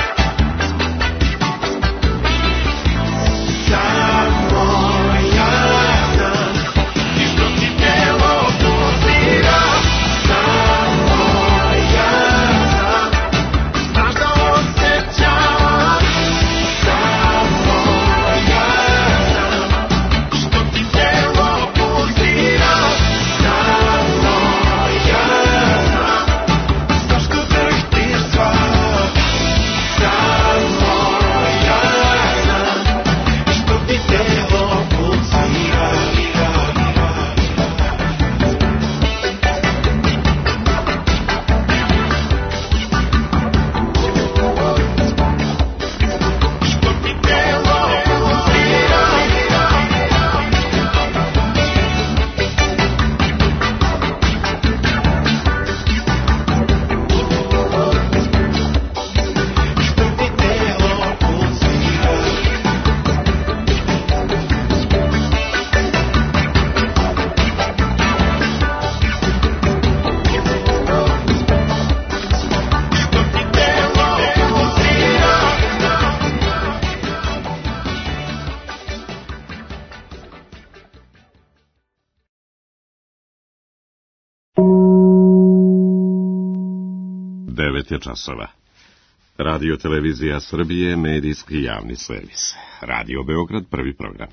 samo ja znam i što ti telo pulsira. Samo ja znam, znaš da osjećam. Samo ja znam što ti telo pulsira. Samo ja znam zašto drhtiš sva. Samo ja znam što ti telo pulsira.
devet je časova. Radio Televizija Srbije, medijski javni servis. Radio Beograd, prvi program.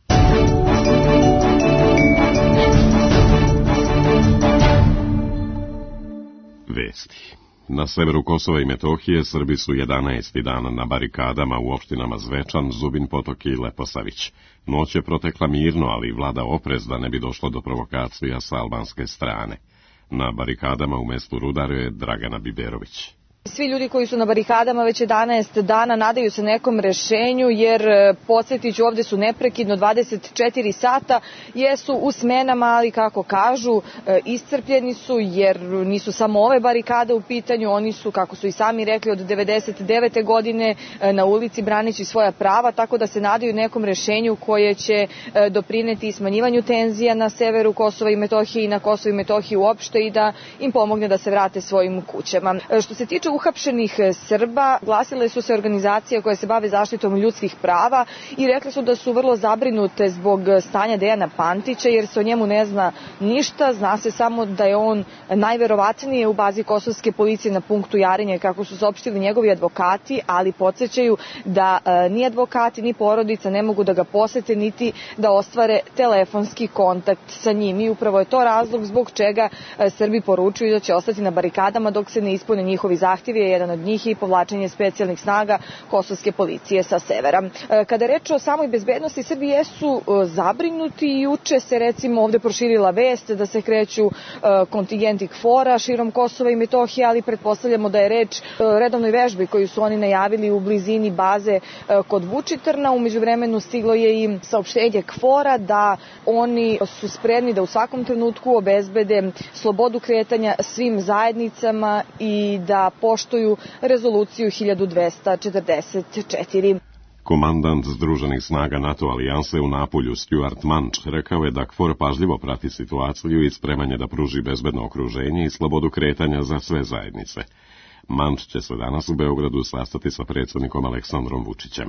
Vesti. Na severu Kosova i Metohije Srbi su jedanaesti dan na barikadama u opštinama Zvečan, Zubin Potok i Leposavić. Noć je protekla mirno, ali vlada oprez da ne bi došlo do provokacija sa albanske strane. Na barikadama u mestu Rudar je Dragana Biberović.
Svi ljudi koji su na barikadama već jedanaest dana nadaju se nekom rešenju, jer podsjetit ću, ovde su neprekidno dvadeset četiri sata, jesu u smenama, ali kako kažu, iscrpljeni su, jer nisu samo ove barikade u pitanju, oni su, kako su i sami rekli, od devedeset devete godine na ulici braneći svoja prava, tako da se nadaju nekom rešenju koje će doprineti smanjivanju tenzija na severu Kosova i Metohije i na Kosovu i Metohiji uopšte i da im pomogne da se vrate svojim kućama. Što se tiče uhapšenih Srba, glasile su se organizacije koje se bave zaštitom ljudskih prava i rekli su da su vrlo zabrinute zbog stanja Dejana Pantića, jer se o njemu ne zna ništa, zna se samo da je on najverovatnije u bazi kosovske policije na punktu Jarinje, kako su saopštili njegovi advokati, ali podsjećaju da e, ni advokati ni porodica ne mogu da ga posete niti da ostvare telefonski kontakt sa njim, i upravo je to razlog zbog čega e, Srbi poručuju da će ostati na barikadama dok se ne ispune njihovi zahtjevi. Je jedan od njih i povlačenje specijalnih snaga kosovske policije sa severa. Kada je reč o samoj bezbednosti, Srbi jesu zabrinuti i juče se recimo ovde proširila vest da se kreću kontingenti KFOR-a širom Kosova i Metohije, ali pretpostavljamo da je reč o redovnoj vežbi koju su oni najavili u blizini baze kod Vučitrna. U međuvremenu stiglo je i saopštenje KFOR-a da oni su spremni da u svakom trenutku obezbede slobodu kretanja svim zajednicama i da poštuju rezoluciju hiljadu dvesta četrdeset četiri.
Komandant Združenih snaga NATO alijanse u Napulju, Stuart Manč, rekao je da KFOR pažljivo prati situaciju i spreman je da pruži bezbedno okruženje i slobodu kretanja za sve zajednice. Manč će se danas u Beogradu sastati sa predsjednikom Aleksandrom Vučićem.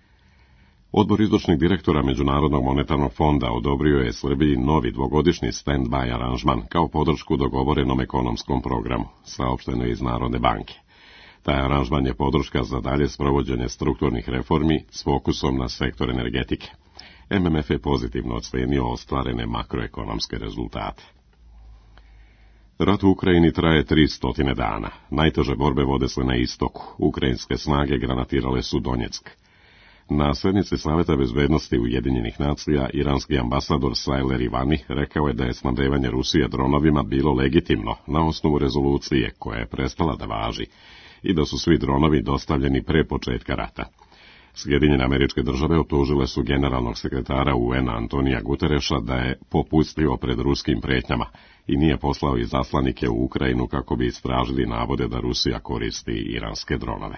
Odbor izvršnih direktora Međunarodnog monetarnog fonda odobrio je Srbiji novi dvogodišnji stand-by aranžman kao podršku dogovorenom ekonomskom programu, saopšteno je iz Narodne banke. Taj aranžman je podrška za dalje sprovođenje strukturnih reformi s fokusom na sektor energetike. M M F je pozitivno ocenio ostvarene makroekonomske rezultate. Rat u Ukrajini traje tristo dana. Najteže borbe vode se na istoku. Ukrajinske snage granatirale su Donjeck. Na sednici Saveta bezbednosti Ujedinjenih nacija, iranski ambasador Sajler Ivani rekao je da je snabdevanje Rusije dronovima bilo legitimno na osnovu rezolucije koja je prestala da važi i da su svi dronovi dostavljeni pre početka rata. Sjedinjene Američke Države optužile su generalnog sekretara U N-a Antonija Gutereša da je popustio pred ruskim pretnjama i nije poslao izaslanike u Ukrajinu kako bi istražili navode da Rusija koristi iranske dronove.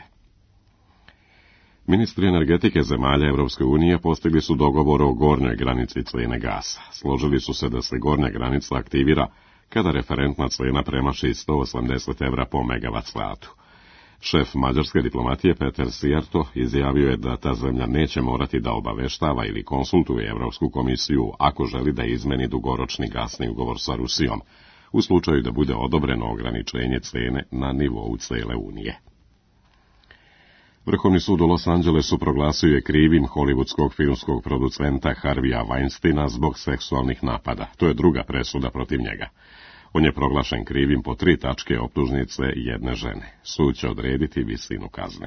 Ministri energetike zemalja Evropske unije postigli su dogovor o gornjoj granici cijene gasa. Složili su se da se gornja granica aktivira kada referentna cijena premaši sto osamdeset evra po megavat satu. Šef mađarske diplomatije Peter Sijarto izjavio je da ta zemlja neće morati da obaveštava ili konsultuje Evropsku komisiju ako želi da izmeni dugoročni gasni ugovor sa Rusijom, u slučaju da bude odobreno ograničenje cene na nivou cele Unije. Vrhovni sud u Los Angelesu proglasio je krivim hollywoodskog filmskog producenta Harvija Weinsteina zbog seksualnih napada. To je druga presuda protiv njega. On je proglašen krivim po tri tačke optužnice jedne žene. Sud će odrediti visinu kazne.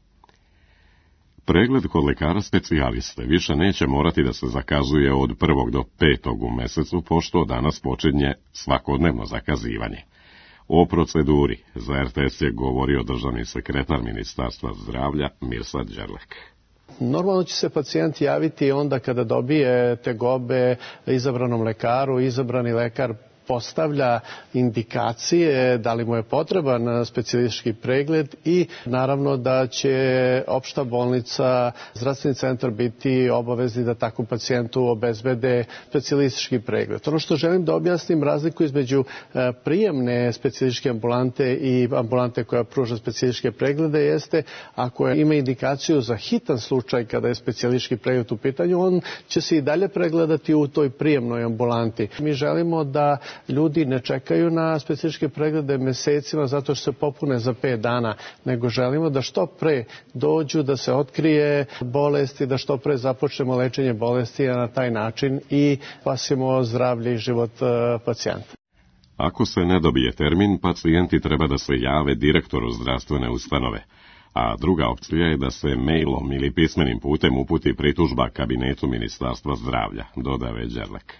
Pregled kod lekara specijaliste više neće morati da se zakazuje od prvog do petog u mesecu, pošto danas počinje svakodnevno zakazivanje. O proceduri za R T S je govorio državni sekretar Ministarstva zdravlja Mirsad Đerlek.
Normalno će se pacijent javiti onda kada dobije tegobe izabranom lekaru, izabrani lekar postavlja indikacije da li mu je potreban specijalistički pregled i naravno da će opšta bolnica, zdravstveni centar biti obavezni da takvom pacijentu obezbede specijalistički pregled. Ono što želim da objasnim razliku između prijemne specijalističke ambulante i ambulante koja pruža specijalističke preglede jeste ako ima indikaciju za hitan slučaj kada je specijalistički pregled u pitanju, on će se i dalje pregledati u toj prijemnoj ambulanti. Mi želimo da ljudi ne čekaju na specijalističke preglede mesecima zato što se popune za pet dana, nego želimo da što pre dođu, da se otkrije bolesti, da što pre započnemo lečenje bolesti, a na taj način i spasimo zdravlje i život pacijenta.
Ako se ne dobije termin, pacijenti treba da se jave direktoru zdravstvene ustanove, a druga opcija je da se mailom ili pismenim putem uputi pritužba kabinetu Ministarstva zdravlja, dodaje Đerlek.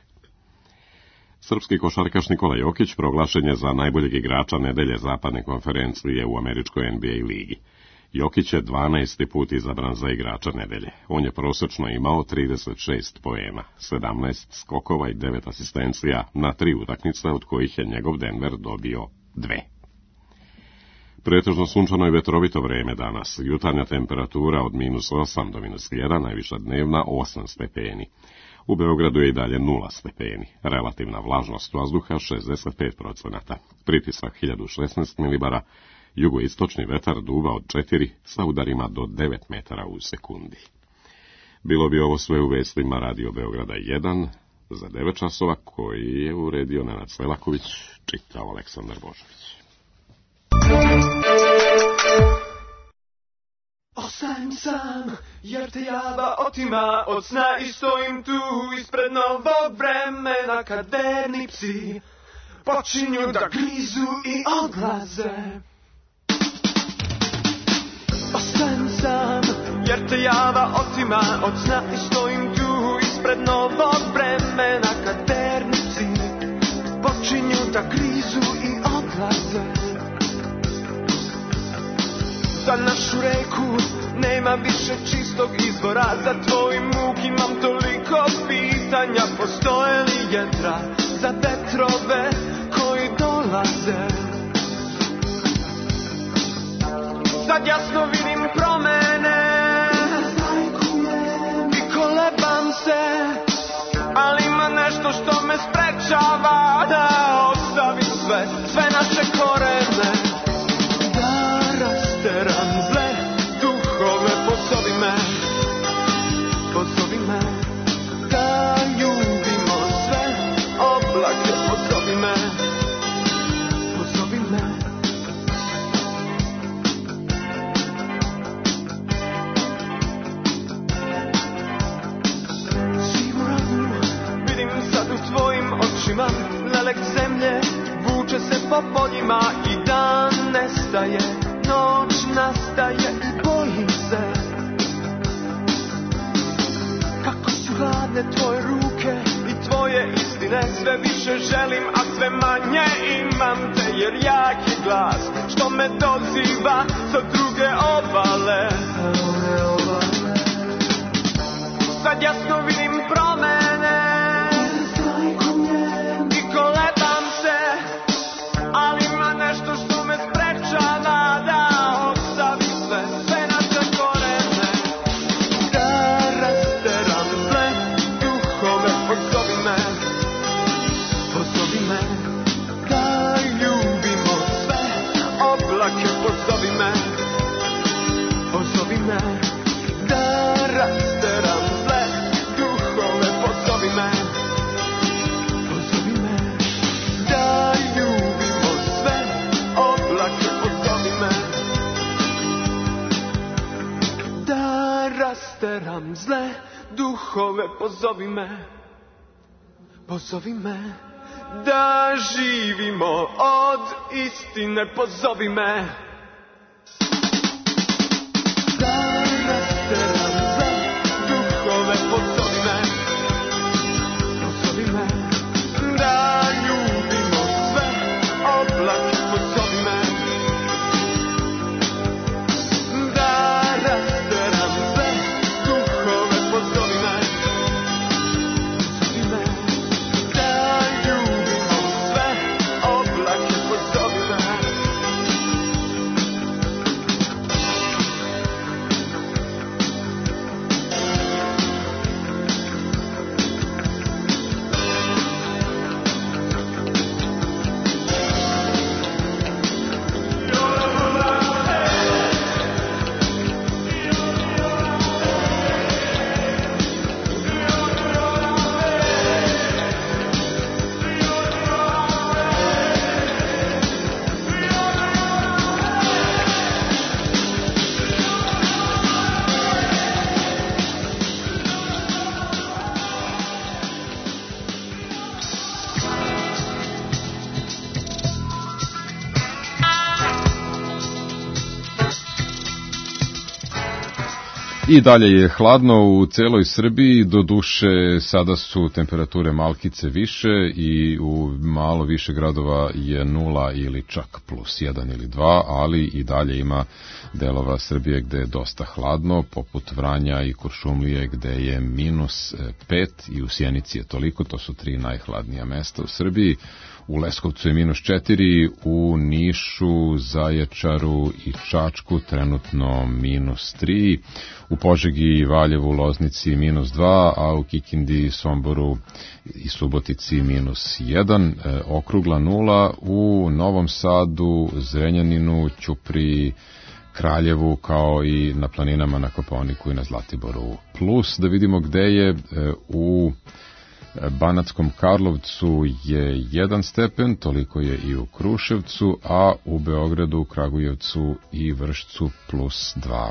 Srpski košarkaš Nikola Jokić proglašen je za najboljeg igrača nedelje zapadne konferencije u američkoj N B A ligi. Jokić je dvanaesti put izabran za igrača nedelje. On je prosečno imao trideset šest poena, sedamnaest skokova i devet asistencija na tri utakmice, od kojih je njegov Denver dobio dve. Pretežno sunčano i vetrovito vreme danas. Jutarnja temperatura od minus osam do minus jedan, najviša dnevna osam stepeni. U Beogradu je i dalje nula stepeni. Relativna vlažnost vazduha šezdeset pet procenata. Pritisak hiljadu šesnaest milibara. Jugoistočni vetar duva od četiri sa udarima do devet metara u sekundi. Bilo bi ovo sve u vestima Radio Beograda jedan za devet časova, koji je uredio Nenad Selaković, čitao Aleksandar Božović.
Ostajem sam, jer te java otima od sna i stojim tu ispred novog vremena kad verni psi počinju da grizu i odlaze. Ostajem sam, jer te java otima od sna i stojim tu ispred novog vremena kad verni psi počinju da grizu i odlaze. Za našu reku nema više čistog izvora, za tvoj muk imam toliko pitanja, postoje li jedra za vetrove koji dolaze? Sad jasno vidim promene i kolebam se, ali ima nešto što me sprečava da ostavim sve, sve naše korene. Teram zle duhove, pozovi me, pozovi me, da ljubimo sve oblake, pozovi me, pozovi me. Sivu ranu vidim sad u tvojim očima, lelek zemlje vuče se po poljima i dan nestaje. Noć nastaje i bojim se kako su hladne tvoje ruke i tvoje istine. Sve više želim, a sve manje imam te, jer jak je glas što me doziva sa druge obale. Sad jasno vidim promene i koletam se, ali ima nešto što me sprečava da ostavim sve, sve naše korene. Da rasteram zle duhove, pozovi me, pozovi me, da ljubimo sve oblake, pozovi me, pozovi me, da rasteram zle duhove, pozovi me, pozovi me, da ljubimo sve oblake, pozovi me, da rasteram zle duhove, pozovi me, pozovi me, da živimo od istine, pozovi me. Da rasteram zle duhove, pozovi me, pozovi me, da ljubimo sve oblake, pozovi me, da rasteram zle duhove, pozovi me, pozovi me, da ljubimo sve oblake, pozovi me.
I dalje je hladno u celoj Srbiji, do duše sada su temperature malkice više i u malo više gradova je nula ili čak plus jedan ili dva, ali i dalje ima delova Srbije gde je dosta hladno, poput Vranja i Kuršumlije gde je minus pet i u Sjenici je toliko, to su tri najhladnija mesta u Srbiji. U Leskovcu je minus četiri, u Nišu, Zaječaru i Čačku trenutno minus tri, u Požegi, Valjevu, Loznici minus dva, a u Kikindi, Somboru i Subotici minus jedan, e, okrugla nula, u Novom Sadu, Zrenjaninu, Ćupriji, Kraljevu, kao i na planinama na Kopaoniku i na Zlatiboru plus. Da vidimo gde je, e, u Banatskom Karlovcu je jedan stepen, toliko je i u Kruševcu, a u Beogradu, Kragujevcu i Vršcu plus dva.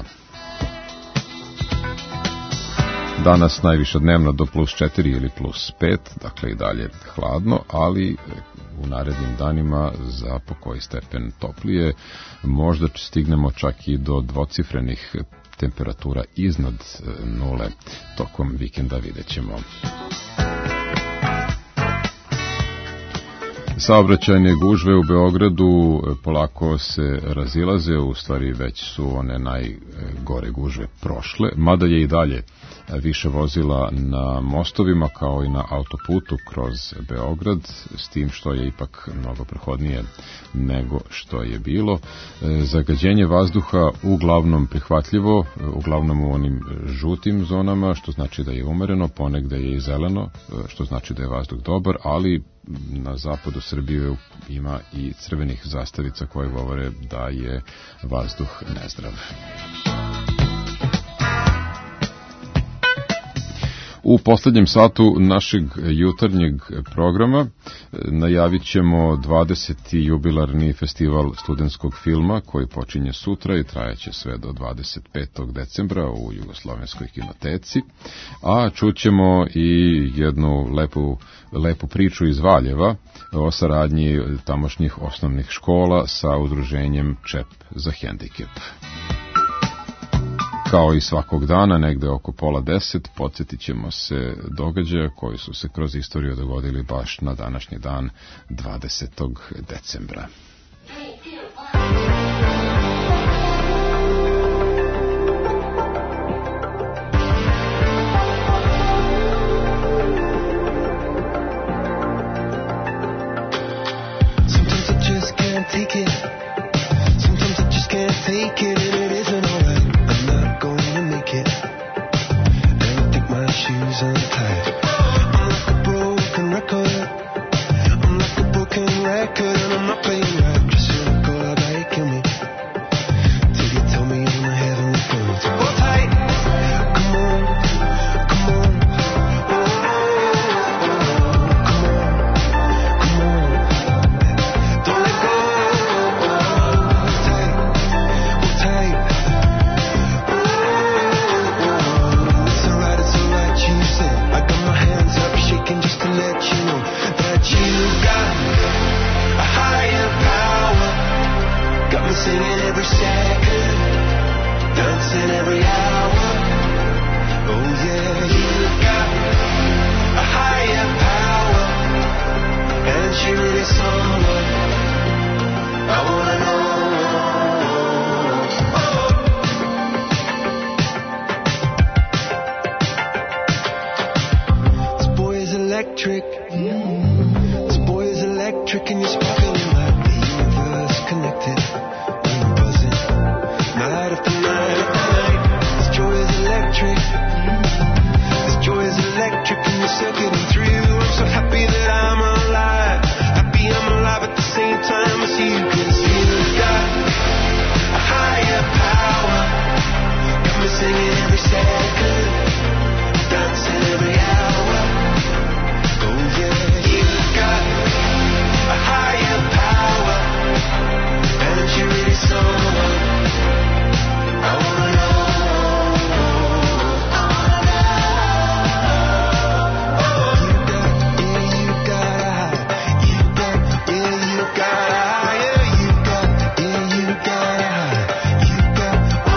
Danas najviše dnevno do plus četiri ili plus pet, dakle i dalje hladno, ali u narednim danima za po koji stepen toplije, možda stignemo čak i do dvocifrenih temperatura iznad nule tokom vikenda, vidjet ćemo. Saobraćajne gužve u Beogradu polako se razilaze, u stvari već su one najgore gužve prošle, mada je i dalje više vozila na mostovima kao i na autoputu kroz Beograd, s tim što je ipak mnogo prohodnije nego što je bilo. Zagađenje vazduha uglavnom prihvatljivo, uglavnom u onim žutim zonama, što znači da je umereno, ponegde je i zeleno, što znači da je vazduh dobar, ali na zapadu Srbije ima i crvenih zastavica koje govore da je vazduh nezdrav. U poslednjem satu našeg jutarnjeg programa najavit ćemo dvadeseti jubilarni festival studentskog filma koji počinje sutra i trajeće sve do dvadeset petog decembra u Jugoslovenskoj kinoteci, a čućemo i jednu lepu, lepu priču iz Valjeva o saradnji tamošnjih osnovnih škola sa udruženjem Čep za hendikep. Kao i svakog dana, negde oko pola deset, podsjetit ćemo se događaja koji su se kroz istoriju dogodili baš na današnji dan, dvadesetog decembra.
can't take it. Sometimes I just can't take it, and it isn't alright. I'm not going to make it. I don't think my shoes untied. I'm like a broken record. I'm like a broken record, and I'm not playing right. Just cynical, I bet you kill me. Till you tell me I'm a heavenly fool. So hold tight. Come on, come on. Singing every second, dancing every hour. Oh yeah, you've got a higher power, and she really someone I wanna know. Oh. This boy is electric. Mm. This boy is electric, and you're sparkling like the universe connected. Night after night after night, this joy is electric. This joy is electric, and you're circuiting through. I'm so happy that I'm alive. Happy I'm alive at the same time as you, 'cause you've got a higher power. Got me singing every second, dancing every hour. Oh yeah, you've got a higher power, and you're really someone I wanna know. I wanna know. Oh, you got, yeah, you got a high. You got, yeah, you got a high. Yeah, you got, yeah, you got a high. You got, oh,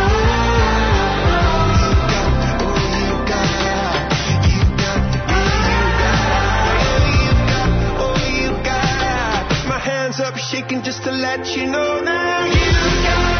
you got, oh, you got a high. You got, yeah, you got a high. Yeah, you got, oh, you got a high. Put my hands up shaking just to let you know now. You got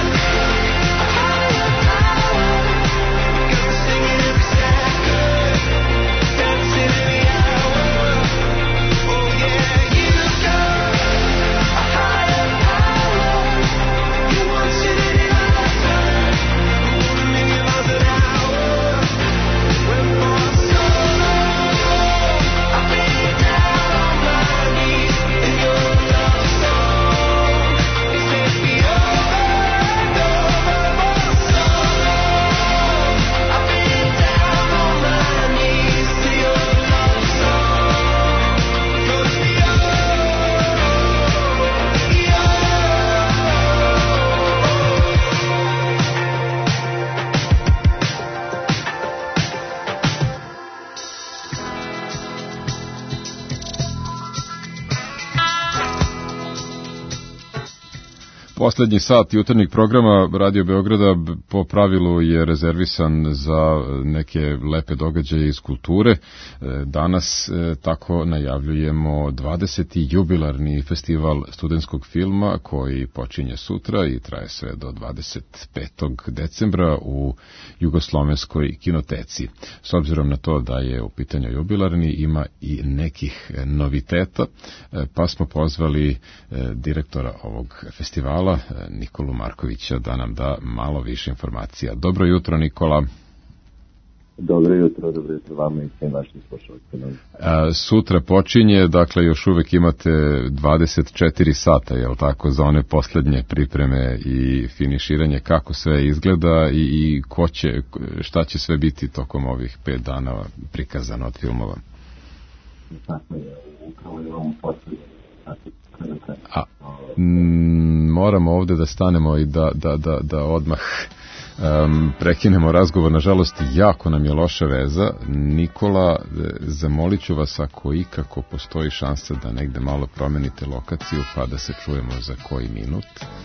Poslednji sat jutarnjeg programa Radio Beograda po pravilu je rezervisan za neke lepe događaje iz kulture. Danas tako najavljujemo dvadeseti jubilarni festival studentskog filma koji počinje sutra i traje sve do dvadeset petog decembra u Jugoslovenskoj kinoteci. S obzirom na to da je u pitanju jubilarni, ima i nekih noviteta, pa smo pozvali direktora ovog festivala, Nikolu Markovića, da nam da malo više informacija. Dobro jutro, Nikola.
Dobro jutro, dobro jutro vama i svim vašim slušalcima.
Sutra počinje, dakle još uvek imate dvadeset četiri sata, je li tako, za one poslednje pripreme i finiširanje, kako sve izgleda i, i ko će, šta će sve biti tokom ovih pet dana prikazano od filmova?
Tako je, upravo je ovom poslednje.
A, m, moramo ovde da stanemo i da, da, da, da odmah um, prekinemo razgovor. Nažalost, jako nam je loša veza. Nikola, zamolit ću vas ako ikako postoji šansa da negde malo promenite lokaciju pa da se čujemo za koji minut.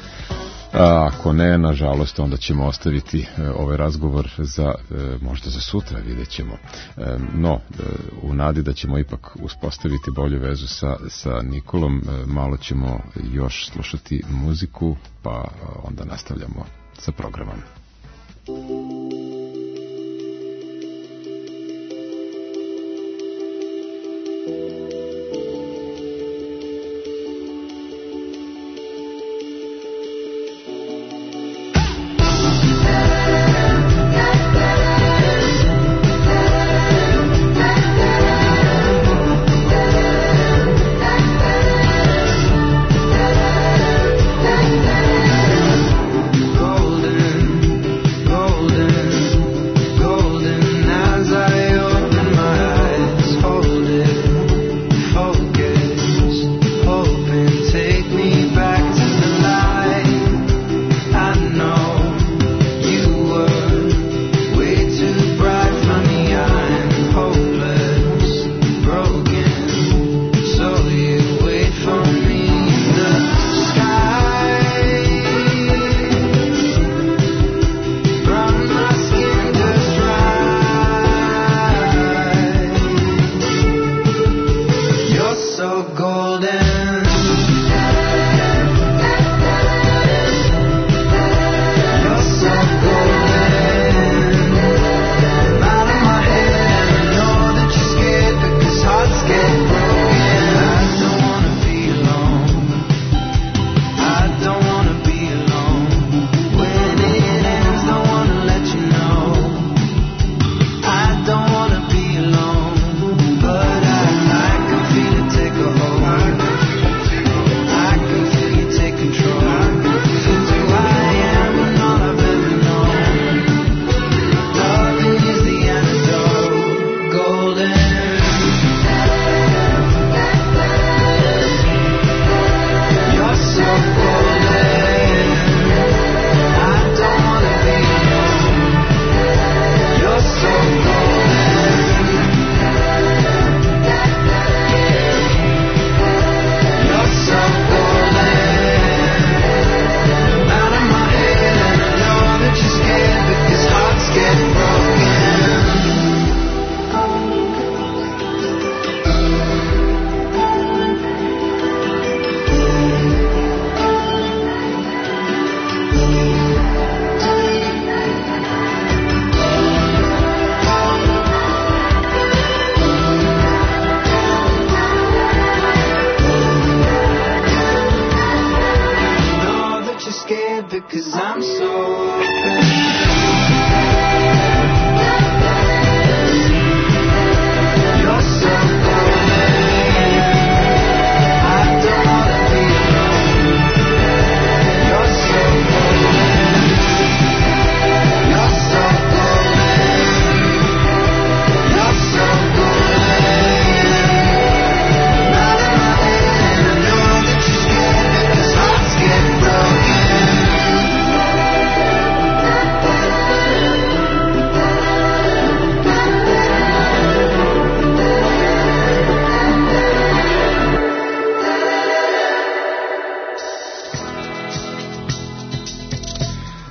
A ako ne, nažalost, onda ćemo ostaviti e, ovaj razgovor za, e, možda za sutra, vidjet ćemo. E, no, e, u nadi da ćemo ipak uspostaviti bolju vezu sa, sa Nikolom, e, malo ćemo još slušati muziku, pa onda nastavljamo sa programom.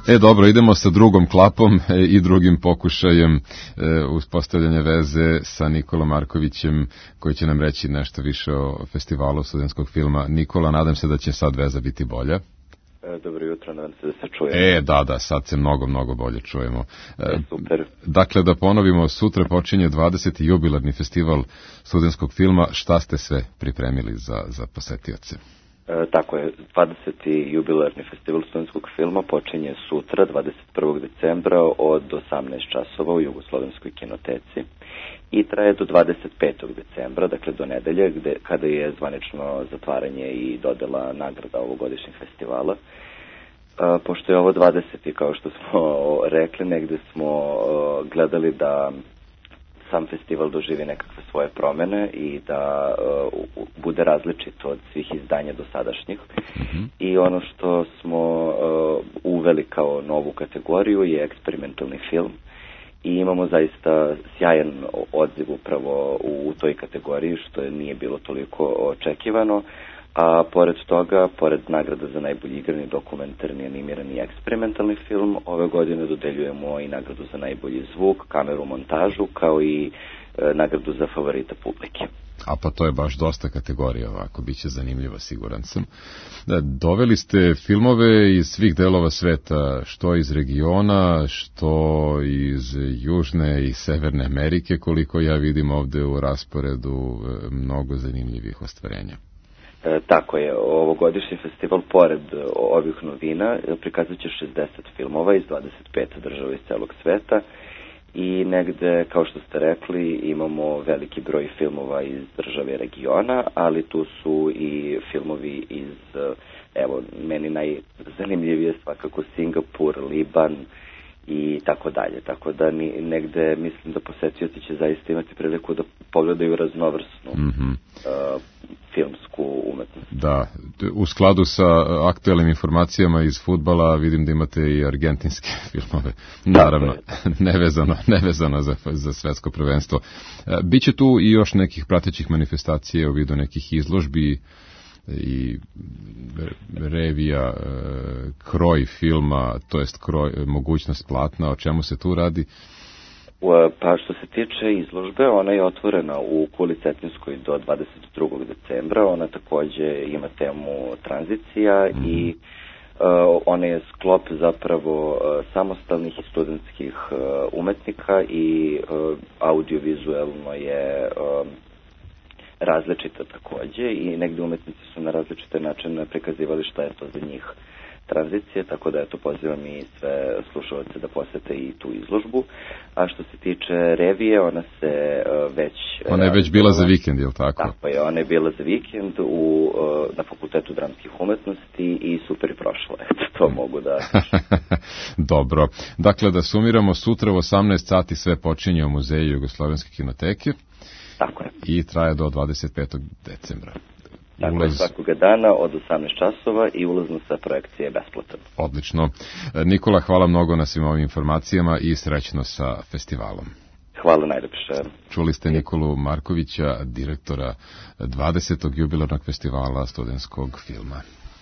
E, dobro, idemo sa drugom klapom e, i drugim pokušajem e, uspostavljanja veze sa Nikolom Markovićem, koji će nam reći nešto više o festivalu studentskog filma. Nikola, nadam se da će sad veza biti bolja.
Dobro jutro, nadam se da se čujemo.
E, da, da, sad se mnogo, mnogo bolje čujemo.
E, super.
Dakle, da ponovimo, sutra počinje dvadeseti jubilarni festival studentskog filma. Šta ste sve pripremili za, za posetioce?
E, tako je, dvadeseti jubilarni festival studentskog filma počinje sutra, dvadeset prvog decembra od osamnaest časova u Jugoslovenskoj kinoteci i traje do dvadeset petog decembra, dakle do nedelje, gde, kada je zvanično zatvaranje i dodela nagrada ovogodišnjeg festivala. E, pošto je ovo dvadeseti, kao što smo rekli, negde smo o, gledali da sam festival doživi nekakve svoje promene i da uh, bude različito od svih izdanja dosadašnjih. Mm-hmm. I ono što smo uh, uveli kao novu kategoriju je eksperimentalni film. I imamo zaista sjajan odziv upravo u, u toj kategoriji, što nije bilo toliko očekivano. A pored toga, pored nagrada za najbolji igrani, dokumentarni, animirani i eksperimentalni film, ove godine dodeljujemo i nagradu za najbolji zvuk, kameru, montažu, kao i e, nagradu za favorita publike.
A pa to je baš dosta kategorija ovako, bit će zanimljivo, siguran sam. Da, doveli ste filmove iz svih delova sveta, što iz regiona, što iz Južne i Severne Amerike, koliko ja vidim ovde u rasporedu mnogo zanimljivih ostvarenja.
E, tako je, ovogodišnji festival pored ovih novina prikazat će šezdeset filmova iz dvadeset pet država iz celog sveta i negde, kao što ste rekli, imamo veliki broj filmova iz države regiona, ali tu su i filmovi iz, evo, meni najzanimljivije svakako Singapur, Liban i tako dalje. Tako da ni, negde mislim da posetioci će zaista imati priliku da pogledaju raznovrsnu mm-hmm. uh, filmsku umetnost.
Da, u skladu sa aktuelnim informacijama iz fudbala vidim da imate i argentinske filmove. Naravno, nevezano, nevezano za, za svetsko prvenstvo. Biće tu i još nekih pratećih manifestacija u vidu nekih izložbi i revija, kroj filma, to jest kroj, mogućnost platna. O čemu se tu radi?
Pa što se tiče izložbe, ona je otvorena u Kuli Cetinskoj do dvadeset drugog decembra. Ona takođe ima temu tranzicija mm. i uh, ona je sklop zapravo uh, samostalnih i studentskih uh, umetnika i uh, audiovizuelno je uh, različita takođe i negde umetnici su na različite načine prikazivali šta je to za njih tranzicije, tako da eto pozivam i sve slušalce da posete i tu izložbu. A što se tiče revije, ona se uh, već...
Ona je već bila za vikend, je li tako?
Tako je, ona je bila za vikend u, uh, na Fakultetu dramskih umetnosti i super je prošla, eto to mogu da...
Dobro, dakle da sumiramo, sutra u osamnaest sati sve počinje u Muzeju Jugoslovenske kinoteke.
Tako je.
I traje do dvadeset petog decembra.
Dakle, Ulaz... svakoga dana od osamnaest časova i ulazno sa projekcije je besplatan.
Odlično. Nikola, hvala mnogo na svim ovim informacijama i srećno sa festivalom.
Hvala najlepše.
Čuli ste Nikolu Markovića, direktora dvadesetog jubilarnog festivala studentskog filma.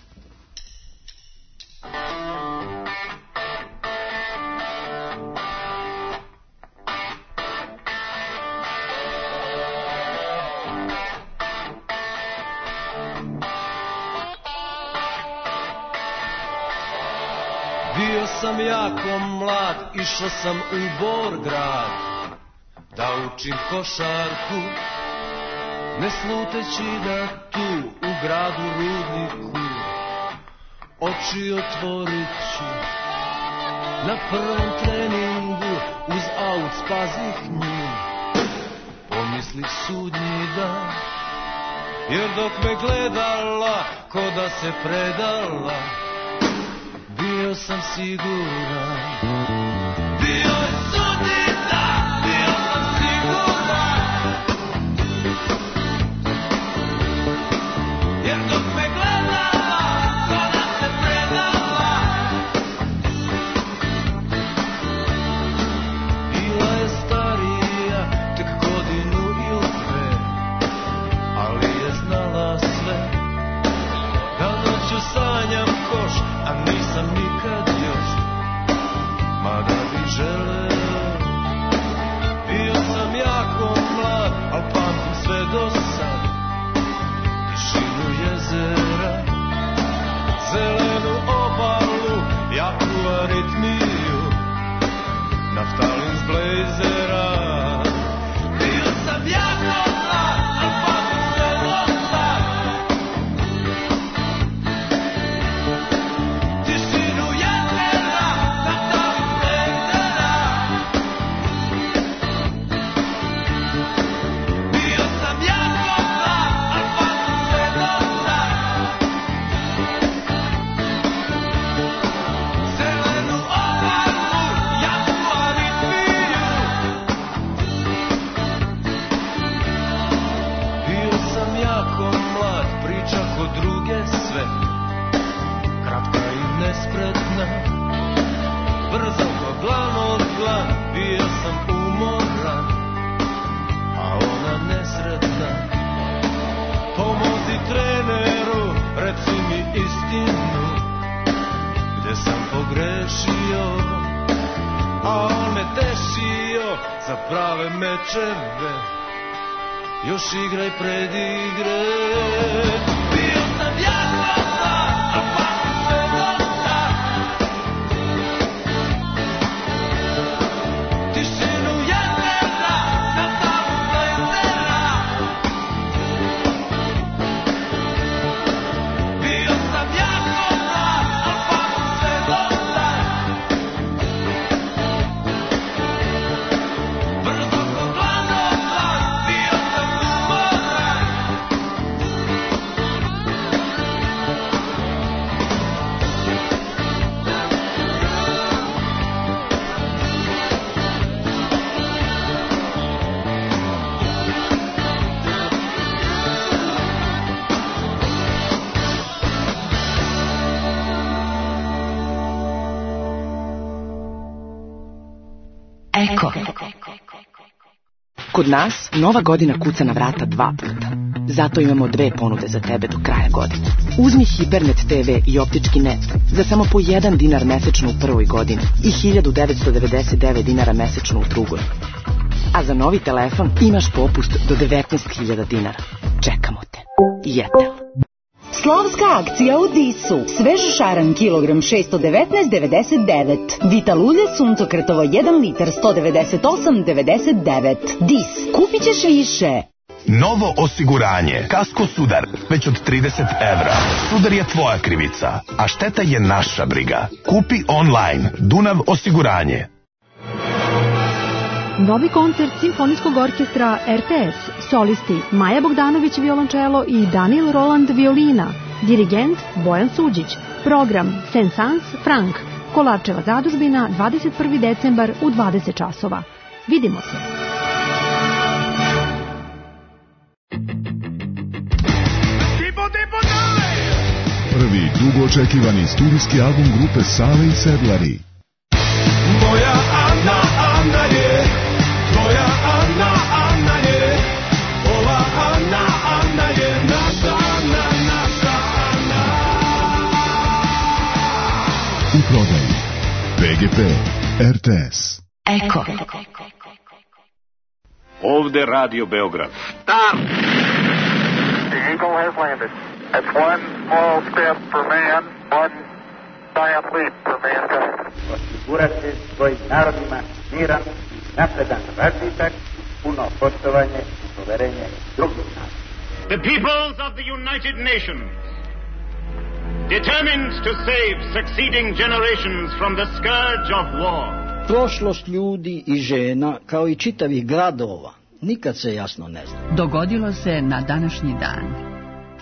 Bio sam jako mlad, išao sam u Borgrad da učim košarku, ne sluteći da tu u gradu Rudniku oči otvorit ću. Na prvom treningu uz aut spazih nju, pomislih sudnji dan, jer dok me gledala ko da se predala, bio sam siguran. Bio je sudnji dan, bio sam siguran, jer dok me gledala ko da se predala, bila je starija tek godinu ili dve, ali je znala sve, da noću sanjam koš, a nisam nikad još istinu gde sam pogrešio, a on me tešio za prave mečeve, još igraj predigre. Bio sam jako zna, a pa sam sve dosta, tišinu jezera, na tavu blejzera. Bio sam jako zna, a pa sam sve dosta, brzo sam gladova, bio sam umoran.
Eko. Kod nas nova godina kuca na vrata dva puta. Zato imamo dve ponude za tebe do kraja godine. Uzmi Hipernet te ve i optički net za samo po jedan dinar mesečno u prvoj godini i hiljadu devetsto devedeset devet dinara mesečno u drugoj. A za novi telefon imaš popust do devetnaest hiljada dinara. Čekamo te. Jetel.
Slavska akcija u Disu. Svež šaran kilogram šesto devetnaest devedeset devet. Vital ulje suncokretovo jedan litar sto devedeset osam devedeset devet. Dis. Kupit ćeš više.
Novo osiguranje. Kasko Sudar. Već od trideset evra. Sudar je tvoja krivica, a šteta je naša briga. Kupi online. Dunav osiguranje.
Novi koncert Simfonijskog orkestra er te es, solisti Maja Bogdanović violončelo i Daniel Roland violina, dirigent Bojan Suđić, program Saint-Saëns Frank, Kolarčeva zadužbina, dvadeset prvi decembar u dvadeset časova. Vidimo se!
Prvi dugo očekivani studijski album grupe Sale i Sedlari.
Moja Ana, Ana je, tvoja Ana, Ana je, ova Ana, Ana je, naša Ana, naša Ana.
U prodaji be ge pe, er te es.
Eko.
Ovde Radio Beograd.
Stop! The Eagle has landed. That's one small step for man, one giant leap for mankind.
Osigurati svojim narodima miran, napredan razvitak, puno poštovanje i poverenje drugih naroda.
The peoples of the United Nations, determined to save succeeding generations from the scourge of war.
Prošlost ljudi i žena, kao i čitavih gradova, nikad se jasno ne zna.
Dogodilo se na današnji dan.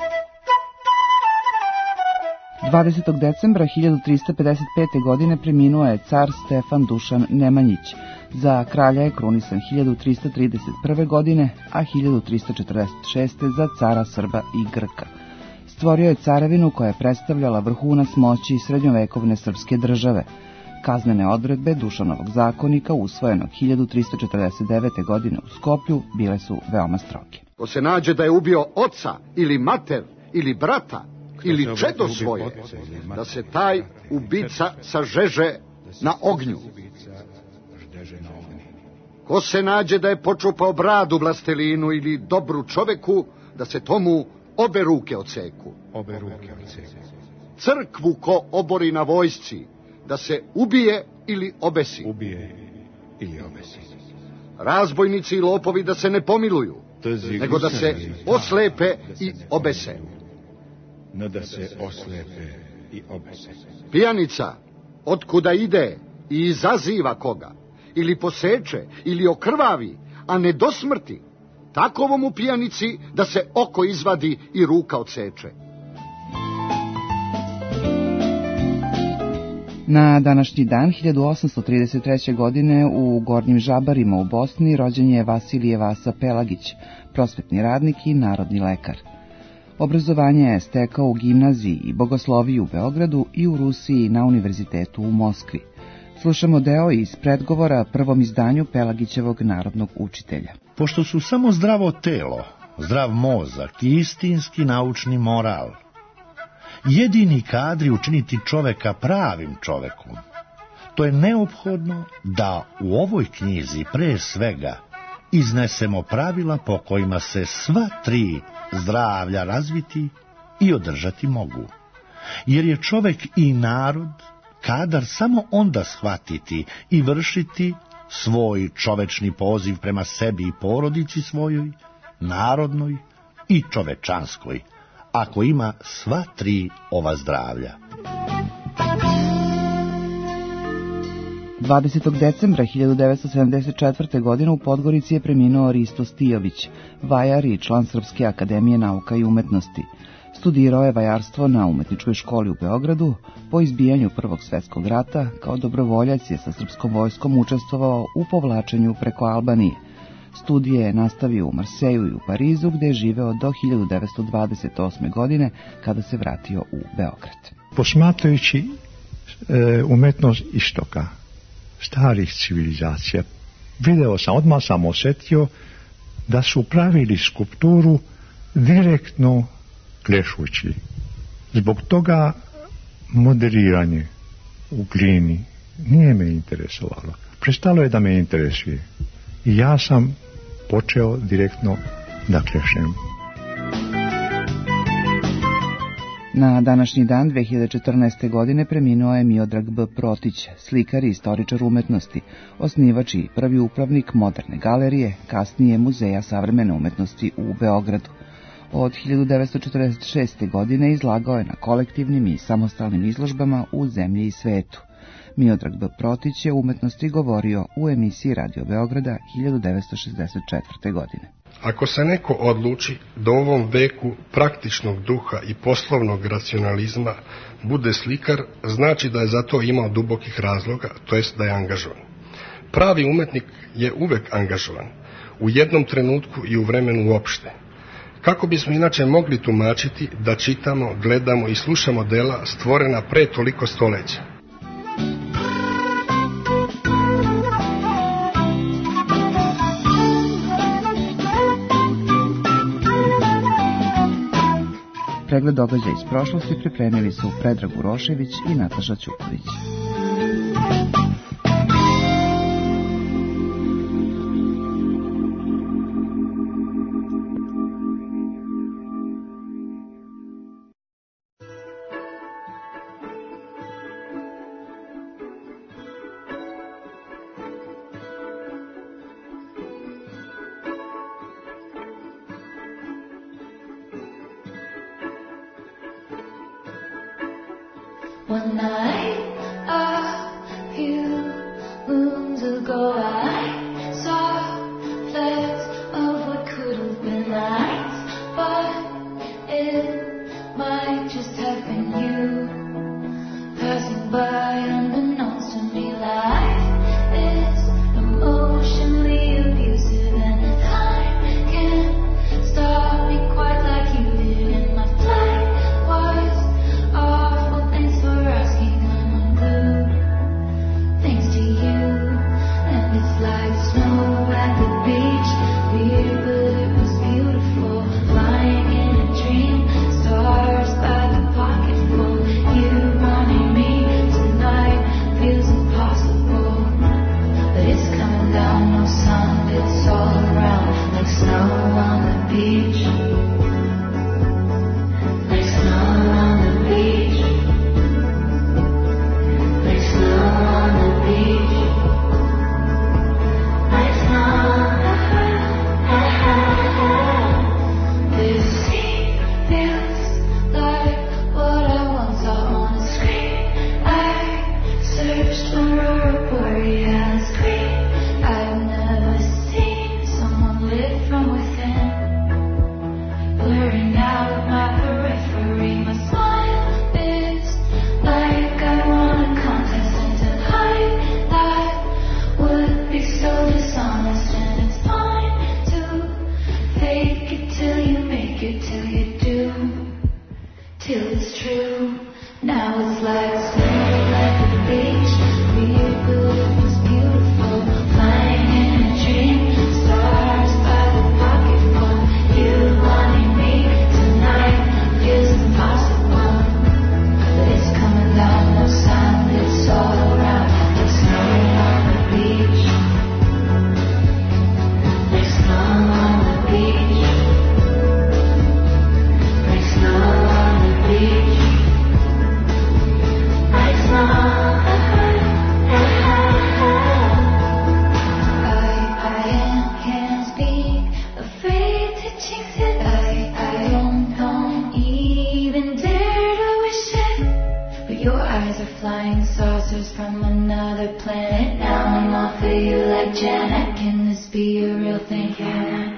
dvadesetog decembra hiljadu trista pedeset pete. godine preminuo je car Stefan Dušan Nemanjić. Za kralja je krunisan hiljadu trista trideset prve. godine, a hiljadu trista četrdeset šeste. za cara Srba i Grka. Stvorio je carevinu koja je predstavljala vrhunac moći srednjovekovne srpske države. Kaznene odredbe Dušanovog zakonika, usvojenog hiljadu trista četrdeset devete. godine u Skoplju, bile su veoma stroge.
Ko se nađe da je ubio oca ili mater ili brata ili čedo svoje, da se taj ubica sažeže na ognju. Ko se nađe da je počupao bradu vlastelinu ili dobru čoveku, da se tomu obe ruke odseku. Crkvu ko obori na vojsci, da se ubije ili obesi. Razbojnici i lopovi da se ne pomiluju, nego da se oslepe i obese.
No da se oslepe i obese.
Pijanica, otkuda ide i izaziva koga, ili poseče, ili okrvavi, a ne do smrti, takovom u pijanici da se oko izvadi i ruka odseče.
Na današnji dan hiljadu osamsto trideset treće. godine u Gornjim Žabarima u Bosni rođen je Vasilije Vasa Pelagić, prosvetni radnik i narodni lekar. Obrazovanje je stekao u gimnaziji i bogosloviji u Beogradu i u Rusiji na univerzitetu u Moskvi. Slušamo deo iz predgovora prvom izdanju Pelagićevog narodnog učitelja.
Pošto su samo zdravo telo, zdrav mozak i istinski naučni moral,
jedini kadri učiniti čoveka pravim čovekom. To je neophodno da u ovoj knjizi pre svega iznesemo pravila po kojima se sva tri zdravlja razviti i održati mogu. Jer je čovek i narod kadar samo onda shvatiti i vršiti svoj čovečni poziv prema sebi i porodici svojoj, narodnoj i čovečanskoj, ako ima sva tri ova zdravlja.
dvadesetog decembra hiljadu devetsto sedamdeset četvrte. godine u Podgorici je preminuo Risto Stijović, vajar i član Srpske akademije nauka i umetnosti. Studirao je vajarstvo na umetničkoj školi u Beogradu. Po izbijanju Prvog svjetskog rata, kao dobrovoljac je sa srpskom vojskom učestvovao u povlačenju preko Albanije. Studije je nastavio u Marseju i u Parizu, gde je živeo do hiljadu devetsto dvadeset osme. godine, kada se vratio u Beograd.
Posmatrajući e, umetnost istoka, starih civilizacija, video sam, odmah sam osjetio da su pravili skulpturu direktno klešući. Zbog toga modeliranje u glini nije me interesovalo. Prestalo je da me interesuje. I ja sam počeo direktno da klešem.
Na današnji dan dve hiljade četrnaeste. godine preminuo je Miodrag B. Protić, slikar i istoričar umetnosti, osnivač i prvi upravnik Moderne galerije, kasnije Muzeja savremene umetnosti u Beogradu. Od hiljadu devetsto četrdeset šeste. godine izlagao je na kolektivnim i samostalnim izložbama u zemlji i svetu. Miodrag B. Protić je o umetnosti govorio u emisiji Radio Beograda hiljadu devetsto šezdeset četvrte. godine.
Ako se neko odluči da u ovom veku praktičnog duha i poslovnog racionalizma bude slikar, znači da je za to imao dubokih razloga, to jest da je angažovan. Pravi umetnik je uvek angažovan, u jednom trenutku i u vremenu uopšte. Kako bismo inače mogli tumačiti da čitamo, gledamo i slušamo dela stvorena pre toliko stoleća?
Pregled događaja iz prošlosti pripremili su Predrag Urošević i Nataša Ćuković.
One night, a few moons ago, I saw flares of what could have been lights, but it might just have been you passing by unbeknownst to me. Life is emotionally abusive, and time can't stop me quite like you did. And my flight was awful. Thanks for asking. I'm unglued. Thanks to you. And it's like snow at the beach. Weird, but it was beautiful. Flying in a dream. Stars by the pocketful. You wanting me tonight feels impossible. But it's coming down, no sun, it's all around. Like snow on the beach. Like snow on the beach. Like snow on the beach. Like snow. This scene feels like what I once saw on a screen. I searched for a borealis queen. I've never seen someone lit from within, blurring out of my periphery. My smile is like I won a contest, and to hide that would be so dishonest. And it's fine to fake it till you make it, till you do, till it's true. Now it's like snow at the beach. Weird, but it was beautiful. Flying in a dream. Stars by the pocketful. You wanting me tonight feels impossible. But your eyes are flying saucers from another planet. Now I'm all for you like Janet. Can this be a real thing? Can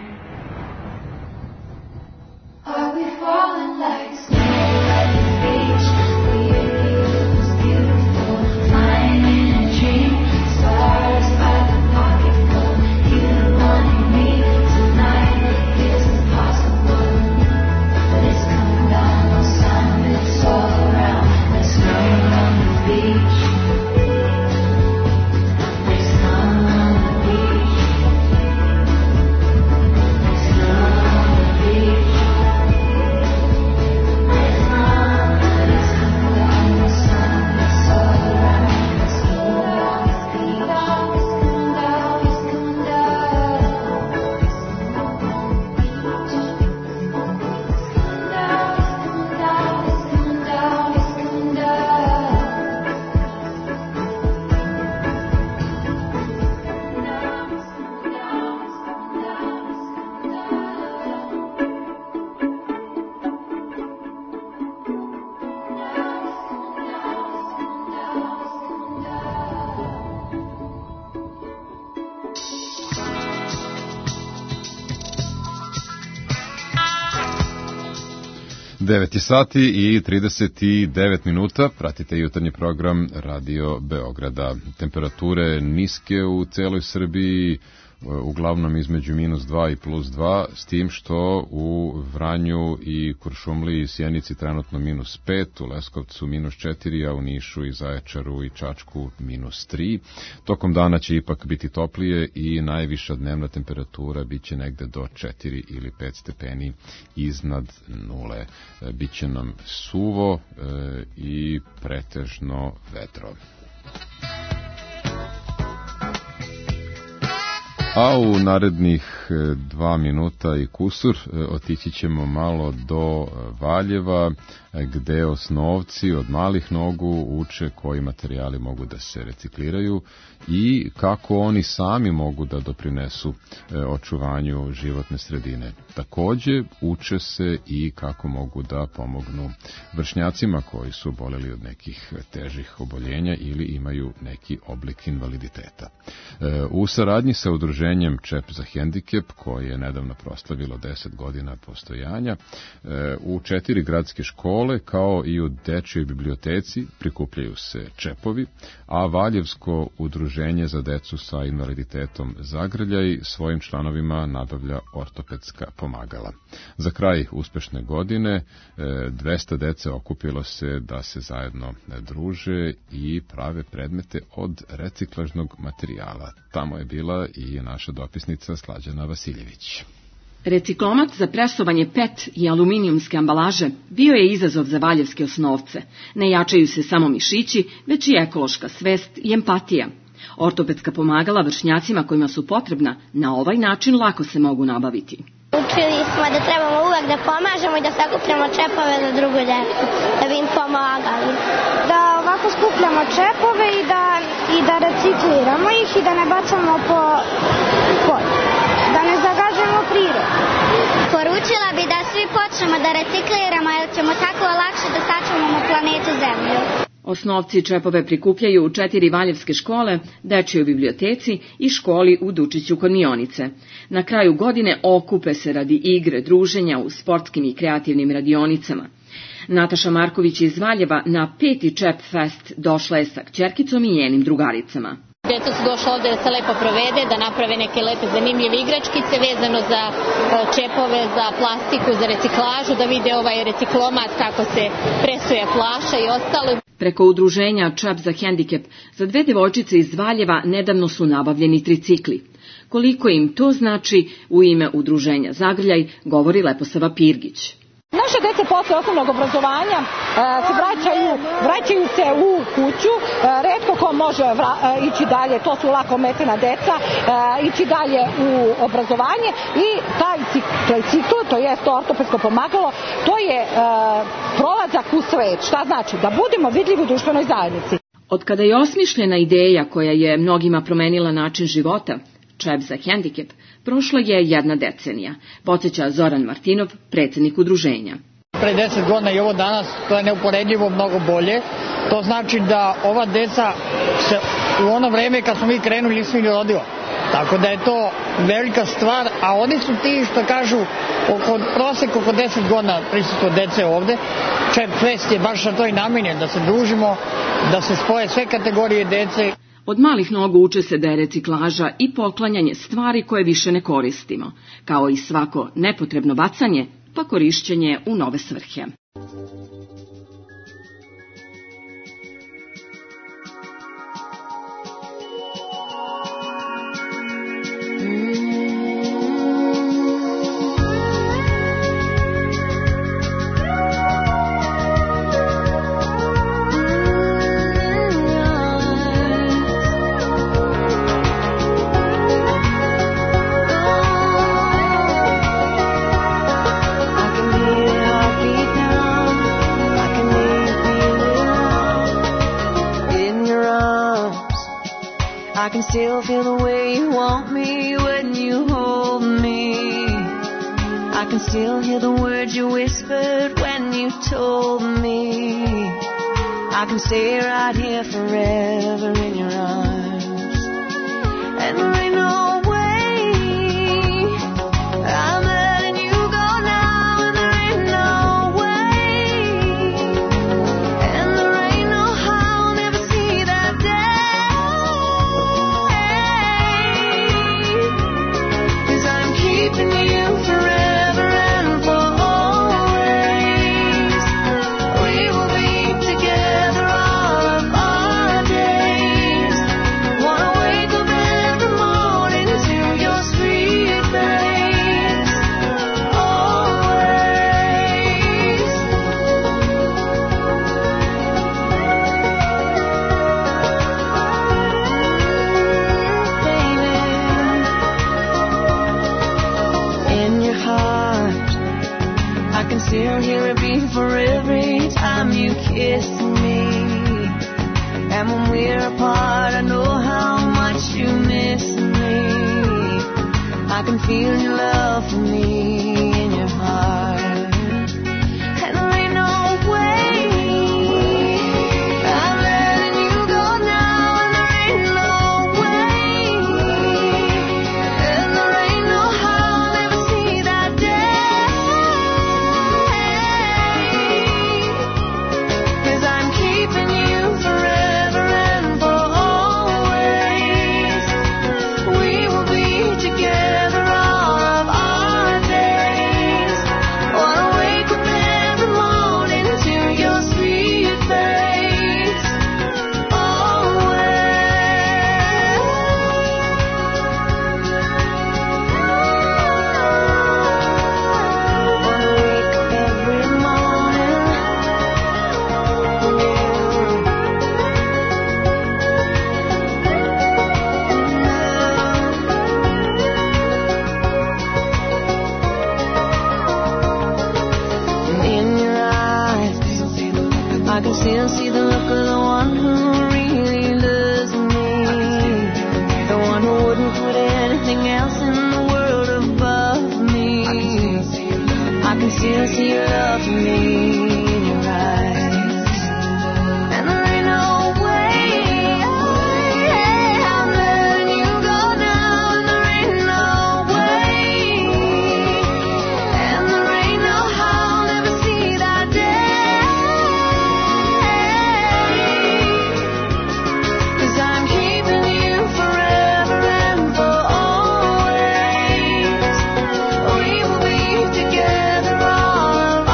I? Are we falling like snails at the beach? We it was beautiful, flying in a dream. Stars by the pocketful. You wanted me tonight. Is it possible? But it's coming down, no sign of it's all around. Let's run on the beach. Let's run on the beach. Let's run on the beach. Let's run, it's coming down, no sign of it's all around. Let's go on the beach. It's coming down, it's coming down.
devet je sati i trideset devet minuta, pratite jutarnji program Radio Beograda. Temperature niske u celoj Srbiji, uglavnom između minus dva i plus dva, s tim što u Vranju i Kuršumliji i Sjenici trenutno minus pet, u Leskovcu minus četiri, a u Nišu i Zaječaru i Čačku minus tri. Tokom dana će ipak biti toplije i najviša dnevna temperatura biće negde do četiri ili pet stepeni iznad nule. Biće nam suvo e, i pretežno vedro. A u narednih dva minuta i kusur otići ćemo malo do Valjeva, gde osnovci od malih nogu uče koji materijali mogu da se recikliraju i kako oni sami mogu da doprinesu očuvanju životne sredine. Takođe, uče se i kako mogu da pomognu vršnjacima koji su oboleli od nekih težih oboljenja ili imaju neki oblik invaliditeta. U saradnji sa udruženjem Čep za hendikep, koje je nedavno proslavilo deset godina postojanja, u četiri gradske škole, kao i u dečjoj biblioteci, prikupljaju se čepovi, a Valjevsko udruženje za decu sa invaliditetom Zagrljaj svojim članovima nabavlja ortopedska pomagala. Za kraj uspešne godine dvesta dece okupilo se da se zajedno druže i prave predmete od reciklažnog materijala. Tamo je bila i naša dopisnica Slađana Vasiljević.
Reciklomat za presovanje pet i aluminijumske ambalaže bio je izazov za valjevske osnovce. Ne jačaju se samo mišići, već i ekološka svest i empatija. Ortopedska pomagala vršnjacima kojima su potrebna na ovaj način lako se mogu nabaviti.
Učili smo da trebamo uvek da pomažemo i da sakupljamo čepove za drugu decu, da bi im pomagali.
Da ovako skupljamo čepove i da, i da recikliramo ih i da ne bacamo po polju, da ne zagađujemo prirodu.
Poručila bi da svi počnemo da recikliramo jer ćemo tako lakše da sačuvamo planetu Zemlju.
Osnovci čepove prikupljaju u četiri valjevske škole, dečjoj biblioteci i školi u Dučiću kod Mionice. Na kraju godine okupe se radi igre, druženja u sportskim i kreativnim radionicama. Nataša Marković iz Valjeva na peti Čep Fest došla je sa kćerkicom i njenim drugaricama.
Djeca su došla ovde da se lepo provede, da naprave neke lepe zanimljive igračkice vezano za čepove, za plastiku, za reciklažu, da vide ovaj reciklomat kako se presuje flaša i ostalo.
Preko udruženja Čep za hendikep za dve devojčice iz Valjeva nedavno su nabavljeni tricikli. Koliko im to znači, u ime udruženja Zagrljaj govori Leposava Pirgić.
Naše dece posle osnovnog obrazovanja e, se vraćaju, vraćaju se u kuću, e, retko ko može vra, e, ići dalje, to su lako metena deca, e, ići dalje u obrazovanje i taj cikl, to je ortopedsko pomagalo, to je e, prolazak u svet. Šta znači? Da budemo vidljivi u društvenoj zajednici.
Od kada je osmišljena ideja koja je mnogima promenila način života, Čep za hendikep, prošla je jedna decenija, podsjeća Zoran Martinov, predsjednik udruženja.
pre deset godina i ovo danas, to je neuporedivo mnogo bolje. To znači da ova deca se u ono vreme kad smo mi krenuli nisu ni rodila. Tako da je to velika stvar, a oni su ti što kažu oko prosek oko deset godina prisustvo dece ovde. Čep Fest je baš na to i namenjen, da se družimo, da se spoje sve kategorije dece.
Od malih nogu uče se da je reciklaža i poklanjanje stvari koje više ne koristimo, kao i svako nepotrebno bacanje, pa korišćenje u nove svrhe.
I can still feel the way you want me when you hold me. I can still hear the words you whispered when you told me. I can stay right here forever in your arms. And there ain't no way I'm letting you go now. And there ain't no way. And there ain't no how I'll never see that day. Keeping you forever and for always. We will be together all of our days. Wanna wake up every morning to your sweet face. Always. Baby. In your heart, I can still hear it beat for every time you kiss me. And when we're apart, I know how much you miss me. I can feel your love for me in your heart. And there ain't no way I'm letting you go now. And there ain't no way. And there ain't no how I'll ever see that day. 'Cause I'm keeping you forever and for always. We will be together all of our days. Wanna wake up every morning to your sweet face. Always. Wanna wake up every morning. In your eyes, I can still see the look of the one who really loves me. The one who wouldn't put anything else in the world above me. I can still see your love for me in your eyes. And there ain't no way I'm letting you go now. And there ain't no way. And there ain't no how I'll never see that day. 'Cause I'm keeping you forever and for always. We will be together all of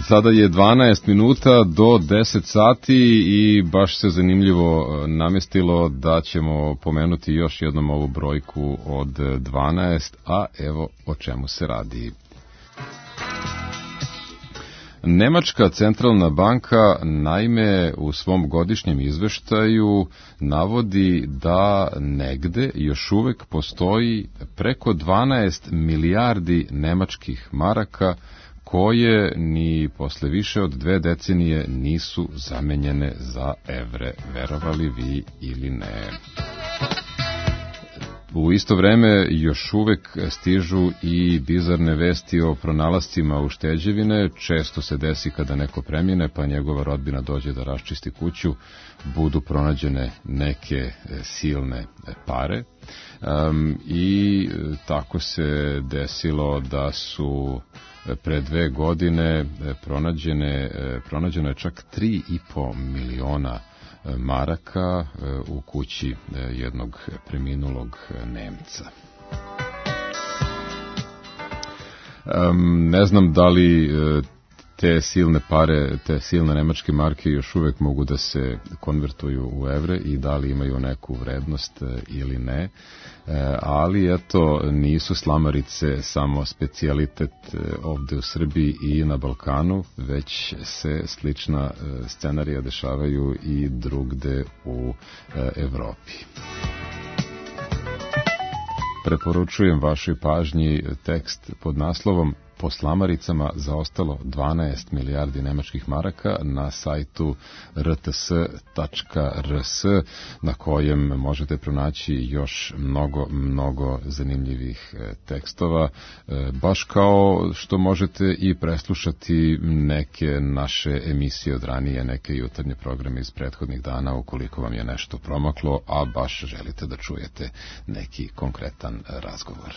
Sada je dvanaest minuta do deset sati i baš se zanimljivo namestilo da ćemo pomenuti još jednom ovu brojku od dvanaest, a evo o čemu se radi. Nemačka centralna banka naime u svom godišnjem izveštaju navodi da negde još uvek postoji preko dvanaest milijardi nemačkih maraka koje ni posle više od dve decenije nisu zamenjene za evre, verovali vi ili ne. U isto vreme još uvek stižu i bizarne vesti o pronalascima ušteđevine. Često se desi kada neko premine pa njegova rodbina dođe da raščisti kuću, budu pronađene neke silne pare. Um, i tako se desilo da su pre dve godine pronađene, pronađeno je čak tri i po miliona maraka u kući jednog preminulog Nemca. Um, ne znam da li te silne pare, te silne nemačke marke još uvek mogu da se konvertuju u evre i da li imaju neku vrednost ili ne, ali eto, nisu slamarice samo specijalitet ovde u Srbiji i na Balkanu, već se slična scenarija dešavaju i drugde u Evropi. Preporučujem vašoj pažnji tekst pod naslovom Po slamaricama zaostalo dvanaest milijardi nemačkih maraka na sajtu r t s tačka r s, na kojem možete pronaći još mnogo, mnogo zanimljivih tekstova, baš kao što možete i preslušati neke naše emisije od ranije, neke jutarnje programe iz prethodnih dana, ukoliko vam je nešto promaklo, a baš želite da čujete neki konkretan razgovor.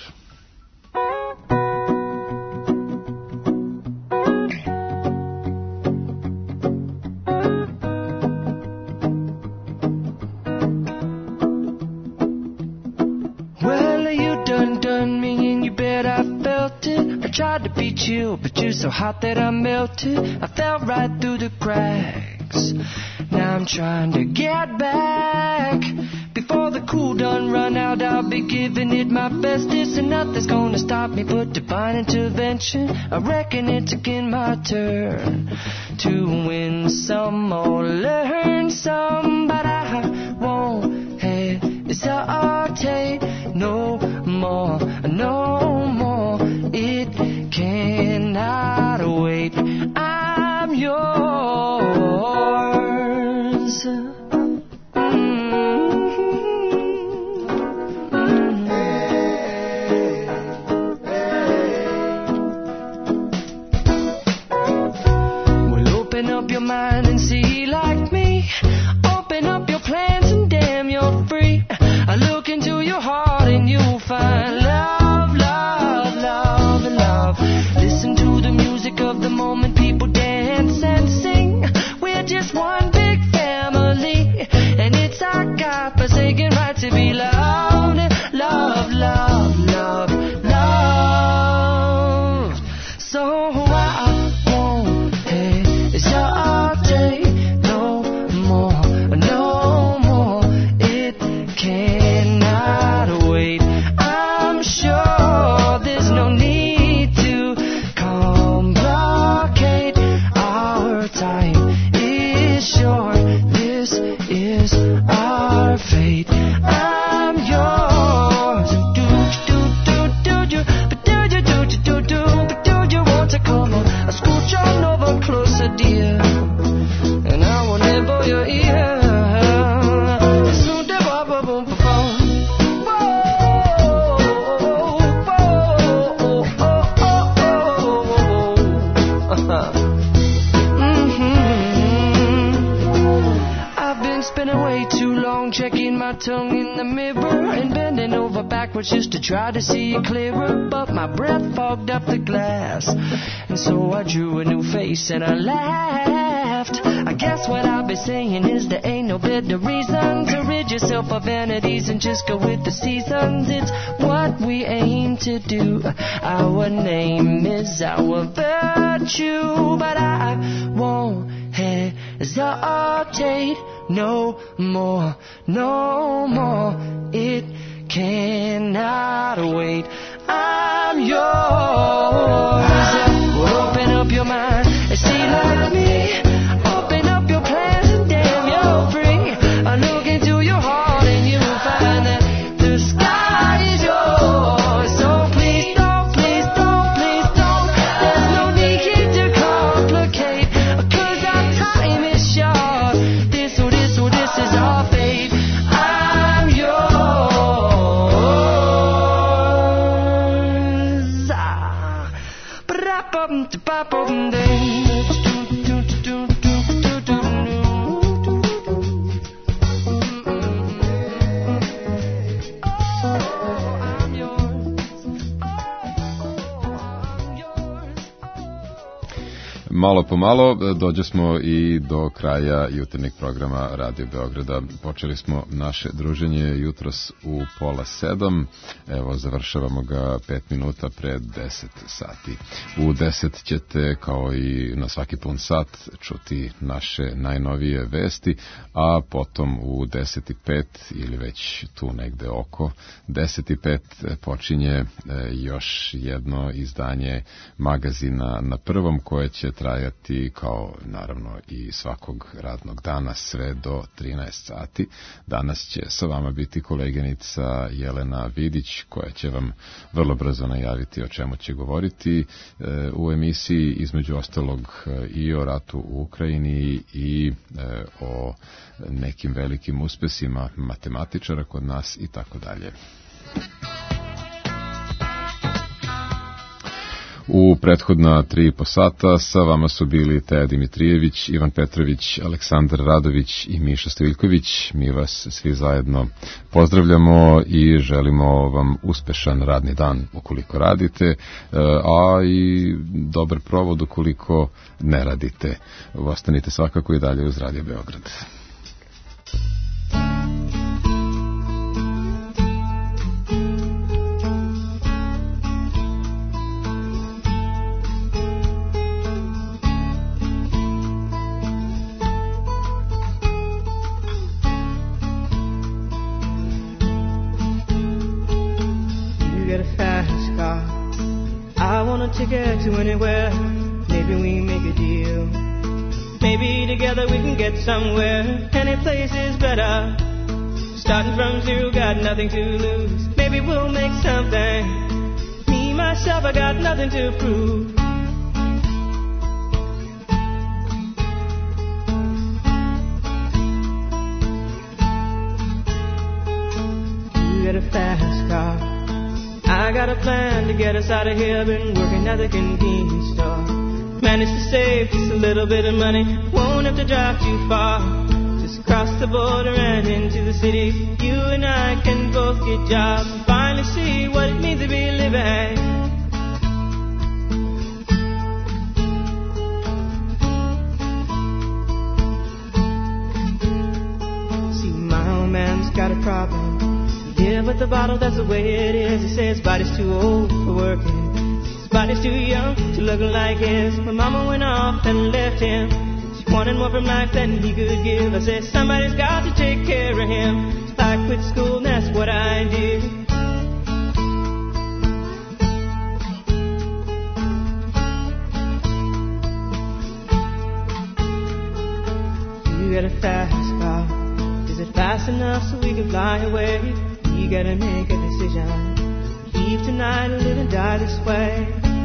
Tried to beat you, but you're so hot that I melted. I fell right through the cracks. Now I'm trying to get back. Before the cool done run out, I'll be giving it my bestest, and nothing's gonna stop me but divine intervention. I reckon it's again my turn to win some or learn some, but I won't hesitate no more, no more. It cannot wait. I'm yours. Well, open up your mind and see like me. Open up your plans and damn, you're free. I look into your heart and you'll find love, love, love, love. Listen to the music of the moment, people dance and sing. We're just one big family, and it's our God-forsaken right to be loved, love, love, love, love. So I won't hesitate no more, no more. It cannot wait. I'm sure there's no need to complicate. Our time is short. This is our fate. I'm yours. Do do do do you? But do you do you do do? But do you want to come on? I scooch on over closer, dear, and I will nibble your ear. Soon the bubble boom boom. Spending way too long checking my tongue in the mirror and bending over backwards just to try to see it clearer, but my breath fogged up the glass, and so I drew a new face and I laughed. I guess what I've be saying is there ain't no better reason to rid yourself of vanities and just go with the seasons. It's what we aim to do. Our name is our virtue, but I won't hesitate no more, no more. It cannot wait. I'm yours. Well, open up your mind and see like me. Open up your plans and damn, you're free. I look into your heart and you'll find that the sky is yours. So please don't, please don't, please don't. There's no need here to complicate, 'cause our time is short. This, oh, this, oh, this is our fate. I'm yours. Ah. Ba-da-bum-da-ba-bum-ding.
Malo po malo dođe smo i do kraja jutarnjeg programa Radio Beograda. Počeli smo naše druženje jutros u pola sedam. Evo, završavamo ga pet minuta pred deset sati. U deset ćete, kao i na svaki pun sat, čuti naše najnovije vesti, a potom u deset i pet ili već tu negde oko deset i pet počinje još jedno izdanje magazina Na prvom, koje će trajati, kao naravno i svakog radnog dana, sve do trinaest sati. Danas će sa vama biti koleginica Jelena Vidić, koja će vam vrlo brzo najaviti o čemu će govoriti u emisiji, između ostalog i o ratu u Ukrajini i o nekim velikim uspesima matematičara kod nas i tako dalje. U prethodna tri i po sata sa vama su bili Teja Dimitrijević, Ivan Petrović, Aleksandar Radović i Miša Stojilković. Mi vas svi zajedno pozdravljamo i želimo vam uspešan radni dan ukoliko radite, a i dobar provod ukoliko ne radite. Ostanite svakako i dalje uz Radio Beograd.
To get to anywhere, maybe we make a deal. Maybe together we can get somewhere. Any place is better. Starting from zero, got nothing to lose. Maybe we'll make something. Me, myself, I got nothing to prove. You got a fast car, I got a plan to get us out of here. Been working at the convenience store. Managed to save just a little bit of money. Won't have to drive too far. Just cross the border and into the city. You and I can both get jobs and finally see what it means to be living. See, my old man's got a problem. Yeah, but the bottle, that's the way it is. He says his body's too old for working. His body's too young to look like his. My mama went off and left him. She wanted more from life than he could give. I said, somebody's got to take care of him. So I quit school and that's what I did. You got a fast car. Is it fast enough so we can fly away? You gotta make a decision. Leave tonight or live and die this way.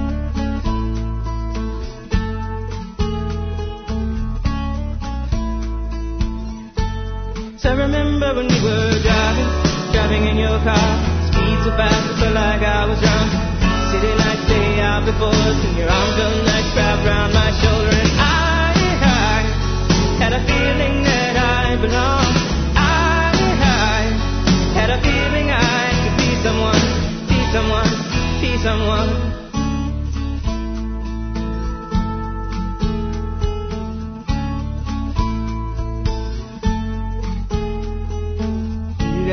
So I remember when we were driving, driving in your car. Speed so fast, I felt like I was drunk. City lights day out before us, and your arm felt like wrapped around my shoulder. And I, I had a feeling that I belonged. Had a feeling I could be someone, be someone, be someone.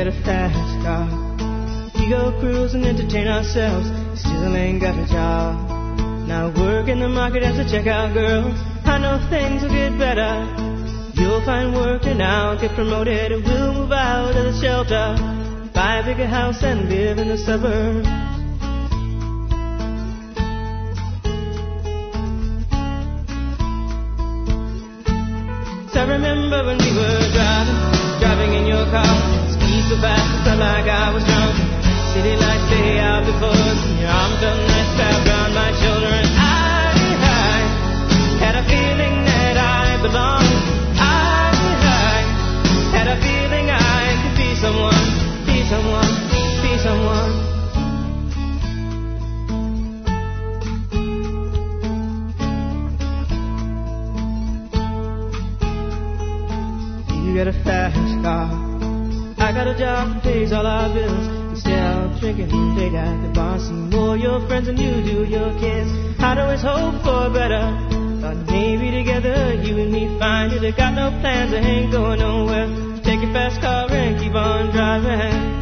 get a fast car. We go cruise and entertain ourselves. Still ain't got a job. Now work in the market as a checkout girl. I know things will get better. You'll find work and I'll get promoted and we'll move out of the shelter, buy a bigger house and live in the suburbs. So I remember when we were driving, driving in your car, speed so fast it felt like I was drunk. City lights lay out before us, and your arm felt nice wrapped around my shoulder, and I, I had a feeling that I belonged. I, I had a feeling I could be someone, be someone, be someone. You got a fast car, I got a job that pays all our bills. You stay out drinking late at the bar, see more your friends than you do your kids. I'd always hope for better, thought maybe together you and me find it. I got no plans, I ain't going nowhere. Take your fast car and keep on driving.